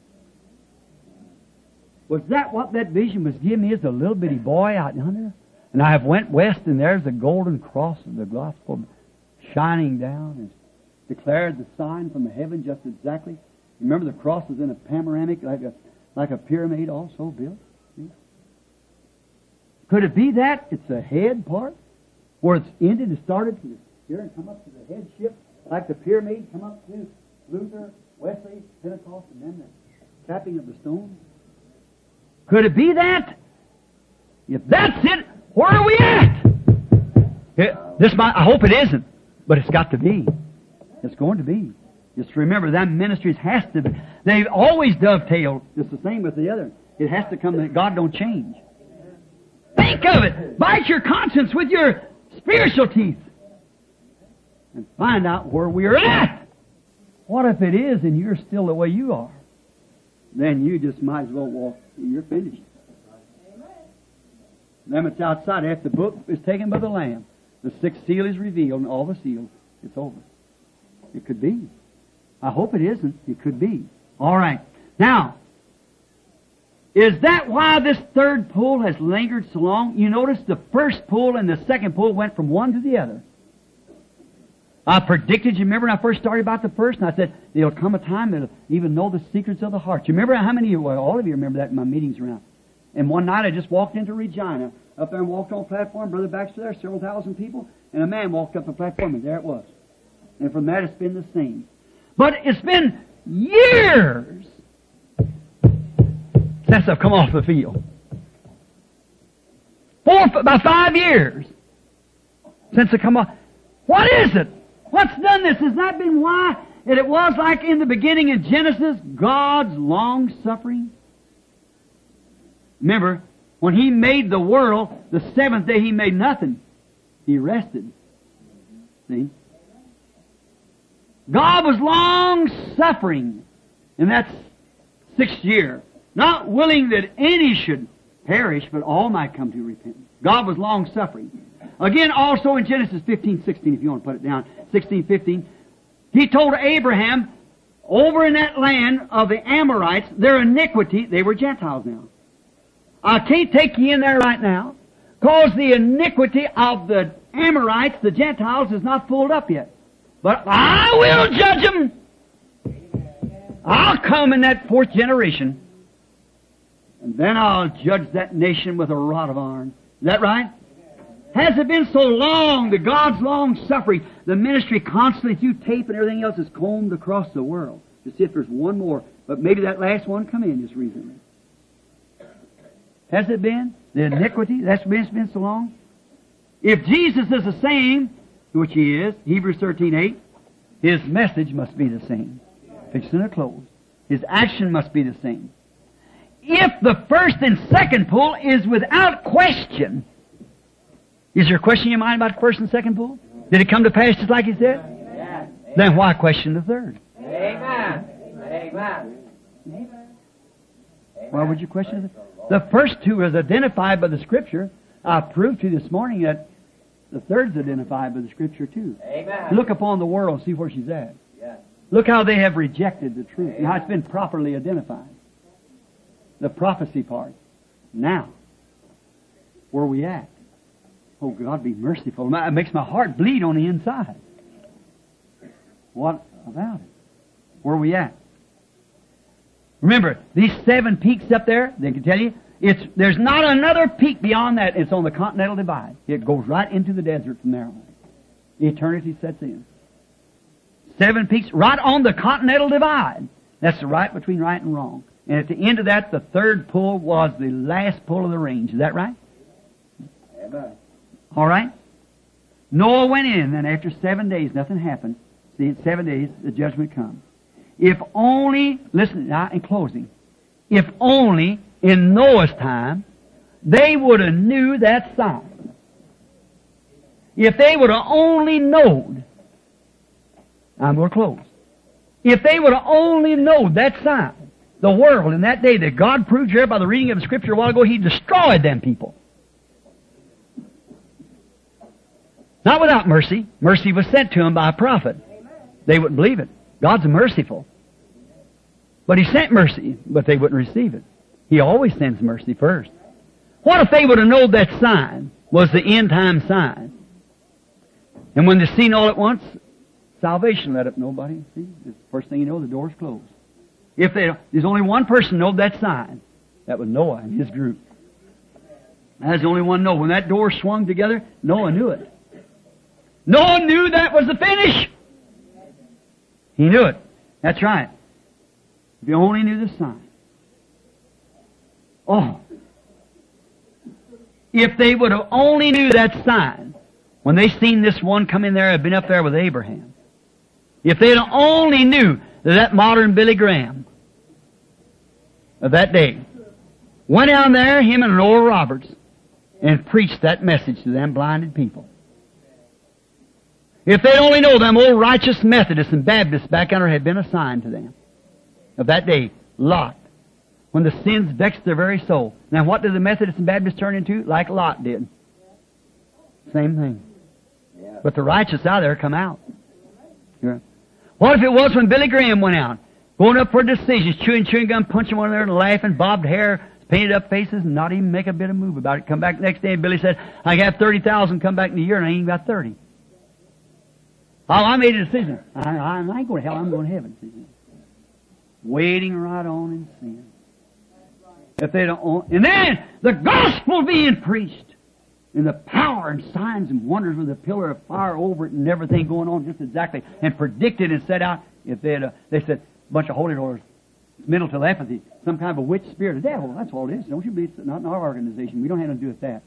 Was that what that vision was giving me as a little bitty boy out yonder? And I have went west, and there's the golden cross of the gospel shining down and declared the sign from the heaven just exactly. Remember, the cross is in a panoramic like a like a pyramid also built. See? Could it be that it's the head part where it's ended and started to here and come up to the headship like the pyramid, come up to Luther, Wesley, Pentecost, and then the capping of the stone? Could it be that? If that's it, where are we at? It, this might, I hope it isn't, but it's got to be. It's going to be. Just remember, that ministries has to be. They've always dovetailed. Just the same with the other. It has to come that God don't change. Think of it. Bite your conscience with your spiritual teeth. And find out where we're at. What if it is and you're still the way you are? Then you just might as well walk. You're finished. Then it's outside. After the book is taken by the Lamb, the sixth seal is revealed and all the seals, it's over. It could be. I hope it isn't. It could be. All right. Now, is that why this third pull has lingered so long? You notice the first pull and the second pull went from one to the other. I predicted, you remember when I first started about the first, and I said, there'll come a time that'll even know the secrets of the heart. You remember how many of you, well, all of you remember that in my meetings around. And one night I just walked into Regina, up there and walked on the platform, Brother Baxter there, several thousand people, and a man walked up the platform, and there it was. And from that it's been the same. But it's been years since I've come off the field. Four, about five years since I come off. What is it? What's done this? Has that been why? And it was like in the beginning in Genesis, God's long-suffering. Remember, when He made the world, the seventh day He made nothing. He rested. See? God was long-suffering in that sixth year, not willing that any should perish, but all might come to repentance. God was long-suffering. Again, also in Genesis fifteen sixteen, if you want to put it down, sixteen fifteen, He told Abraham, over in that land of the Amorites, their iniquity, they were Gentiles now. I can't take you in there right now, because the iniquity of the Amorites, the Gentiles, is not fulled up yet. But I will judge them. I'll come in that fourth generation, and then I'll judge that nation with a rod of iron. Is that right? Has it been so long, the God's long-suffering, the ministry constantly through tape and everything else is combed across the world to see if there's one more, but maybe that last one come in just recently. Has it been? The iniquity, that's been, it's been so long? If Jesus is the same, which He is, Hebrews thirteen eight, His message must be the same. Fixing to close. His action must be the same. If the first and second pull is without question, is there a question in your mind about the first and second pull? Did it come to pass just like He said? Amen. Then why question the third? Amen. Amen. Amen. Why would you question the third? The first two is identified by the Scripture. I proved to you this morning that the third's identified by the Scripture too. Amen. Look upon the world, see where she's at. Yes. Look how they have rejected the truth and how it's been properly identified. The prophecy part. Now, where are we at? Oh, God, be merciful. It makes my heart bleed on the inside. What about it? Where are we at? Remember, these seven peaks up there, they can tell you, it's, there's not another peak beyond that. It's on the continental divide. It goes right into the desert from there on. Eternity sets in. Seven peaks right on the continental divide. That's the right between right and wrong. And at the end of that, the third pull was the last pull of the range. Is that right? Amen. All right? Noah went in, and after seven days, nothing happened. See, in seven days, the judgment comes. If only, listen, now in closing, if only in Noah's time, they would have knew that sign. If they would have only known, I'm going to close. If they would have only known that sign, the world in that day that God proved here by the reading of the Scripture a while ago, He destroyed them people. Not without mercy. Mercy was sent to them by a prophet. They wouldn't believe it. God's merciful. But He sent mercy, but they wouldn't receive it. He always sends mercy first. What if they would have known that sign was the end time sign? And when they're seen all at once, salvation let up nobody. See, the first thing you know, the door's closed. If they, there's only one person know that sign, that was Noah and his group. That's the only one know. When that door swung together, Noah knew it. Noah knew that was the finish. He knew it. That's right. If you only knew the sign. Oh. If they would have only knew that sign, when they seen this one come in there, had been up there with Abraham. If they'd only knew that that modern Billy Graham of that day went down there, him and Oral Roberts, and preached that message to them blinded people. If they'd only know them old righteous Methodists and Baptists back under had been a sign to them of that day, Lot, when the sins vexed their very soul. Now what did the Methodists and Baptists turn into? Like Lot did. Same thing. But the righteous out there come out. Yeah. What if it was when Billy Graham went out, going up for decisions, chewing chewing gum, punching one another, and laughing, bobbed hair, painted up faces, and not even make a bit of move about it. Come back the next day, and Billy said, I have thirty thousand come back in a year, and I ain't even got thirty. Oh, I made a decision. I, I, I ain't going to hell, I'm going to heaven. Waiting right on in sin. If they don't, and then the gospel being preached, and the power and signs and wonders with a pillar of fire over it and everything going on just exactly, and predicted and set out. If they had, uh, they said, a bunch of holy rollers, mental telepathy, some kind of a witch spirit, a devil. That's all it is. Don't you believe it's not in our organization. We don't have nothing to do with that.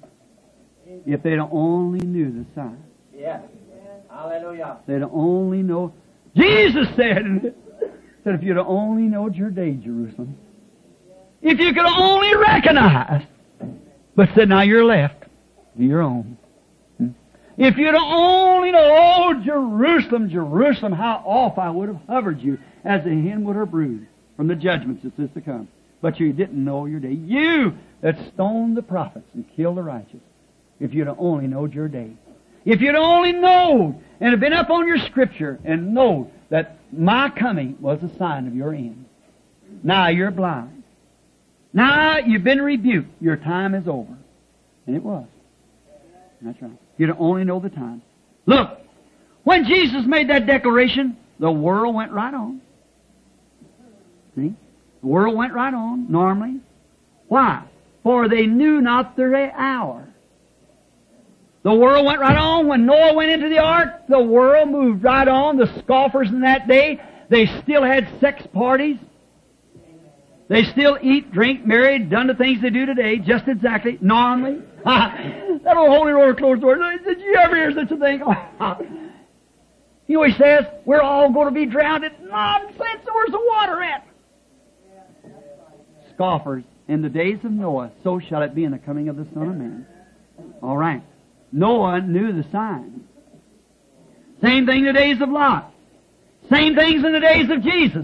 If they only knew the sign. Yeah. Hallelujah. They'd only know. Jesus said, said, if you'd only knowed your day, Jerusalem. If you could only recognize. But said, now you're left to your own. Hmm? If you'd only know, oh, Jerusalem, Jerusalem, how oft I would have hovered you as a hen would her brood from the judgments that is to come. But you didn't know your day. You that stoned the prophets and killed the righteous. If you'd only knowed your day. If you'd only known and have been up on your scripture and know that my coming was a sign of your end. Now you're blind. Now you've been rebuked. Your time is over. And it was. That's right. You'd only know the time. Look, when Jesus made that declaration, the world went right on. See? The world went right on, normally. Why? For they knew not their hour. The world went right on. When Noah went into the ark, the world moved right on. The scoffers in that day, they still had sex parties. They still eat, drink, marry, done the things they do today, just exactly, normally. That old holy roller closed door. Did you ever hear such a thing? He always says, we're all going to be drowned. Nonsense, where's the water at? Scoffers, in the days of Noah, so shall it be in the coming of the Son of Man. All right. Noah knew the signs. Same thing in the days of Lot. Same things in the days of Jesus.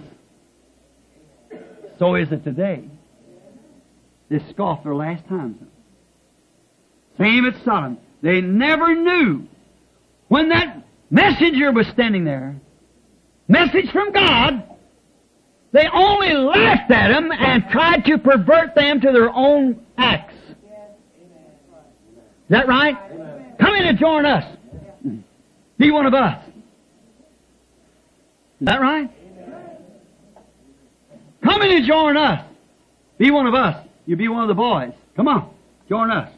So is it today. They scoffed their last times. Same at Sodom. They never knew when that messenger was standing there, message from God, they only laughed at him and tried to pervert them to their own acts. Is that right? Come in and join us. Be one of us. Is that right? Come in and join us. Be one of us. You be one of the boys. Come on. Join us.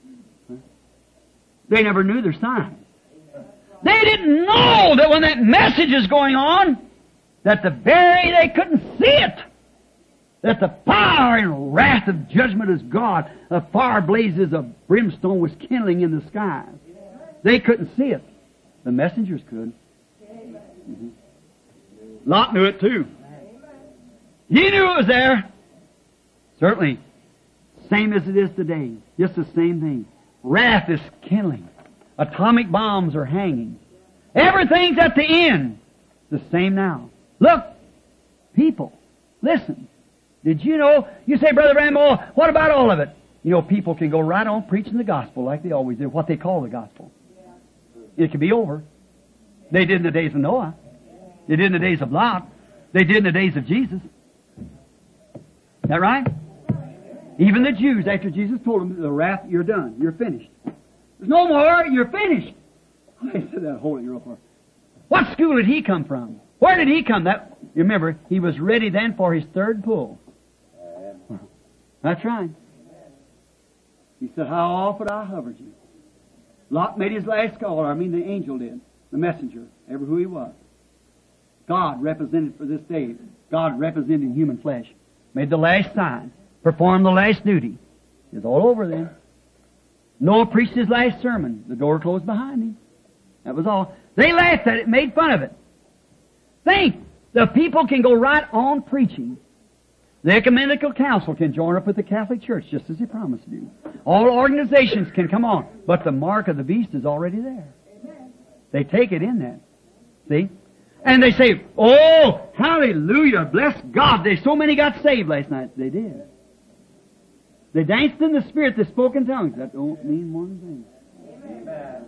They never knew their sign. They didn't know that when that message is going on, that the very they couldn't see it. That the power and wrath of judgment is God. The fire blazes of brimstone was kindling in the skies. They couldn't see it. The messengers could. Mm-hmm. Lot knew it too. He knew it was there. Certainly. Same as it is today. Just the same thing. Wrath is kindling. Atomic bombs are hanging. Everything's at the end. The same now. Look, people, listen. Did you know, you say, Brother Rambo, what about all of it? You know, people can go right on preaching the gospel like they always do, what they call the gospel. It can be over. They did in the days of Noah. They did in the days of Lot. They did in the days of Jesus. Is that right? Even the Jews, after Jesus told them, the wrath, you're done. You're finished. There's no more. You're finished. I said that holy real far. What school did he come from? Where did he come? That, remember, he was ready then for his third pull. That's right. He said, how often I hovered you. Lot made his last call, or I mean the angel did, the messenger, ever who he was. God represented for this day, God representing human flesh, made the last sign, performed the last duty. It's all over then. Noah preached his last sermon. The door closed behind him. That was all. They laughed at it, made fun of it. Think! The people can go right on preaching. The Ecumenical Council can join up with the Catholic Church, just as He promised to do. All organizations can come on, but the mark of the beast is already there. They take it in that. See? And they say, oh, hallelujah, bless God. They so many got saved last night. They did. They danced in the Spirit, they spoke in tongues. That don't mean one thing. Amen.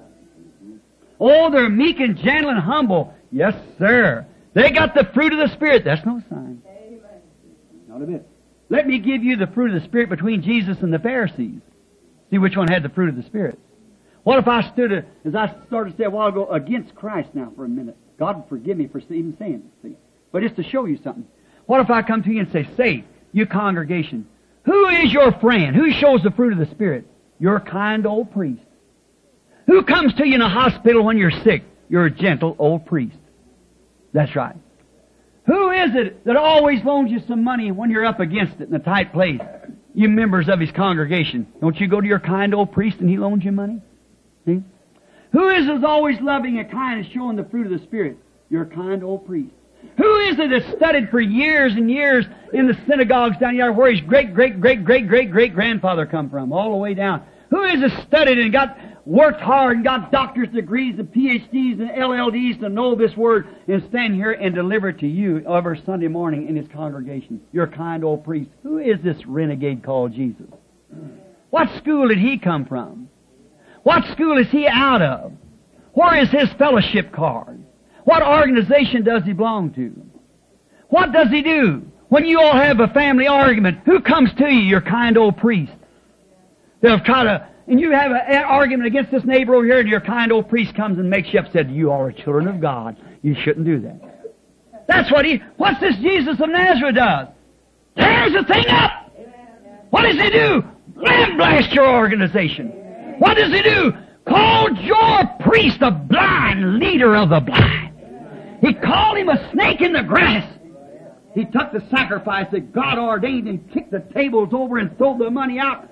Oh, they're meek and gentle and humble. Yes, sir. They got the fruit of the Spirit. That's no sign. Amen. Not a bit. Let me give you the fruit of the Spirit between Jesus and the Pharisees. See which one had the fruit of the Spirit. What if I stood, a, as I started to say a while ago, against Christ now for a minute? God forgive me for even saying it, see. But just to show you something. What if I come to you and say, say, you congregation, who is your friend? Who shows the fruit of the Spirit? Your kind old priest. Who comes to you in a hospital when you're sick? Your gentle old priest. That's right. Who is it that always loans you some money when you're up against it in a tight place? You members of his congregation. Don't you go to your kind old priest and he loans you money? See? Who is it that's always loving and kind and showing the fruit of the Spirit? Your kind old priest. Who is it that studied for years and years in the synagogues down here where his great, great, great, great, great, great grandfather come from, all the way down? Who is it studied and got worked hard and got doctor's degrees and P H Ds and L L Ds to know this Word and stand here and deliver it to you every Sunday morning in his congregation? Your kind old priest. Who is this renegade called Jesus? What school did he come from? What school is he out of? Where is his fellowship card? What organization does he belong to? What does he do? When you all have a family argument, who comes to you? Your kind old priest. They'll try to, and you have an argument against this neighbor over here, and your kind old priest comes and makes you up, said, you are children of God. You shouldn't do that. That's what he, what's this Jesus of Nazareth does? Tears the thing up! What does he do? Lamb-blast your organization. What does he do? Called your priest a blind leader of the blind. He called him a snake in the grass. He took the sacrifice that God ordained and kicked the tables over and threw the money out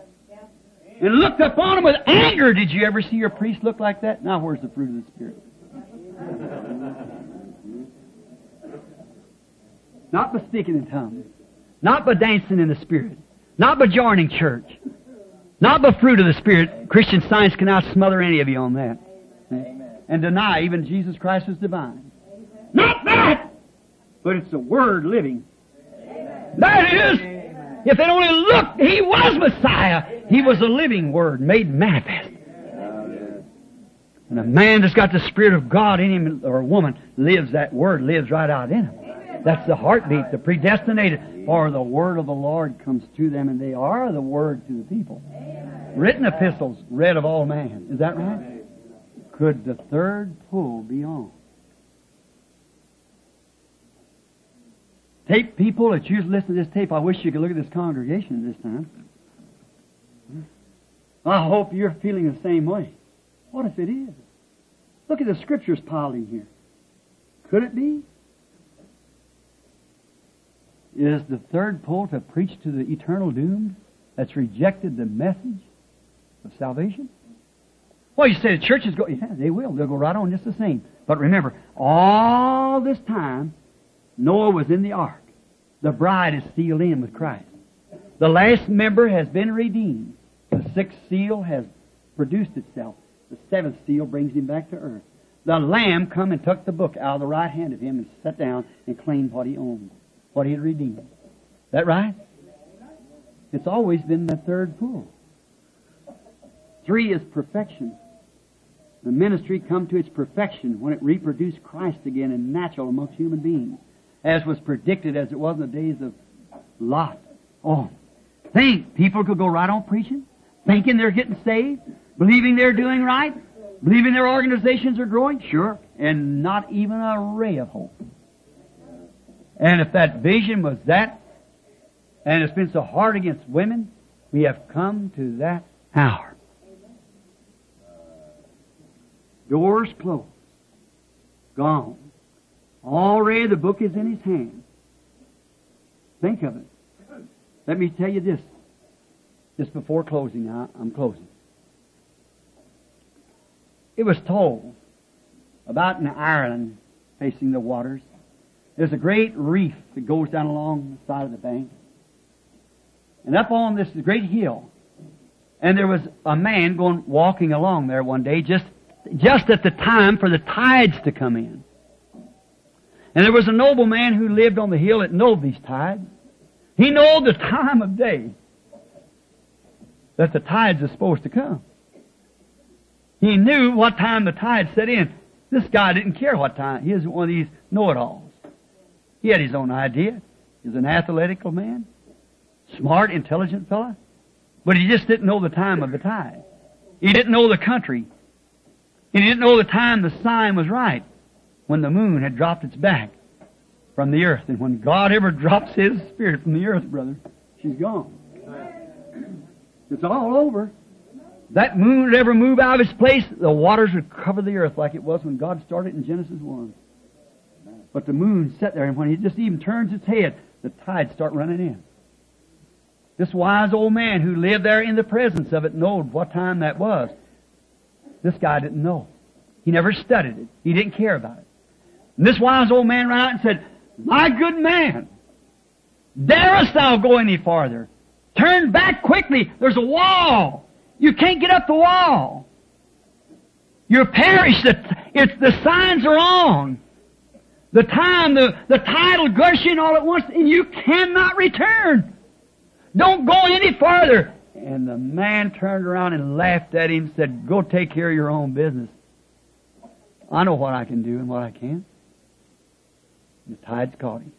and looked upon him with anger. Did you ever see your priest look like that? Now where's the fruit of the Spirit? Not by speaking in tongues. Not by dancing in the Spirit. Not by joining church. Not by fruit of the Spirit. Christian Science cannot smother any of you on that. Amen. And deny even Jesus Christ was divine. Amen. Not that! But it's the Word living. Amen. That is, amen. If they only looked, He was Messiah. He was a living Word made manifest. Amen. And a man that's got the Spirit of God in him, or a woman, lives, that Word lives right out in him. That's the heartbeat, the predestinated. For the Word of the Lord comes to them, and they are the Word to the people. Amen. Written epistles, read of all man. Is that right? Amen. Could the third pull be on? Tape people that choose to listen to this tape, I wish you could look at this congregation this time. I hope you're feeling the same way. What if it is? Look at the Scriptures piled in here. Could it be? Is the third pull to preach to the eternal doomed that's rejected the message of salvation? Well, you say the churches go, yeah, they will. They'll go right on just the same. But remember, all this time, Noah was in the ark. The bride is sealed in with Christ. The last member has been redeemed. The sixth seal has produced itself. The seventh seal brings him back to earth. The Lamb come and took the book out of the right hand of him and sat down and claimed what he owned. What he had redeemed. Is that right? It's always been the third pull. Three is perfection. The ministry come to its perfection when it reproduced Christ again in natural amongst human beings, as was predicted as it was in the days of Lot. Oh, think people could go right on preaching, thinking they're getting saved, believing they're doing right, believing their organizations are growing, sure, and not even a ray of hope. And if that vision was that, and it's been so hard against women, we have come to that hour. Doors closed. Gone. Already the book is in his hand. Think of it. Let me tell you this. Just before closing, now, I'm closing. It was told about in Ireland facing the waters, there's a great reef that goes down along the side of the bank. And up on this great hill, and there was a man going walking along there one day, just just at the time for the tides to come in. And there was a nobleman who lived on the hill that knowed these tides. He knowed the time of day that the tides are supposed to come. He knew what time the tides set in. This guy didn't care what time. He was one of these know-it-alls. He had his own idea. He was an athletical man, smart, intelligent fella, but he just didn't know the time of the tide. He didn't know the country. And he didn't know the time the sign was right, when the moon had dropped its back from the earth. And when God ever drops His Spirit from the earth, brother, she's gone. It's all over. That moon would ever move out of its place, the waters would cover the earth like it was when God started in Genesis one. But the moon sat there, and when it just even turns its head, the tides start running in. This wise old man who lived there in the presence of it knowed what time that was. This guy didn't know. He never studied it. He didn't care about it. And this wise old man ran out and said, "My good man, darest thou go any farther? Turn back quickly. There's a wall. You can't get up the wall. You're perished. It's, the signs are on. The time, the, the tide will gush in all at once, and you cannot return. Don't go any farther." And the man turned around and laughed at him and said, "Go take care of your own business. I know what I can do and what I can't." The tide's caught him.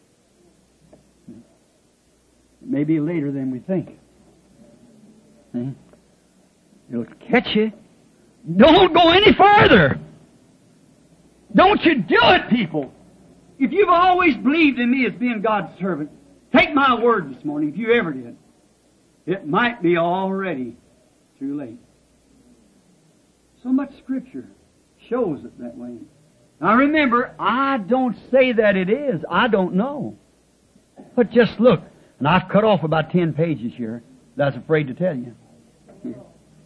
Maybe later than we think. See? It'll catch you. Don't go any farther. Don't you do it, people. If you've always believed in me as being God's servant, take my word this morning, if you ever did. It might be already too late. So much Scripture shows it that way. Now remember, I don't say that it is. I don't know. But just look. And I've cut off about ten pages here that I was afraid to tell you. Here.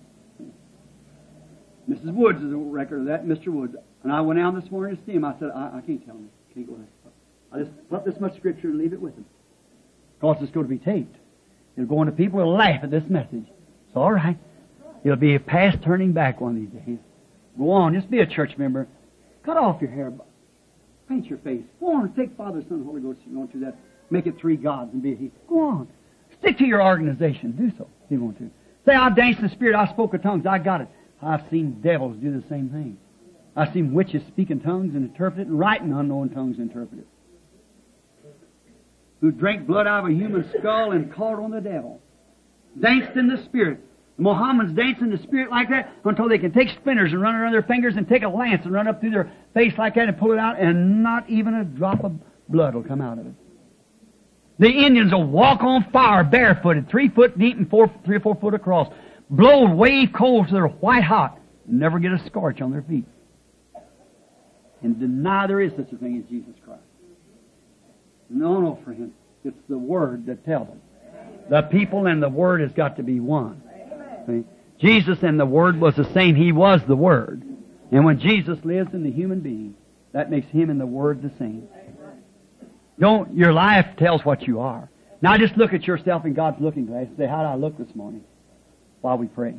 Missus Woods is a record of that, Mister Woods. And I went down this morning to see him. I said, I, I can't tell him. I can't go there. I just put this much Scripture and leave it with him. Because it's going to be taped. It'll go on to people who will laugh at this message. It's all right. It'll be a past turning back one of these days. Go on, just be a church member. Cut off your hair. Paint your face. Go on, take Father, Son, Holy Ghost. You want to do that. Make it three gods and be He. Go on. Stick to your organization. Do so if you want to. Say, I danced in the Spirit. I spoke in tongues. I got it. I've seen devils do the same thing. I've seen witches speak in tongues and interpret it, and write in unknown tongues and interpret it. Who drank blood out of a human skull and called on the devil. Danced in the Spirit. The Mohammedans dance in the Spirit like that until they can take splinters and run around their fingers and take a lance and run up through their face like that and pull it out, and not even a drop of blood will come out of it. The Indians will walk on fire barefooted, three foot deep and four, three or four foot across. Blow wave coals so they're white hot. Never get a scorch on their feet. And deny there is such a thing as Jesus Christ. No, no, friend. It's the Word that tells them. The people and the Word has got to be one. See? Jesus and the Word was the same. He was the Word. And when Jesus lives in the human being, that makes Him and the Word the same. Don't, your life tells what you are. Now just look at yourself in God's looking glass and say, how did I look this morning? While we pray.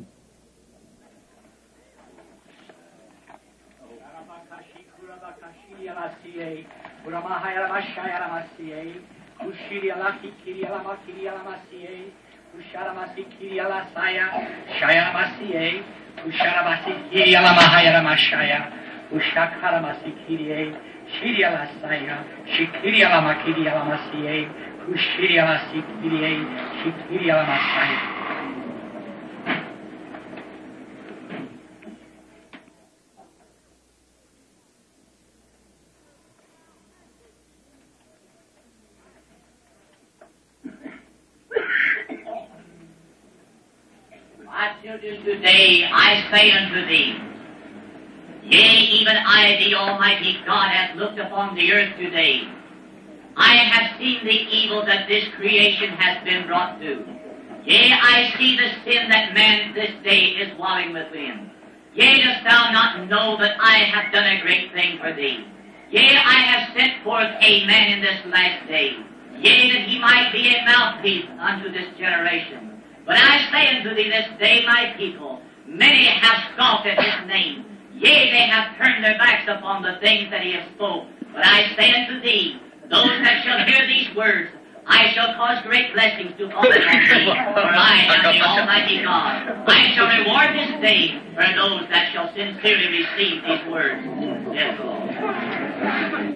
My children, today I say unto thee, yea, even I, the Almighty God, hath looked upon the earth today. I have seen the evil that this creation has been brought to. Yea, I see the sin that man this day is wallowing within. Yea, dost thou not know that I have done a great thing for thee? Yea, I have sent forth a man in this last day, yea, that he might be a mouthpiece unto this generation. But I say unto thee this day, my people, many have scoffed at his name. Yea, they have turned their backs upon the things that he has spoke. But I say unto thee, those that shall hear these words, I shall cause great blessings to fall upon thee, for I am the Almighty God. I shall reward this day for those that shall sincerely receive these words. Yes, Lord.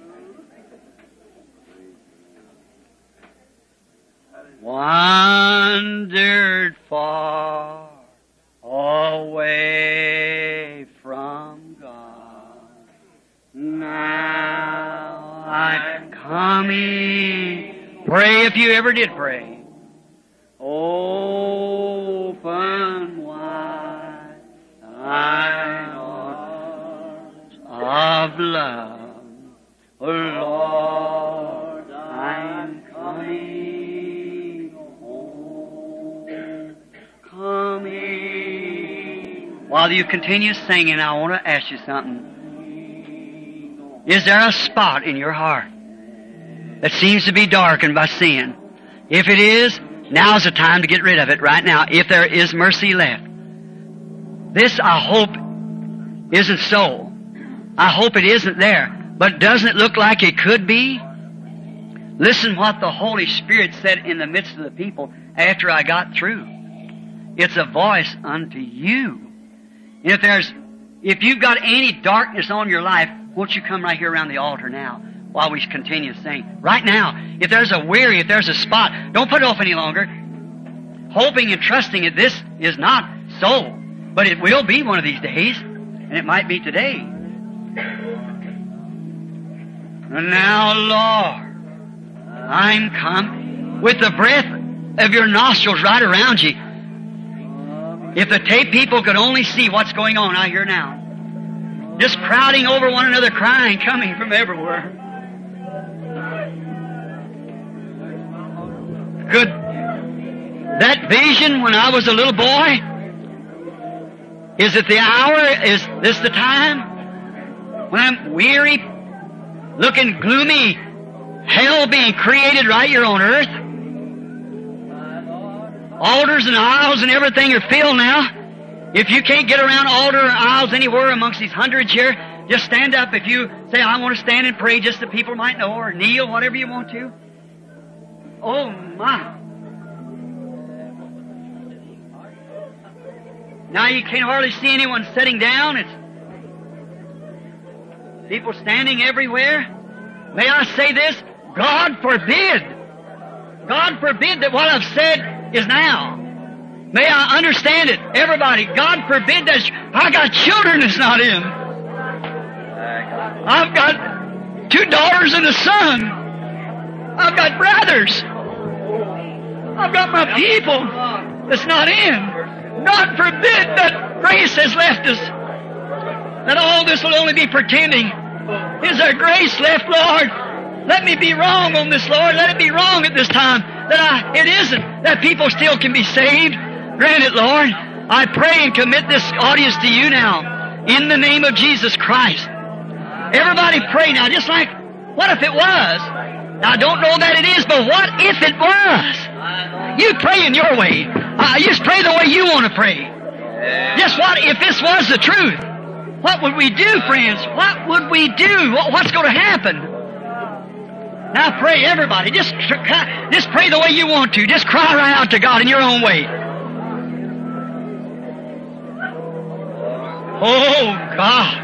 Wandered far away from God. Now I'm coming. Pray if you ever did pray. Open wide thine arms of love. Oh Lord, I'm coming home. Coming. While you continue singing, I want to ask you something. Is there a spot in your heart that seems to be darkened by sin? If it is, now's the time to get rid of it right now, if there is mercy left. This, I hope, isn't so. I hope it isn't there. But doesn't it look like it could be? Listen what the Holy Spirit said in the midst of the people after I got through. It's a voice unto you. And if there's, if you've got any darkness on your life, won't you come right here around the altar now while we continue to sing? Right now, if there's a weary, if there's a spot, don't put it off any longer. Hoping and trusting that this is not so. But it will be one of these days, and it might be today. And now, Lord, I'm come with the breath of your nostrils right around you. If the tape people could only see what's going on out here now. Just crowding over one another, crying, coming from everywhere. Could that vision when I was a little boy? Is it the hour? Is this the time? When I'm weary, looking gloomy, hell being created right here on earth? Altars and aisles and everything are filled now. If you can't get around altar or aisles anywhere amongst these hundreds here, just stand up. If you say, I want to stand and pray just so people might know, or kneel, whatever you want to. Oh, my. Now you can't hardly see anyone sitting down. It's people standing everywhere. May I say this? God forbid. God forbid that what I've said is now. May I understand it. Everybody, God forbid that I got children that's not in. I've got two daughters and a son. I've got brothers. I've got my people that's not in. God forbid that grace has left us. That all this will only be pretending. Is there grace left, Lord? Let me be wrong on this, Lord. Let it be wrong at this time. That I, it isn't. That people still can be saved. Grant it, Lord. I pray and commit this audience to you now. In the name of Jesus Christ. Everybody pray now, just like, what if it was? Now, I don't know that it is, but what if it was? You pray in your way. Uh, just pray the way you want to pray. Just what if this was the truth? What would we do, friends? What would we do? What, what's going to happen? Now pray, everybody. Just, just pray the way you want to. Just cry right out to God in your own way. Oh, God.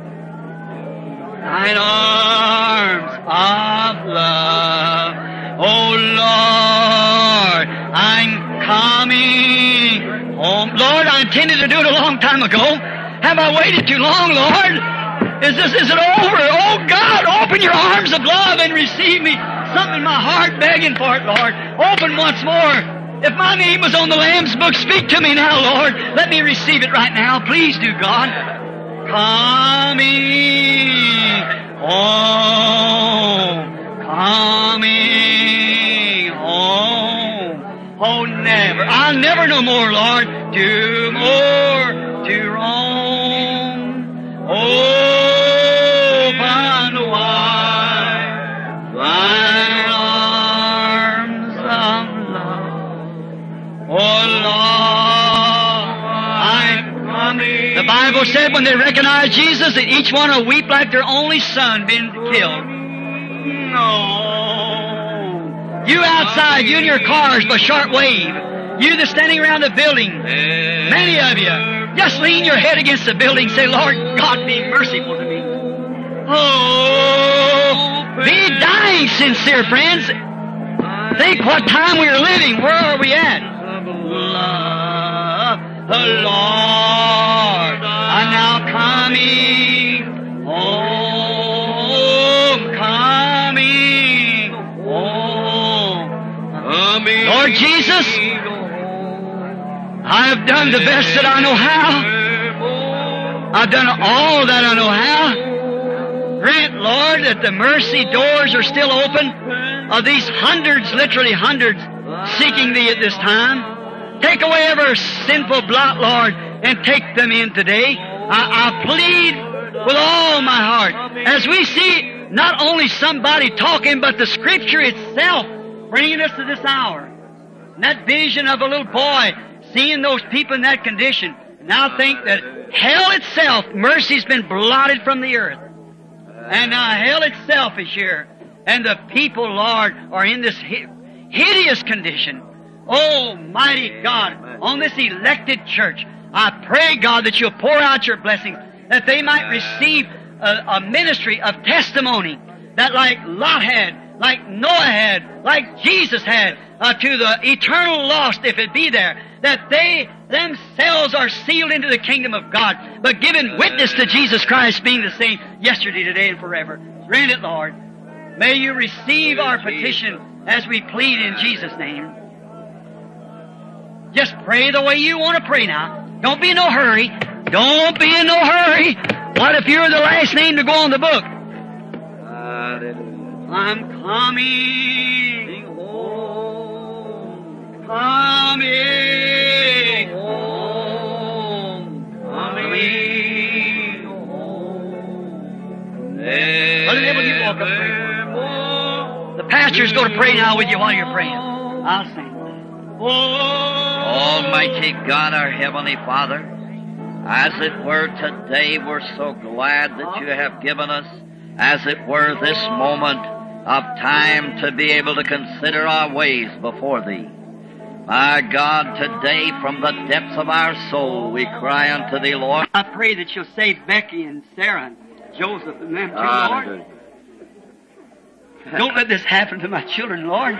Thine arms of love. Oh, Lord, I'm coming home. Lord, I intended to do it a long time ago. Have I waited too long, Lord? Is this, is it over? Oh, God, open your arms of love and receive me. Something in my heart begging for it, Lord. Open once more. If my name was on the Lamb's book, speak to me now, Lord. Let me receive it right now. Please do, God. Coming home. Coming home. Oh, never. I'll never no more, Lord. Do more to roam. Oh, find Bible said when they recognized Jesus that each one will weep like their only son been killed. No. You outside, you in your cars by short wave. You that's standing around the building, many of you, just lean your head against the building and say, Lord God, be merciful to me. Oh, be dying sincere, friends. Think what time we are living. Where are we at? The Lord are now coming home, coming home. Lord Jesus, I have done the best that I know how. I've done all that I know how. Grant, Lord, that the mercy doors are still open of these hundreds, literally hundreds, seeking Thee at this time. Take away every sinful blot, Lord, and take them in today. I, I plead with all my heart. As we see not only somebody talking, but the Scripture itself bringing us to this hour. And that vision of a little boy seeing those people in that condition. Now think that hell itself, mercy's been blotted from the earth. And now hell itself is here. And the people, Lord, are in this hideous condition. Oh, mighty God, on this elected church, I pray, God, that You'll pour out Your blessings, that they might receive a, a ministry of testimony that like Lot had, like Noah had, like Jesus had, uh, to the eternal lost, if it be there, that they themselves are sealed into the kingdom of God, but giving witness to Jesus Christ being the same yesterday, today, and forever. Grant it, Lord. May You receive our petition as we plead in Jesus' name. Just pray the way you want to pray now. Don't be in no hurry. Don't be in no hurry. What if you're the last name to go on the book? I'm coming home. Coming home. Coming home. Brother Neville, you walk up and pray for me. The pastor's going to pray now with you while you're praying. I'll sing. Almighty God, our Heavenly Father, as it were today, we're so glad that You have given us, as it were, this moment of time to be able to consider our ways before Thee. My God, today from the depths of our soul we cry unto Thee, Lord. I pray that You'll save Becky and Sarah and Joseph and them too, Lord. Don't let this happen to my children, Lord.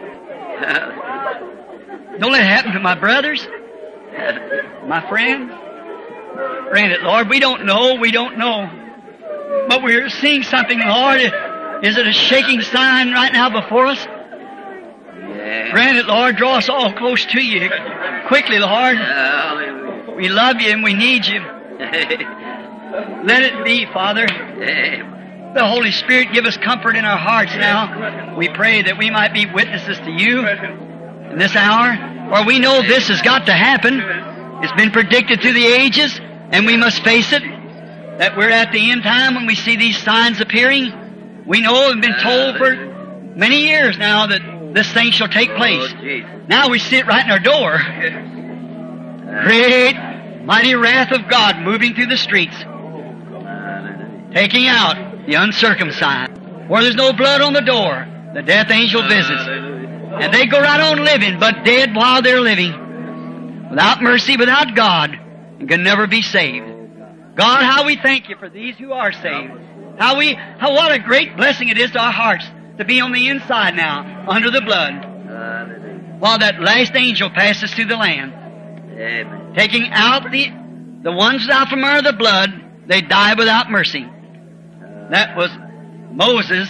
Don't let it happen to my brothers, my friends. Grant it, Lord. We don't know, we don't know. But we're seeing something, Lord. Is it a shaking sign right now before us? Yeah. Grant it, Lord. Draw us all close to You quickly, Lord. Hallelujah. We love You and we need You. Let it be, Father. The Holy Spirit give us comfort in our hearts now. We pray that we might be witnesses to You in this hour, for we know this has got to happen. It's been predicted through the ages, and we must face it, that we're at the end time when we see these signs appearing. We know and been told for many years now that this thing shall take place. Now we see it right in our door. Great, mighty wrath of God moving through the streets, taking out the uncircumcised. Where there's no blood on the door, the death angel visits. And they go right on living, but dead while they're living. Without mercy, without God, and can never be saved. God, how we thank You for these who are saved. How we, how what a great blessing it is to our hearts to be on the inside now, under the blood. While that last angel passes through the land. Taking out the, the ones out from under the blood, they die without mercy. That was Moses'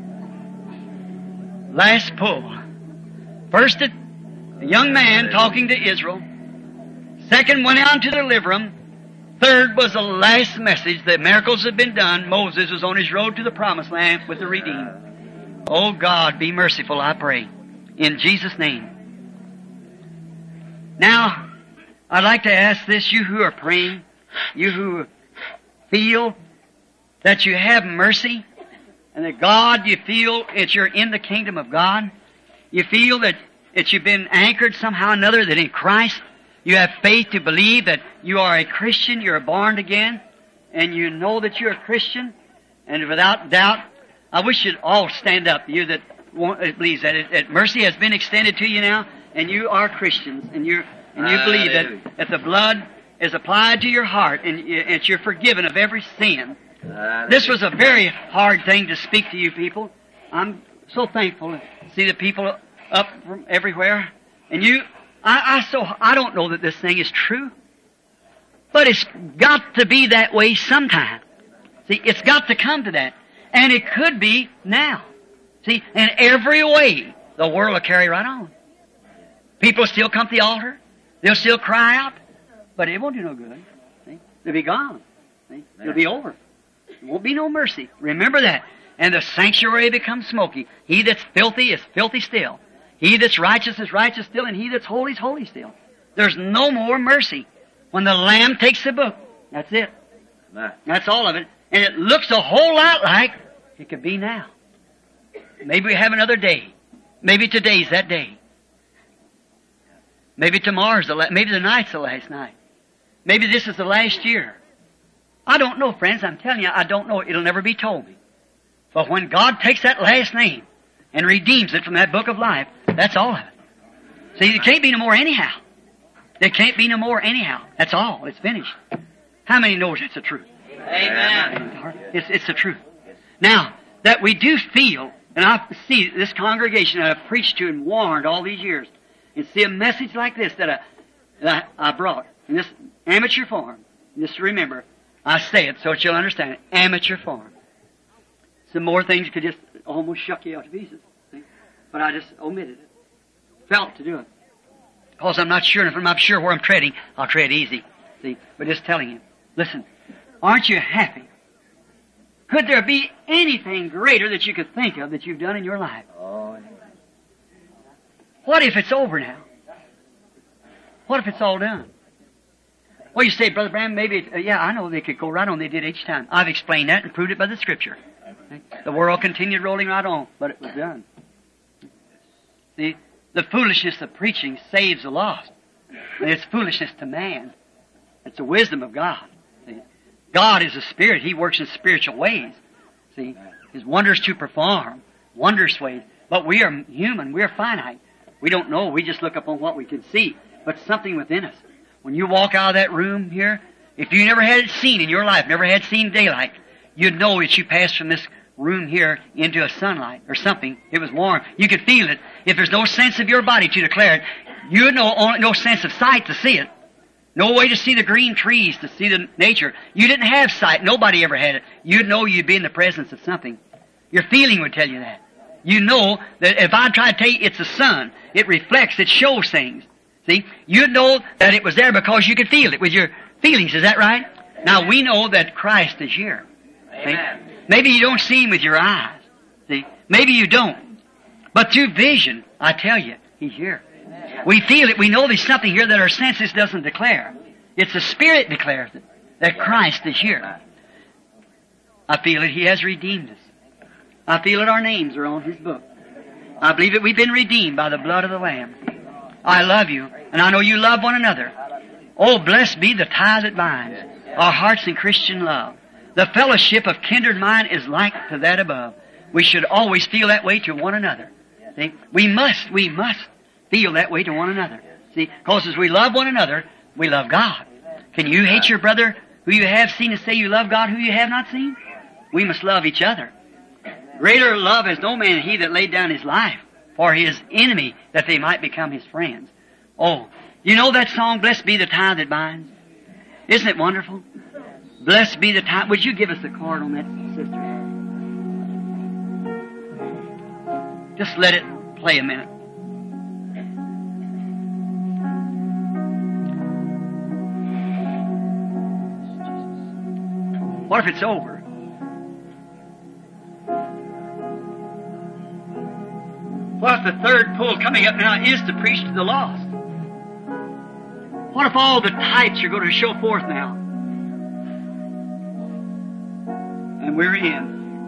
last pull. First, a young man talking to Israel. Second, went out to deliver them. Third was the last message. The miracles had been done. Moses was on his road to the promised land with the redeemed. Oh God, be merciful, I pray. In Jesus' name. Now, I'd like to ask this, you who are praying, you who feel that you have mercy, and that God, you feel that you're in the kingdom of God. You feel that, that you've been anchored somehow or another, that in Christ You have faith to believe that you are a Christian, you're born again, and you know that you're a Christian, and without doubt, I wish you'd all stand up, you that want, that believes that, it, that mercy has been extended to you now, and you are Christians, and you and you believe that, that the blood is applied to your heart, and you- that you're forgiven of every sin. This was a very hard thing to speak to you people. I'm so thankful to see the people up from everywhere, and you. I, I so I don't know that this thing is true, but it's got to be that way sometime. See, it's got to come to that, and it could be now. See, in every way, the world will carry right on. People will still come to the altar, they'll still cry out, but it won't do no good. See, they'll be gone. See, it'll be over. There won't be no mercy. Remember that. And the sanctuary becomes smoky. He that's filthy is filthy still. He that's righteous is righteous still, and he that's holy is holy still. There's no more mercy. When the Lamb takes the book, that's it. That's all of it. And it looks a whole lot like it could be now. Maybe we have another day. Maybe today's that day. Maybe tomorrow's the la- maybe the night's the last night. Maybe this is the last year. I don't know, friends. I'm telling you, I don't know. It'll never be told me. But when God takes that last name and redeems it from that book of life, that's all of it. See, there can't be no more anyhow. There can't be no more anyhow. That's all. It's finished. How many knows it's the truth? Amen. It's, it's the truth. Now, that we do feel, and I see this congregation that I've preached to and warned all these years, and see a message like this that I, that I brought in this amateur form. Just remember, I say it so that you'll understand it. Amateur form. Some more things could just almost shuck you out to pieces. See? But I just omitted it. Felt to do it. Because I'm not sure, and if I'm not sure where I'm treading, I'll tread easy. See? But just telling you. Listen, aren't you happy? Could there be anything greater that you could think of that you've done in your life? What if it's over now? What if it's all done? Well, you say, Brother Branham, maybe, it, uh, yeah, I know they could go right on. They did each time. I've explained that and proved it by the Scripture. The world continued rolling right on, but it was done. The, the foolishness of preaching saves the lost. And it's foolishness to man. It's the wisdom of God. See? God is a spirit. He works in spiritual ways. See? His wonders to perform. Wondrous ways. But we are human. We are finite. We don't know. We just look upon what we can see. But something within us. When you walk out of that room here, if you never had it seen in your life, never had seen daylight, you'd know that you passed from this room here into a sunlight or something. It was warm. You could feel it. If there's no sense of your body to declare it, you'd know only no sense of sight to see it. No way to see the green trees, to see the nature. You didn't have sight. Nobody ever had it. You'd know you'd be in the presence of something. Your feeling would tell you that. You know that if I try to tell you it's the sun, it reflects, it shows things. See? You'd know that it was there because you could feel it with your feelings. Is that right? Now we know that Christ is here. Amen. See? Maybe you don't see Him with your eyes. See? Maybe you don't. But through vision, I tell you, He's here. We feel it. We know there's something here that our senses doesn't declare. It's the Spirit declares it, that Christ is here. I feel it. He has redeemed us. I feel it. Our names are on His book. I believe that we've been redeemed by the blood of the Lamb. I love you, and I know you love one another. Oh, blessed be the tie that binds our hearts in Christian love. The fellowship of kindred mind is like to that above. We should always feel that way to one another. See? We must, we must feel that way to one another. See? Because as we love one another, we love God. Can you hate your brother who you have seen and say you love God who you have not seen? We must love each other. Greater love has no man than he that laid down his life for his enemy, that they might become his friends. Oh, you know that song, Blessed Be the Tie That Binds? Isn't it wonderful? Blessed be the tie. Would you give us the chord on that, sister? Just let it play a minute. What if it's over? What if the third pull coming up now is to preach to the lost? What if all the types are going to show forth now? And we're in.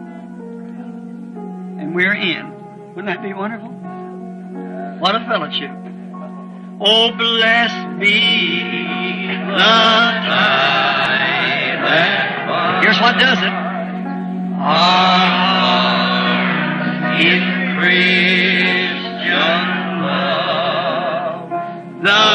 And we're in. Wouldn't that be wonderful? What a fellowship. Oh, blessed be the tide that binds. Here's what does it. Our hearts in Christian love, the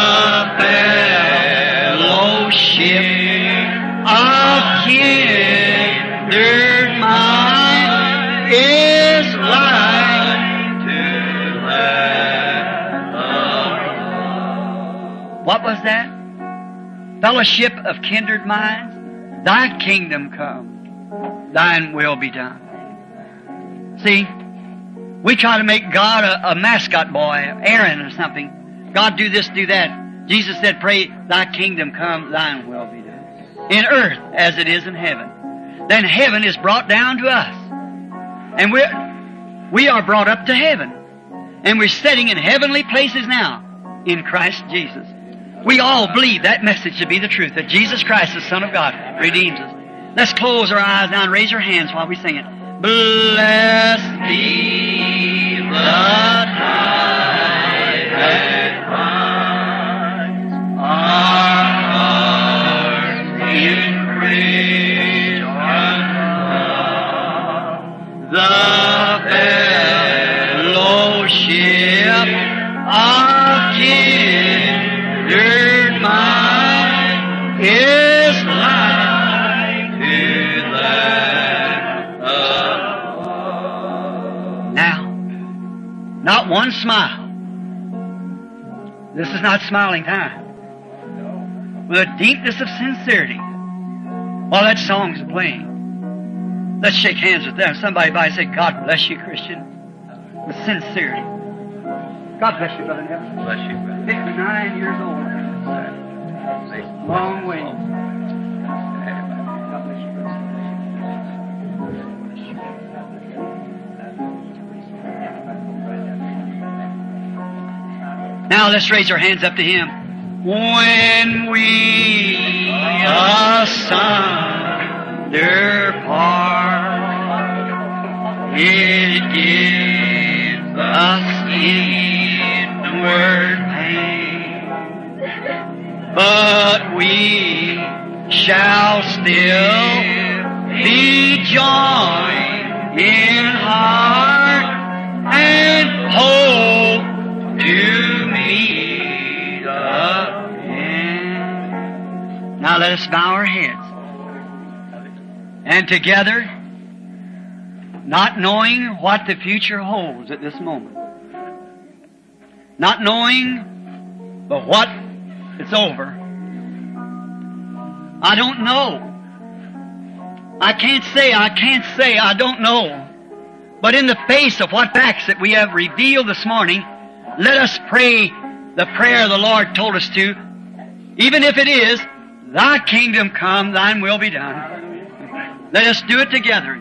fellowship of kindred mind is like to that of love. What was that? Fellowship of kindred minds. Thy kingdom come, thine will be done. See, we try to make God a, a mascot boy, Aaron or something. God do this, do that. Jesus said, pray, thy kingdom come, thine will be done. In earth as it is in heaven. Then heaven is brought down to us. And we're, we are brought up to heaven. And we're sitting in heavenly places now in Christ Jesus. We all believe that message to be the truth, that Jesus Christ, the Son of God, redeems us. Let's close our eyes now and raise our hands while we sing it. Blessed be the tide that binds our hearts in Christian love, the fellowship of kindred mind is like to that of love. Now, not one smile. This is not smiling time. With a deepness of sincerity, while that song's playing, let's shake hands with them. Somebody by say, God bless you, Christian, with sincerity. God bless you, Brother Neville. Bless you, brother. fifty-nine years old. Long way. God bless you, brother. Now let's raise our hands up to Him. When we asunder part, it gives us inward pain, but we shall still be joined in heart and hope to meet again. Now let us bow our heads. And together, not knowing what the future holds at this moment, not knowing but what it's over, I don't know. I can't say, I can't say, I don't know. But in the face of what facts that we have revealed this morning, let us pray the prayer the Lord told us to, even if it is, Thy kingdom come, Thine will be done. Let us do it together.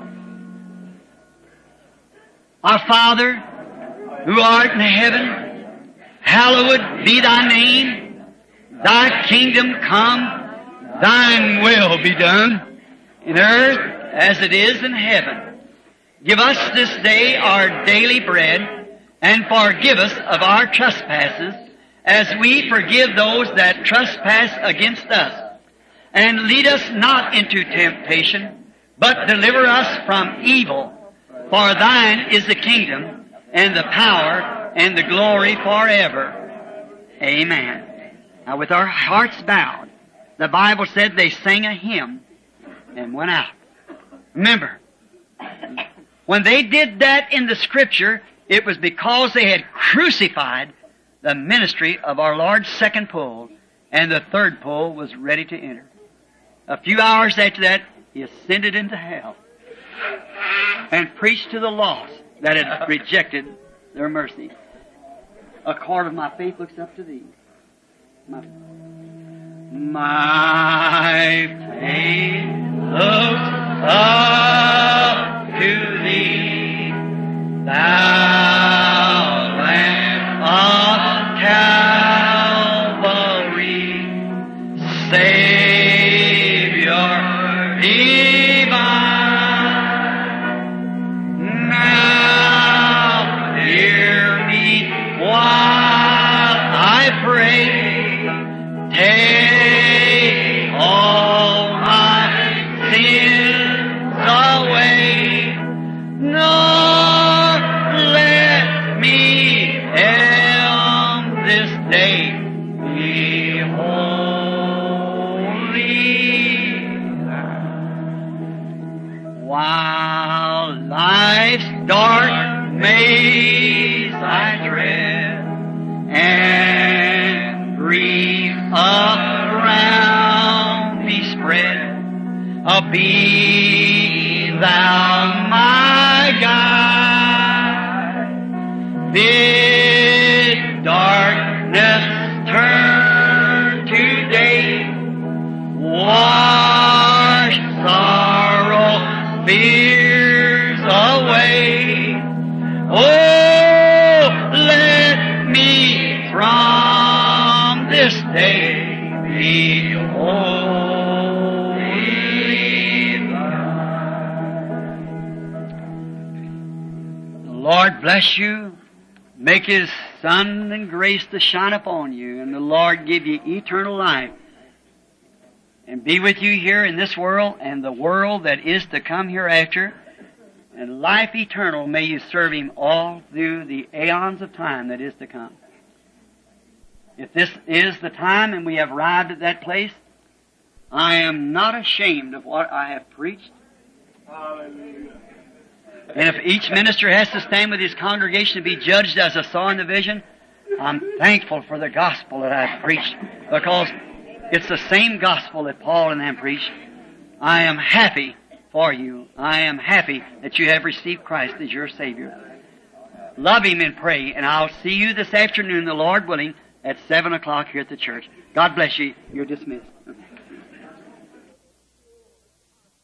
Our Father, who art in heaven, hallowed be Thy name. Thy kingdom come, Thine will be done, in earth as it is in heaven. Give us this day our daily bread, and forgive us of our trespasses, as we forgive those that trespass against us. And lead us not into temptation, but deliver us from evil. For Thine is the kingdom, and the power, and the glory forever. Amen. Now with our hearts bowed, the Bible said they sang a hymn and went out. Remember, when they did that in the Scripture, it was because they had crucified the ministry of our Lord's second pull, and the third pull was ready to enter. A few hours after that, He ascended into hell and preached to the lost that had rejected their mercy. A cord of my faith looks up to Thee. My, my faith looks up to Thee, Thou Lamb of Calvary, Savior divine. Now hear me while I pray. While life's dark maze I tread, and grief around me spread, uh, be thou my guide. Bid darkness turn to day, wash sorrow, fears away. Oh, let me from this day be wholly thine. The Lord bless you, make His sun and grace to shine upon you, and the Lord give you eternal life, and be with you here in this world and the world that is to come hereafter, and life eternal may you serve Him all through the aeons of time that is to come. If this is the time and we have arrived at that place, I am not ashamed of what I have preached. Hallelujah. And if each minister has to stand with his congregation to be judged as I saw in the vision, I'm thankful for the gospel that I've preached, because it's the same gospel that Paul and them preached. I am happy for you. I am happy that you have received Christ as your Savior. Love Him and pray, and I'll see you this afternoon, the Lord willing, at seven o'clock here at the church. God bless you. You're dismissed.